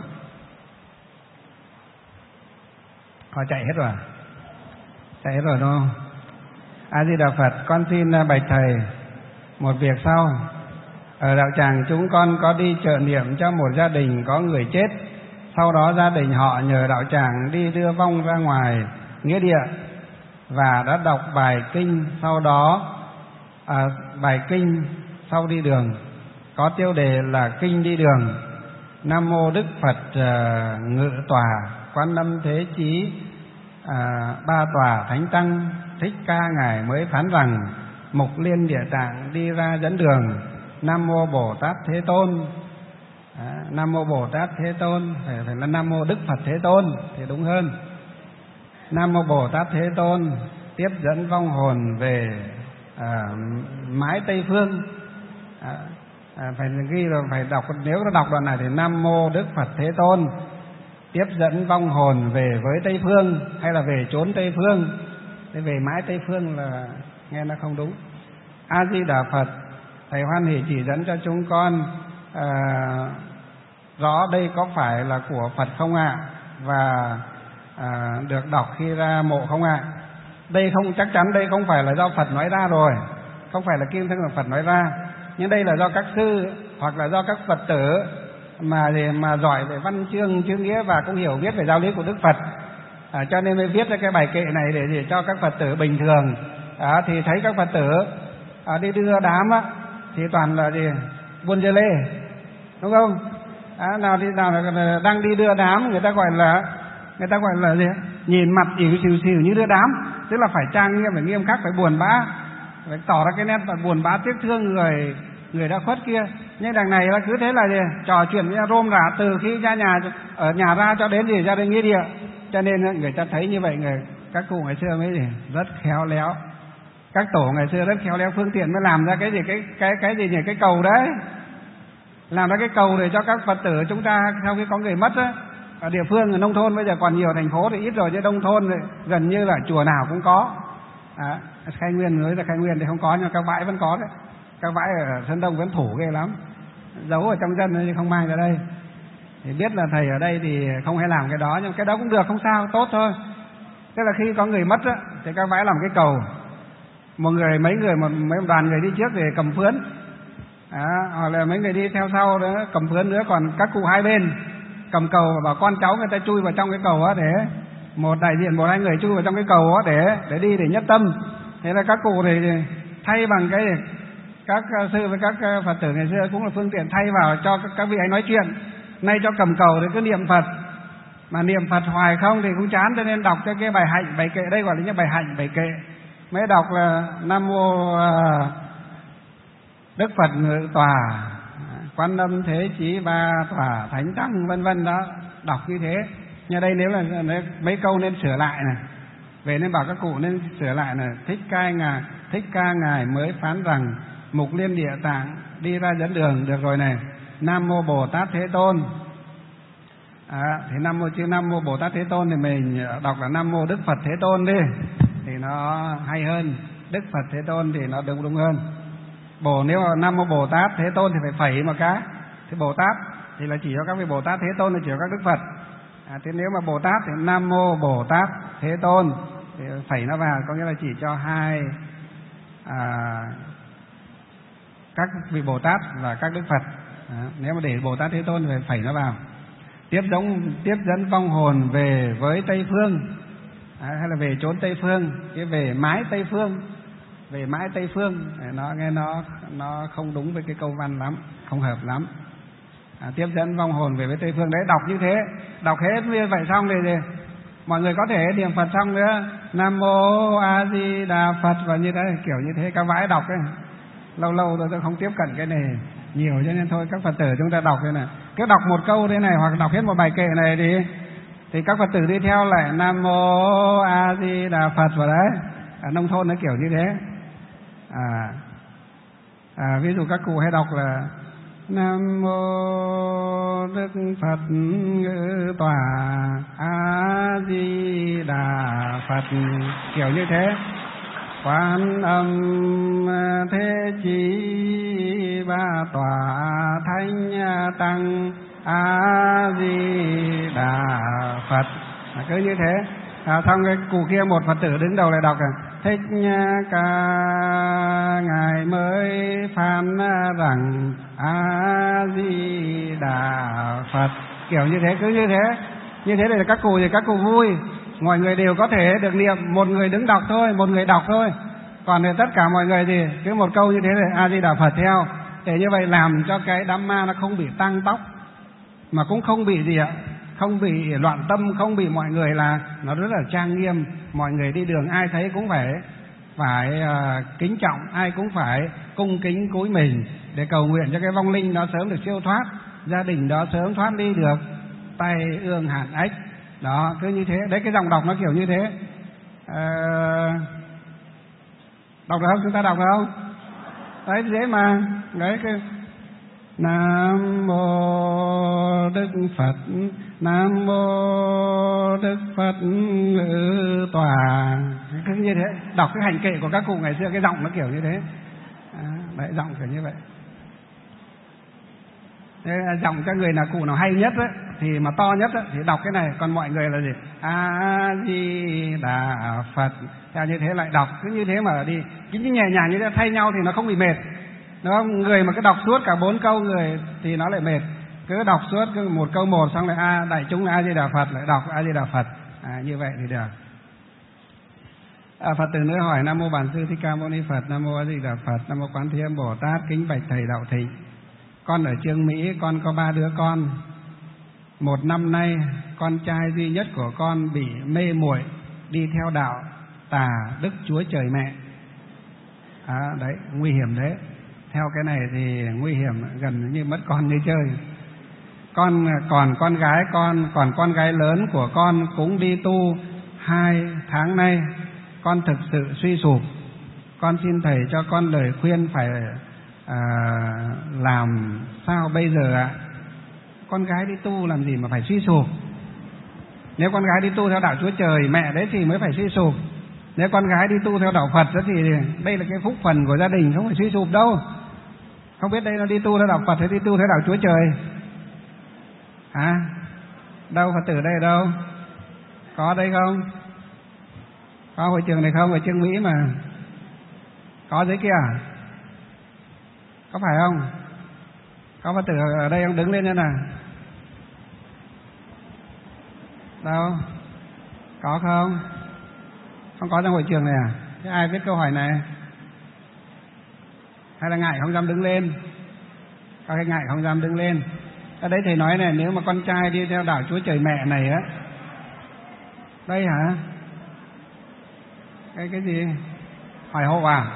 Họ chạy hết rồi, chạy hết rồi đâu. A Di Đà Phật. Con xin bạch thầy một việc sau. Ở đạo tràng chúng con có đi trợ niệm cho một gia đình có người chết. Sau đó gia đình họ nhờ đạo tràng đi đưa vong ra ngoài nghĩa địa và đã đọc bài kinh. Sau đó à, bài kinh sau đi đường có tiêu đề là kinh đi đường. Nam mô Đức Phật uh, Ngự Tòa Quan Lâm Thế Chí uh, Ba Tòa Thánh Tăng Thích Ca ngài mới phán rằng: Mục Liên Địa Tạng đi ra dẫn đường. Nam mô Bồ Tát Thế Tôn. À, Nam mô Bồ Tát Thế Tôn, phải, phải là Nam mô Đức Phật Thế Tôn thì đúng hơn. Nam mô Bồ Tát Thế Tôn tiếp dẫn vong hồn về à, mái Tây Phương. À, à, phải ghi rồi, phải đọc, nếu nó đọc đoạn này thì Nam mô Đức Phật Thế Tôn tiếp dẫn vong hồn về với Tây Phương, hay là về chốn Tây Phương. Thế về mái Tây Phương là nghe nó không đúng. A Di Đà Phật. Thầy hoan hỷ chỉ dẫn cho chúng con à, rõ đây có phải là của Phật không ạ? Và à, được đọc khi ra mộ không ạ? Đây không, chắc chắn đây không phải là do Phật nói ra rồi, không phải là kim thân của Phật nói ra, nhưng đây là do các sư hoặc là do các Phật tử mà mà giỏi về văn chương chữ nghĩa và cũng hiểu biết về giáo lý của Đức Phật, à, cho nên mới viết ra cái bài kệ này để, để cho các Phật tử bình thường. À, thì thấy các Phật tử à, đi đưa đám á, thì toàn là gì? Buôn dê lê, đúng không? À, nào thì nào là đang đi đưa đám, người ta gọi là người ta gọi là gì? Nhìn mặt ỉu xìu xìu như đưa đám, tức là phải trang nghiêm, phải nghiêm khắc, phải buồn bã, phải tỏ ra cái nét và buồn bã tiếc thương người người đã khuất kia. Nhưng đằng này là cứ thế là gì? Trò chuyện với rôm rả từ khi ra nhà, ở nhà ra cho đến gì gia đình nghĩa địa. Cho nên người ta thấy như vậy, người các cụ ngày xưa mới gì? Rất khéo léo. Các tổ ngày xưa rất khéo léo, phương tiện mới làm ra cái gì cái cái cái gì nhỉ? Cái cầu đấy, làm ra cái cầu để cho các Phật tử chúng ta sau khi có người mất á, ở địa phương ở nông thôn bây giờ còn nhiều, thành phố thì ít rồi, chứ nông thôn thì gần như là chùa nào cũng có. À, Khai Nguyên nói là Khai Nguyên thì không có, nhưng các bãi vẫn có đấy. Các bãi ở Sơn Đông vẫn thủ ghê lắm, giấu ở trong dân nhưng không mang ra đây. Thì biết là thầy ở đây thì không hay làm cái đó, nhưng cái đó cũng được, không sao, tốt thôi. Tức là khi có người mất á, thì các bãi làm cái cầu, một người mấy người một mấy đoàn người đi trước thì cầm phướn, à, hoặc là mấy người đi theo sau nữa cầm phướn nữa, còn các cụ hai bên cầm cầu và bảo con cháu người ta chui vào trong cái cầu á, để một đại diện một hai người chui vào trong cái cầu á để để đi để nhất tâm. Thế là các cụ thì thay bằng cái các sư với các Phật tử ngày xưa cũng là phương tiện thay vào cho các vị ấy nói chuyện. Nay cho cầm cầu thì cứ niệm Phật, mà niệm Phật hoài không thì cũng chán, cho nên đọc cho cái bài hạnh bài kệ, đây gọi là những bài hạnh bài kệ. Mới đọc là Nam mô Đức Phật Ngự Tòa Quan Âm Thế Chí Ba Tòa Thánh Tăng vân vân đó, đọc như thế. Nhưng đây nếu là mấy câu nên sửa lại này, về nên bảo các cụ nên sửa lại này. Thích Ca ngài Thích Ca ngài mới phán rằng: Mục Liên Địa Tạng đi ra dẫn đường, được rồi này. Nam mô Bồ Tát Thế Tôn. À, thì nam mô chữ Nam mô Bồ Tát Thế Tôn thì mình đọc là Nam mô Đức Phật Thế Tôn đi, thì nó hay hơn. Đức Phật Thế Tôn thì nó đúng đúng hơn. Bồ nếu mà Nam mô Bồ Tát Thế Tôn thì phải phẩy một cái. Thì Bồ Tát thì là chỉ cho các vị Bồ Tát, Thế Tôn là chỉ cho các Đức Phật. À, thế nếu mà Bồ Tát thì Nam mô Bồ Tát Thế Tôn thì phẩy nó vào, có nghĩa là chỉ cho hai à, các vị Bồ Tát và các Đức Phật. À, nếu mà để Bồ Tát Thế Tôn thì phải phẩy nó vào. Tiếp dẫn tiếp dẫn vong hồn về với Tây Phương, à, hay là về chốn Tây Phương, cái về mái Tây Phương, về mái Tây Phương, nó nghe nó nó không đúng với cái câu văn lắm, không hợp lắm. À, tiếp dẫn vong hồn về với Tây Phương đấy, đọc như thế, đọc hết như vậy xong thì, thì mọi người có thể niệm Phật xong nữa, Nam mô A Di Đà Phật và như thế, kiểu như thế. Các bãi đọc ấy, lâu lâu rồi tôi không tiếp cận cái này nhiều, cho nên thôi các Phật tử chúng ta đọc thế này, cứ đọc một câu thế này hoặc đọc hết một bài kệ này thì thì các Phật tử đi theo lại Nam mô A Di Đà Phật vào đấy. Ở nông thôn nó kiểu như thế. À, à ví dụ các cụ hay đọc là Nam mô Đức Phật Ngự Tòa A Di Đà Phật, kiểu như thế. Quan Âm Thế Chí Ba Tòa Thánh Tăng A Di Đà Phật, à, cứ như thế. À, xong cái cụ kia một Phật tử đứng đầu lại đọc à, Thích Ca ngài mới phán rằng A Di Đà Phật, kiểu như thế, cứ như thế. Như thế là các cụ thì các cụ vui, mọi người đều có thể được niệm, một người đứng đọc thôi, một người đọc thôi. Còn thì tất cả mọi người thì cứ một câu như thế là A Di Đà Phật theo. Để như vậy làm cho cái đám ma nó không bị tăng tóc, mà cũng không bị gì ạ, không bị loạn tâm, không bị mọi người là nó rất là trang nghiêm. Mọi người đi đường ai thấy cũng phải phải uh, kính trọng, ai cũng phải cung kính cúi mình để cầu nguyện cho cái vong linh nó sớm được siêu thoát, gia đình đó sớm thoát đi được tay ương hạn ếch. Đó, cứ như thế. Đấy, cái dòng đọc nó kiểu như thế. Uh, đọc được không? Chúng ta đọc được không? Đấy, dễ mà. Đấy, cái Nam mô Đức Phật, Nam mô Đức Phật ngự tòa. Cứ như thế. Đọc cái hành kệ của các cụ ngày xưa, cái giọng nó kiểu như thế. À, đấy, giọng kiểu như vậy. Thế giọng cho người nào cụ nào hay nhất ấy, thì mà to nhất ấy, thì đọc cái này. Còn mọi người là gì? A Di Đà Phật. Theo như thế lại đọc. Cứ như thế mà đi cứ nhẹ nhàng như thế, thay nhau thì nó không bị mệt. Đúng không? Người mà cứ đọc suốt cả bốn câu người thì nó lại mệt. Cứ đọc suốt cứ một câu một xong lại a đại chúng là A Di Đà Phật, lại đọc A Di Đà Phật. À, như vậy thì được. À, Phật tử nữa hỏi: Nam mô Bản Sư Thích Ca Mâu Ni Phật, Nam mô A Di Đà Phật, Nam mô Quán Thế Âm Bồ Tát, kính bạch thầy đạo thịnh. Con ở Chương Mỹ, con có ba đứa con. Một năm nay, con trai duy nhất của con bị mê muội đi theo đạo tà Đức Chúa Trời Mẹ. À, đấy, nguy hiểm đấy. Theo cái này thì nguy hiểm, gần như mất con như chơi. Con còn con gái con, còn con gái lớn của con cũng đi tu hai tháng nay. Con thực sự suy sụp. Con xin thầy cho con lời khuyên phải à, làm sao bây giờ ạ? Con gái đi tu làm gì mà phải suy sụp? Nếu con gái đi tu theo đạo Chúa Trời Mẹ đấy thì mới phải suy sụp. Nếu con gái đi tu theo đạo Phật đó thì đây là cái phúc phần của gia đình, không phải suy sụp đâu. Không biết đây nó đi tu theo đạo Phật hay đi tu theo đạo Chúa Trời? À, đâu Phật tử đây đâu? Có đây không? Có hội trường này không? Ở Chương Mỹ mà. Có dưới kia à? Có phải không? Có Phật tử ở đây không? Đứng lên nha nào. Đâu? Có không? Không có trong hội trường này à? Thế ai biết câu hỏi này? Hay là ngại không dám đứng lên? Có cái ngại không dám đứng lên. Ở đấy thầy nói này, nếu mà con trai đi theo đạo Chúa Trời Mẹ này á. Đây hả? Cái cái gì? Hỏi hộ à?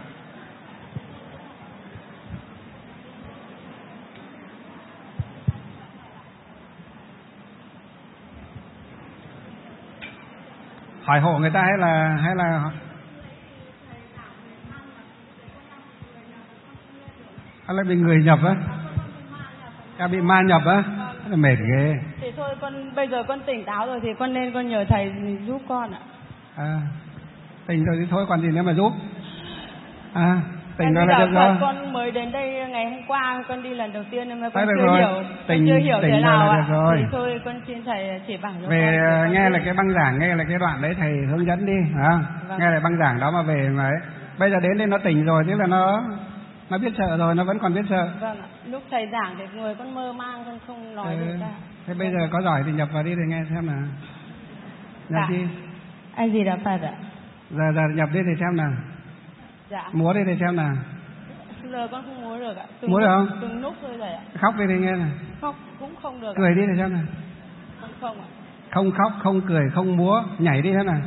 Hỏi hộ người ta hay là hay là hay là bị người nhập á? Ca bị ma nhập á? Là mệt ghê. Thì thôi con bây giờ con tỉnh táo rồi thì con nên con nhờ thầy giúp con ạ. À, tỉnh rồi thì thôi còn gì nữa mà giúp. À, tỉnh rồi là được rồi. Con mới đến đây ngày hôm qua, con đi lần đầu tiên nên mà con chưa rồi. hiểu, Tỉnh, chưa hiểu tỉnh thế nào ạ. Rồi. Thì thôi con xin thầy chỉ bảo cho về con. Nghe là cái băng giảng, nghe là cái đoạn đấy thầy hướng dẫn đi, hả? Vâng. Nghe là băng giảng đó mà về mà ấy. Bây giờ đến đây nó tỉnh rồi, tức là nó nó biết sợ rồi, nó vẫn còn biết sợ. Vâng ạ. Lúc thầy giảng thì người con mơ mang, con không nói ừ. được ra. Thế bây giờ có giỏi thì nhập vào đi để nghe xem nào. Nhập dạ. đi. A Di Đà Phật ạ. Giờ giờ nhập đi thì xem nào. Dạ. Múa đi thì xem nào. Giờ con không múa được ạ. Từng múa được không? Từng nút thôi thầy ạ. Khóc đi thì nghe nào. Khóc cũng không được. Cười đi thì xem nào. Không không ạ. Không khóc, không cười, không múa, nhảy đi thế nào.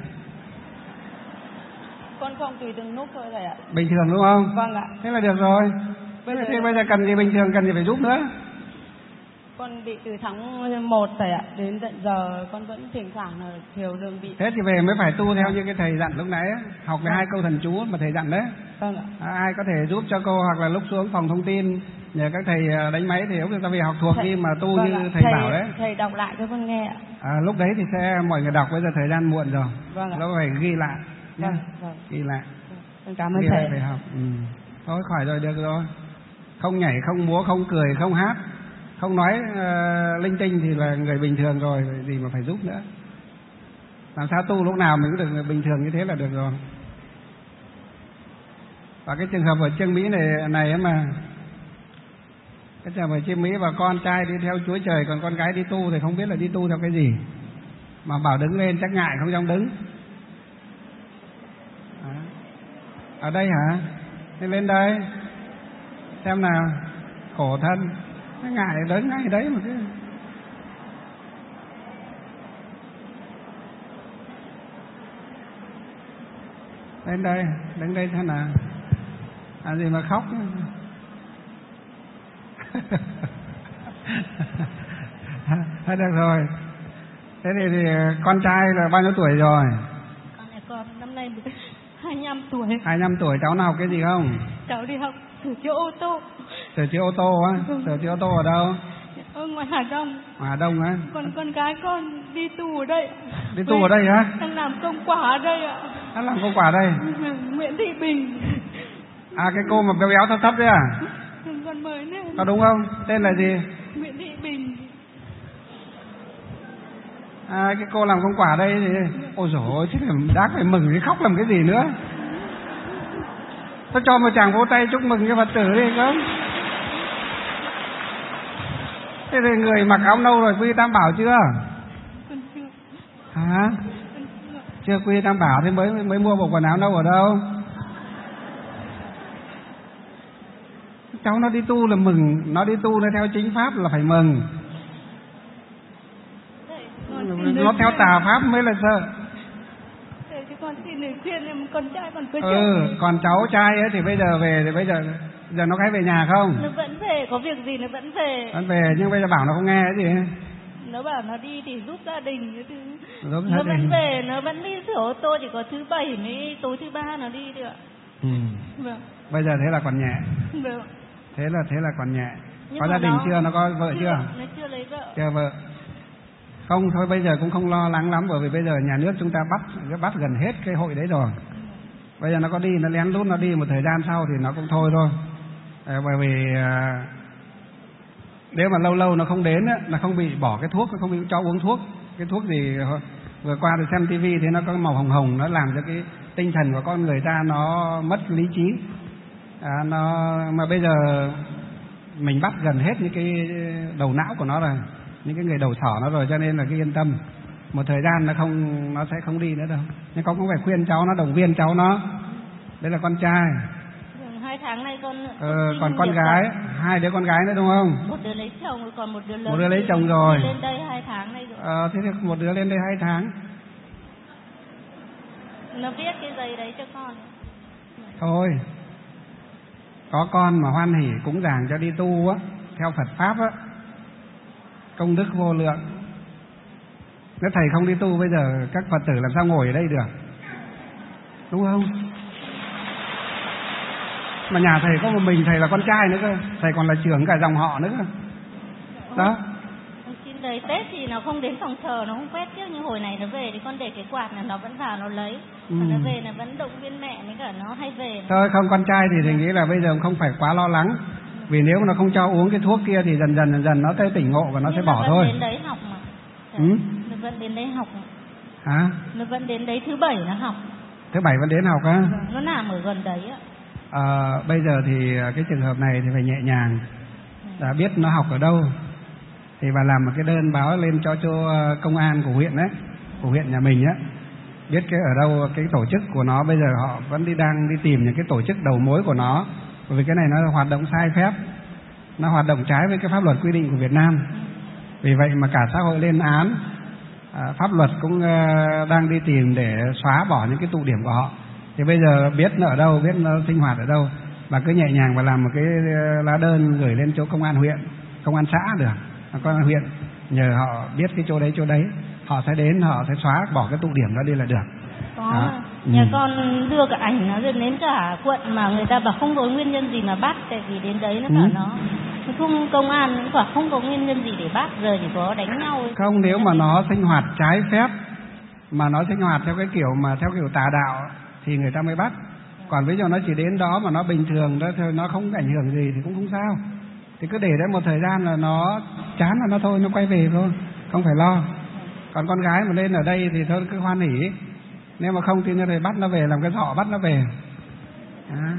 Con không, tùy từng nút thôi thầy ạ. Bình thường đúng không? Vâng ạ. Thế là được rồi. Bây giờ, thế bây giờ cần gì bình thường, cần gì phải giúp nữa? Con bị từ tháng một thầy ạ, đến tận giờ con vẫn thỉnh thoảng là hiểu đường bị. Thế thì về mới phải tu theo như cái thầy dặn lúc nãy ấy. Học về hai câu thần chú mà thầy dặn đấy. Vâng ạ. À, ai có thể giúp cho cô hoặc là lúc xuống phòng thông tin nhờ các thầy đánh máy thì chúng ta về học thuộc thầy, đi mà tu vâng như ạ. Thầy, thầy bảo đấy. Thầy đọc lại cho con nghe ạ. À, lúc đấy thì sẽ mọi người đọc, bây giờ thời gian muộn rồi. Vâng ạ. Nó phải ghi lại. Vâng, vâng. Ghi lại. Vâng, cảm ơn ghi thầy. Phải học. Ừ. Thôi khỏi rồi, được rồi. Không nhảy, không múa, không cười, không hát, không nói uh, linh tinh thì là người bình thường rồi, gì mà phải giúp nữa. Làm sao tu lúc nào mình cũng được bình thường như thế là được rồi. Và cái trường hợp ở Trương Mỹ này này mà cái trường hợp ở Trương Mỹ và con trai đi theo Chúa Trời, còn con gái đi tu thì không biết là đi tu theo cái gì, mà bảo đứng lên chắc ngại không dám đứng. À, ở đây hả? Đi lên đây xem nào, khổ thân, ngại đứng ngay đấy mà cứ. Lên đây, đứng đây xem nào. À gì mà khóc. Thôi được rồi. Thế thì, thì con trai là bao nhiêu tuổi rồi? Con này con năm nay hai mươi lăm tuổi. hai mươi lăm tuổi, cháu nào cái gì không? Cháu đi học sửa chữa ô tô. Sửa chữa ô tô á? Sửa chữa ô tô ở đâu? Ở ngoài Hà Đông. Hà Đông á? Còn con gái con đi tu ở đây. Đi tu ở đây hả? Đang làm công quả ở đây ạ. Đang làm công quả ở đây? Nguyễn Thị Bình. À cái cô mà béo béo thấp thấp đấy à? Con mới nè. Có đúng không? Tên là gì? Nguyễn Thị Bình. À cái cô làm công quả ở đây thì ôi dồi ôi, chứ đã phải mừng thì khóc làm cái gì nữa. Tôi cho một chàng vỗ tay chúc mừng cho Phật tử đi không? Thế thì người mặc áo nâu rồi quy tam bảo chưa? Hả? Chưa quy tam bảo thì mới mới mua bộ quần áo nâu ở đâu? Cháu nó đi tu là mừng, nó đi tu nó theo chính pháp là phải mừng. Nó theo tà pháp mới là sợ. Thế con xin lời khuyên em, con trai còn có Ừ, còn cháu trai ấy thì bây giờ về thì bây giờ giờ nó hay về nhà không? Nó vẫn về, có việc gì nó vẫn về. Vẫn về nhưng bây giờ bảo nó không nghe cái gì. Nó bảo nó đi thì giúp gia đình cái thứ. Giúp Nó gia vẫn đình. về, nó vẫn đi sửa ô tô, chỉ có thứ bảy mới tối thứ ba nó đi được. Ừ. Vâng. Bây giờ thế là còn nhẹ. Vâng. Thế là thế là còn nhẹ. Nhưng có mà gia đình nó chưa? Nó có vợ chưa? chưa? Nó chưa lấy vợ. Chưa vợ. Không thôi bây giờ cũng không lo lắng lắm, bởi vì bây giờ nhà nước chúng ta bắt bắt gần hết cái hội đấy rồi. Bây giờ nó có đi, nó lén lút nó đi một thời gian sau thì nó cũng thôi thôi. À, bởi vì à, nếu mà lâu lâu nó không đến á, nó không bị bỏ cái thuốc, nó không bị cho uống thuốc. Cái thuốc gì vừa qua tôi xem tivi thì nó có màu hồng hồng, nó làm cho cái tinh thần của con người ta nó mất lý trí. À, nó mà bây giờ mình bắt gần hết những cái đầu não của nó rồi, những cái người đầu sỏ nó rồi, cho nên là cái yên tâm. Một thời gian nó không nó sẽ không đi nữa đâu. Nhưng con cũng phải khuyên cháu nó, động viên cháu nó. Đấy là con trai. Hai tháng nay con. Ờ, còn con gái, rồi. Hai đứa con gái nữa đúng không? Một đứa lấy chồng còn một đứa lớn. Một đứa lấy chồng rồi. Lên đây hai tháng nay rồi. Ờ, thế thì một đứa lên đây hai tháng. Nó viết cái giấy đấy cho con. Thôi. Có con mà hoan hỉ cúng dường cho đi tu á, theo Phật pháp á, công đức vô lượng. Nếu thầy không đi tu bây giờ các Phật tử làm sao ngồi ở đây được, đúng không? Mà nhà thầy có một mình thầy là con trai nữa cơ, thầy còn là trưởng cả dòng họ nữa cơ. Đó. Xin đấy Tết thì nó không đến phòng thờ, nó không quét trước, nhưng hồi này nó về thì con để cái quạt là nó vẫn vào nó lấy. Ừ. Nó về là vẫn động viên mẹ với cả nó hay về. Thôi không, con trai thì thầy nghĩ là bây giờ không phải quá lo lắng. Vì nếu mà nó không cho uống cái thuốc kia thì dần dần dần dần nó tới tỉnh ngộ và nó nhưng sẽ bỏ thôi. Nó vẫn đến đấy học mà. Ừ? Nó vẫn đến đấy học. Hả? Nó vẫn đến đấy thứ bảy nó học. Thứ bảy vẫn đến học á? Nó nằm ở gần đấy á. À, bây giờ thì cái trường hợp này thì phải nhẹ nhàng. Đã biết nó học ở đâu thì bà làm một cái đơn báo lên cho cho công an của huyện đấy, của huyện nhà mình á, biết cái ở đâu cái tổ chức của nó. Bây giờ họ vẫn đi đang đi tìm những cái tổ chức đầu mối của nó, bởi vì cái này nó hoạt động sai phép, nó hoạt động trái với cái pháp luật quy định của Việt Nam. Vì vậy mà cả xã hội lên án, à, pháp luật cũng à, đang đi tìm để xóa bỏ những cái tụ điểm của họ. Thì bây giờ biết nó ở đâu, biết nó sinh hoạt ở đâu, bà cứ nhẹ nhàng và làm một cái lá đơn gửi lên chỗ công an huyện, công an xã được, công an huyện, nhờ họ biết cái chỗ đấy chỗ đấy, họ sẽ đến, họ sẽ xóa bỏ cái tụ điểm đó đi là được. Có, đó. Nhà ừ. con đưa cả ảnh nó đến cả quận mà người ta bảo không có nguyên nhân gì mà bắt, tại vì đến đấy nó bảo ừ. nó không, công an cũng bảo không có nguyên nhân gì để bắt, giờ chỉ có đánh nhau ấy. Không, nếu mà nó sinh hoạt trái phép, mà nó sinh hoạt theo cái kiểu mà theo kiểu tà đạo thì người ta mới bắt. Còn ví dụ nó chỉ đến đó mà nó bình thường đó thôi, nó không ảnh hưởng gì thì cũng không sao. Thì cứ để đấy một thời gian là nó chán là nó thôi, nó quay về thôi, không phải lo. Còn con gái mà lên ở đây thì thôi cứ hoan hỉ. Nếu mà không thì nó phải bắt nó về, làm cái giỏ bắt nó về. À.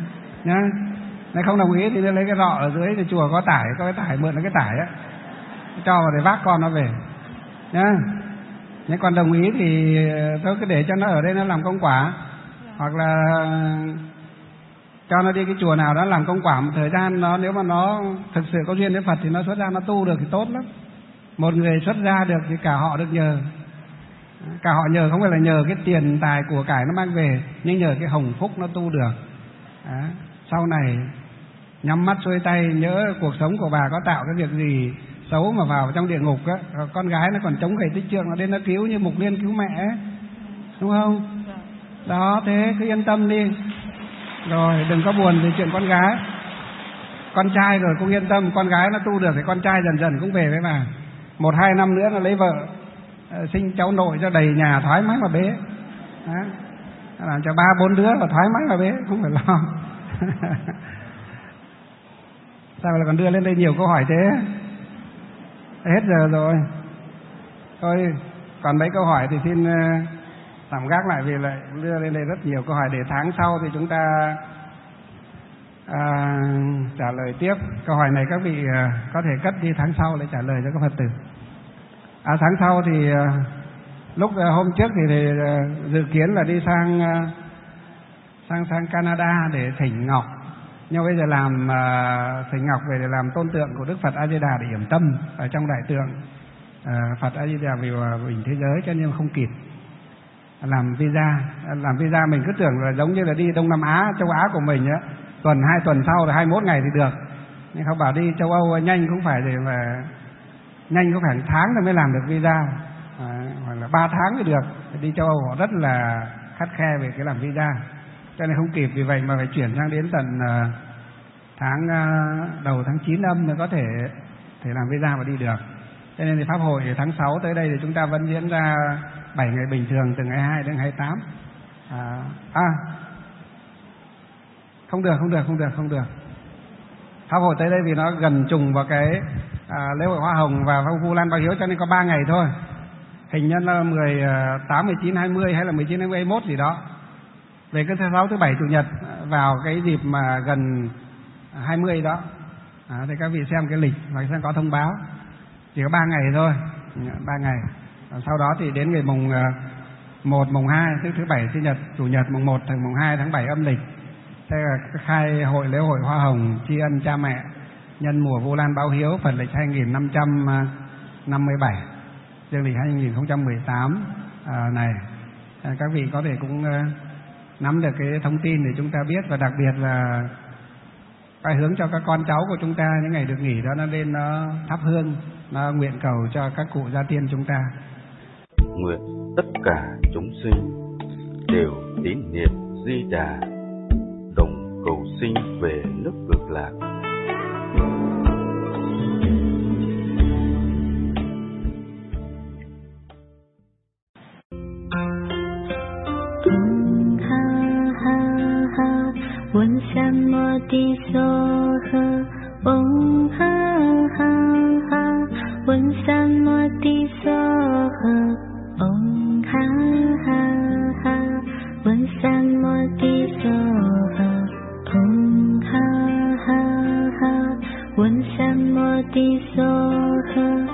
nhá. Nếu không đồng ý thì đưa lấy cái rọ ở dưới thì chùa có tải, có cái tải mượn cái tải á, cho vào để vác con nó về nhá. Nếu còn đồng ý thì tôi cứ để cho nó ở đây nó làm công quả, hoặc là cho nó đi cái chùa nào đó làm công quả một thời gian. Nó nếu mà nó thực sự có duyên với Phật thì nó xuất ra nó tu được thì tốt lắm. Một người xuất ra được thì cả họ được nhờ. Cả họ nhờ không phải là nhờ cái tiền tài của cải nó mang về, nhưng nhờ cái hồng phúc nó tu được. Đó. Sau này nhắm mắt xuôi tay nhớ cuộc sống của bà có tạo cái việc gì xấu mà vào trong địa ngục á, con gái nó còn chống gậy tích trượng nó đến nó cứu như Mục Liên cứu mẹ ấy. Đúng không? Đó, thế cứ yên tâm đi. Rồi đừng có buồn về chuyện con gái. Con trai rồi cũng yên tâm, con gái nó tu được thì con trai dần dần cũng về với bà. Một hai năm nữa nó lấy vợ, sinh cháu nội cho đầy nhà thoải mái mà bế. Đó. Làm cho ba bốn đứa là thoải mái mà bế, không phải lo. Sao lại còn đưa lên đây nhiều câu hỏi thế? Hết giờ rồi. Thôi còn mấy câu hỏi thì xin tạm gác lại, vì lại đưa lên đây rất nhiều câu hỏi để tháng sau thì chúng ta à, trả lời tiếp. Câu hỏi này các vị à, có thể cất đi tháng sau để trả lời cho các Phật tử. À, tháng sau thì à, lúc à, hôm trước thì, thì à, dự kiến là đi sang à, sang sang Canada để thỉnh ngọc, nhưng bây giờ làm à, thỉnh ngọc về để làm tôn tượng của Đức Phật A Di Đà để yểm tâm ở trong đại tượng à, Phật A Di Đà vì hòa bình thế giới, cho nên không kịp làm visa. Làm visa mình cứ tưởng là giống như là đi Đông Nam Á, châu Á của mình á, tuần hai tuần sau là hai mươi mốt ngày thì được. Nhưng không bảo đi châu Âu nhanh cũng phải để mà nhanh cũng phải một tháng rồi mới làm được visa, à, hoặc là ba tháng mới được. Đi châu Âu họ rất là khắt khe về cái làm visa, cho nên không kịp. Vì vậy mà phải chuyển sang đến tận uh, tháng uh, đầu tháng chín âm mới có thể thể làm visa và đi được. Cho nên thì pháp hội tháng sáu tới đây thì chúng ta vẫn diễn ra bảy ngày bình thường, từ ngày hai mươi hai đến ngày hai mươi tám. À, à không được, không được, không được, không được. Pháp hội tới đây vì nó gần trùng vào cái à, lễ hội hoa hồng và Vu Lan Báo Hiếu, cho nên có ba ngày thôi. Hình nhân là mười tám, mười chín, hai mươi hay là mười chín, hai mươi, hai mươi mốt gì đó. Về cái thứ sáu, thứ bảy, chủ nhật vào cái dịp mà gần hai mươi đó. À, thì các vị xem cái lịch và xem có thông báo. Chỉ có ba ngày thôi, ba ngày. Sau đó thì đến ngày mùng một, mùng hai, tức thứ bảy, thứ nhật, chủ nhật, mùng một, tháng mùng hai tháng bảy âm lịch sẽ là khai hội lễ hội hoa hồng tri ân cha mẹ nhân mùa Vu Lan Báo Hiếu Phật lịch hai nghìn năm trăm năm mươi bảy, dương lịch hai nghìn không trăm mười tám à, này. À, các vị có thể cũng uh, nắm được cái thông tin để chúng ta biết, và đặc biệt là cái hướng cho các con cháu của chúng ta những ngày được nghỉ đó, nó lên nó thắp hương, nó nguyện cầu cho các cụ gia tiên chúng ta. Nguyện tất cả chúng sinh đều tín niệm Di Đà, đồng cầu sinh về nước Cực Lạc. Om Sam Modi Soha, Om Ha Ha Ha, Om Sam Modi Soha, Om Ha Ha Ha, Om Sam Modi Soha, Om Ha Ha Ha, Om Sam Modi Soha.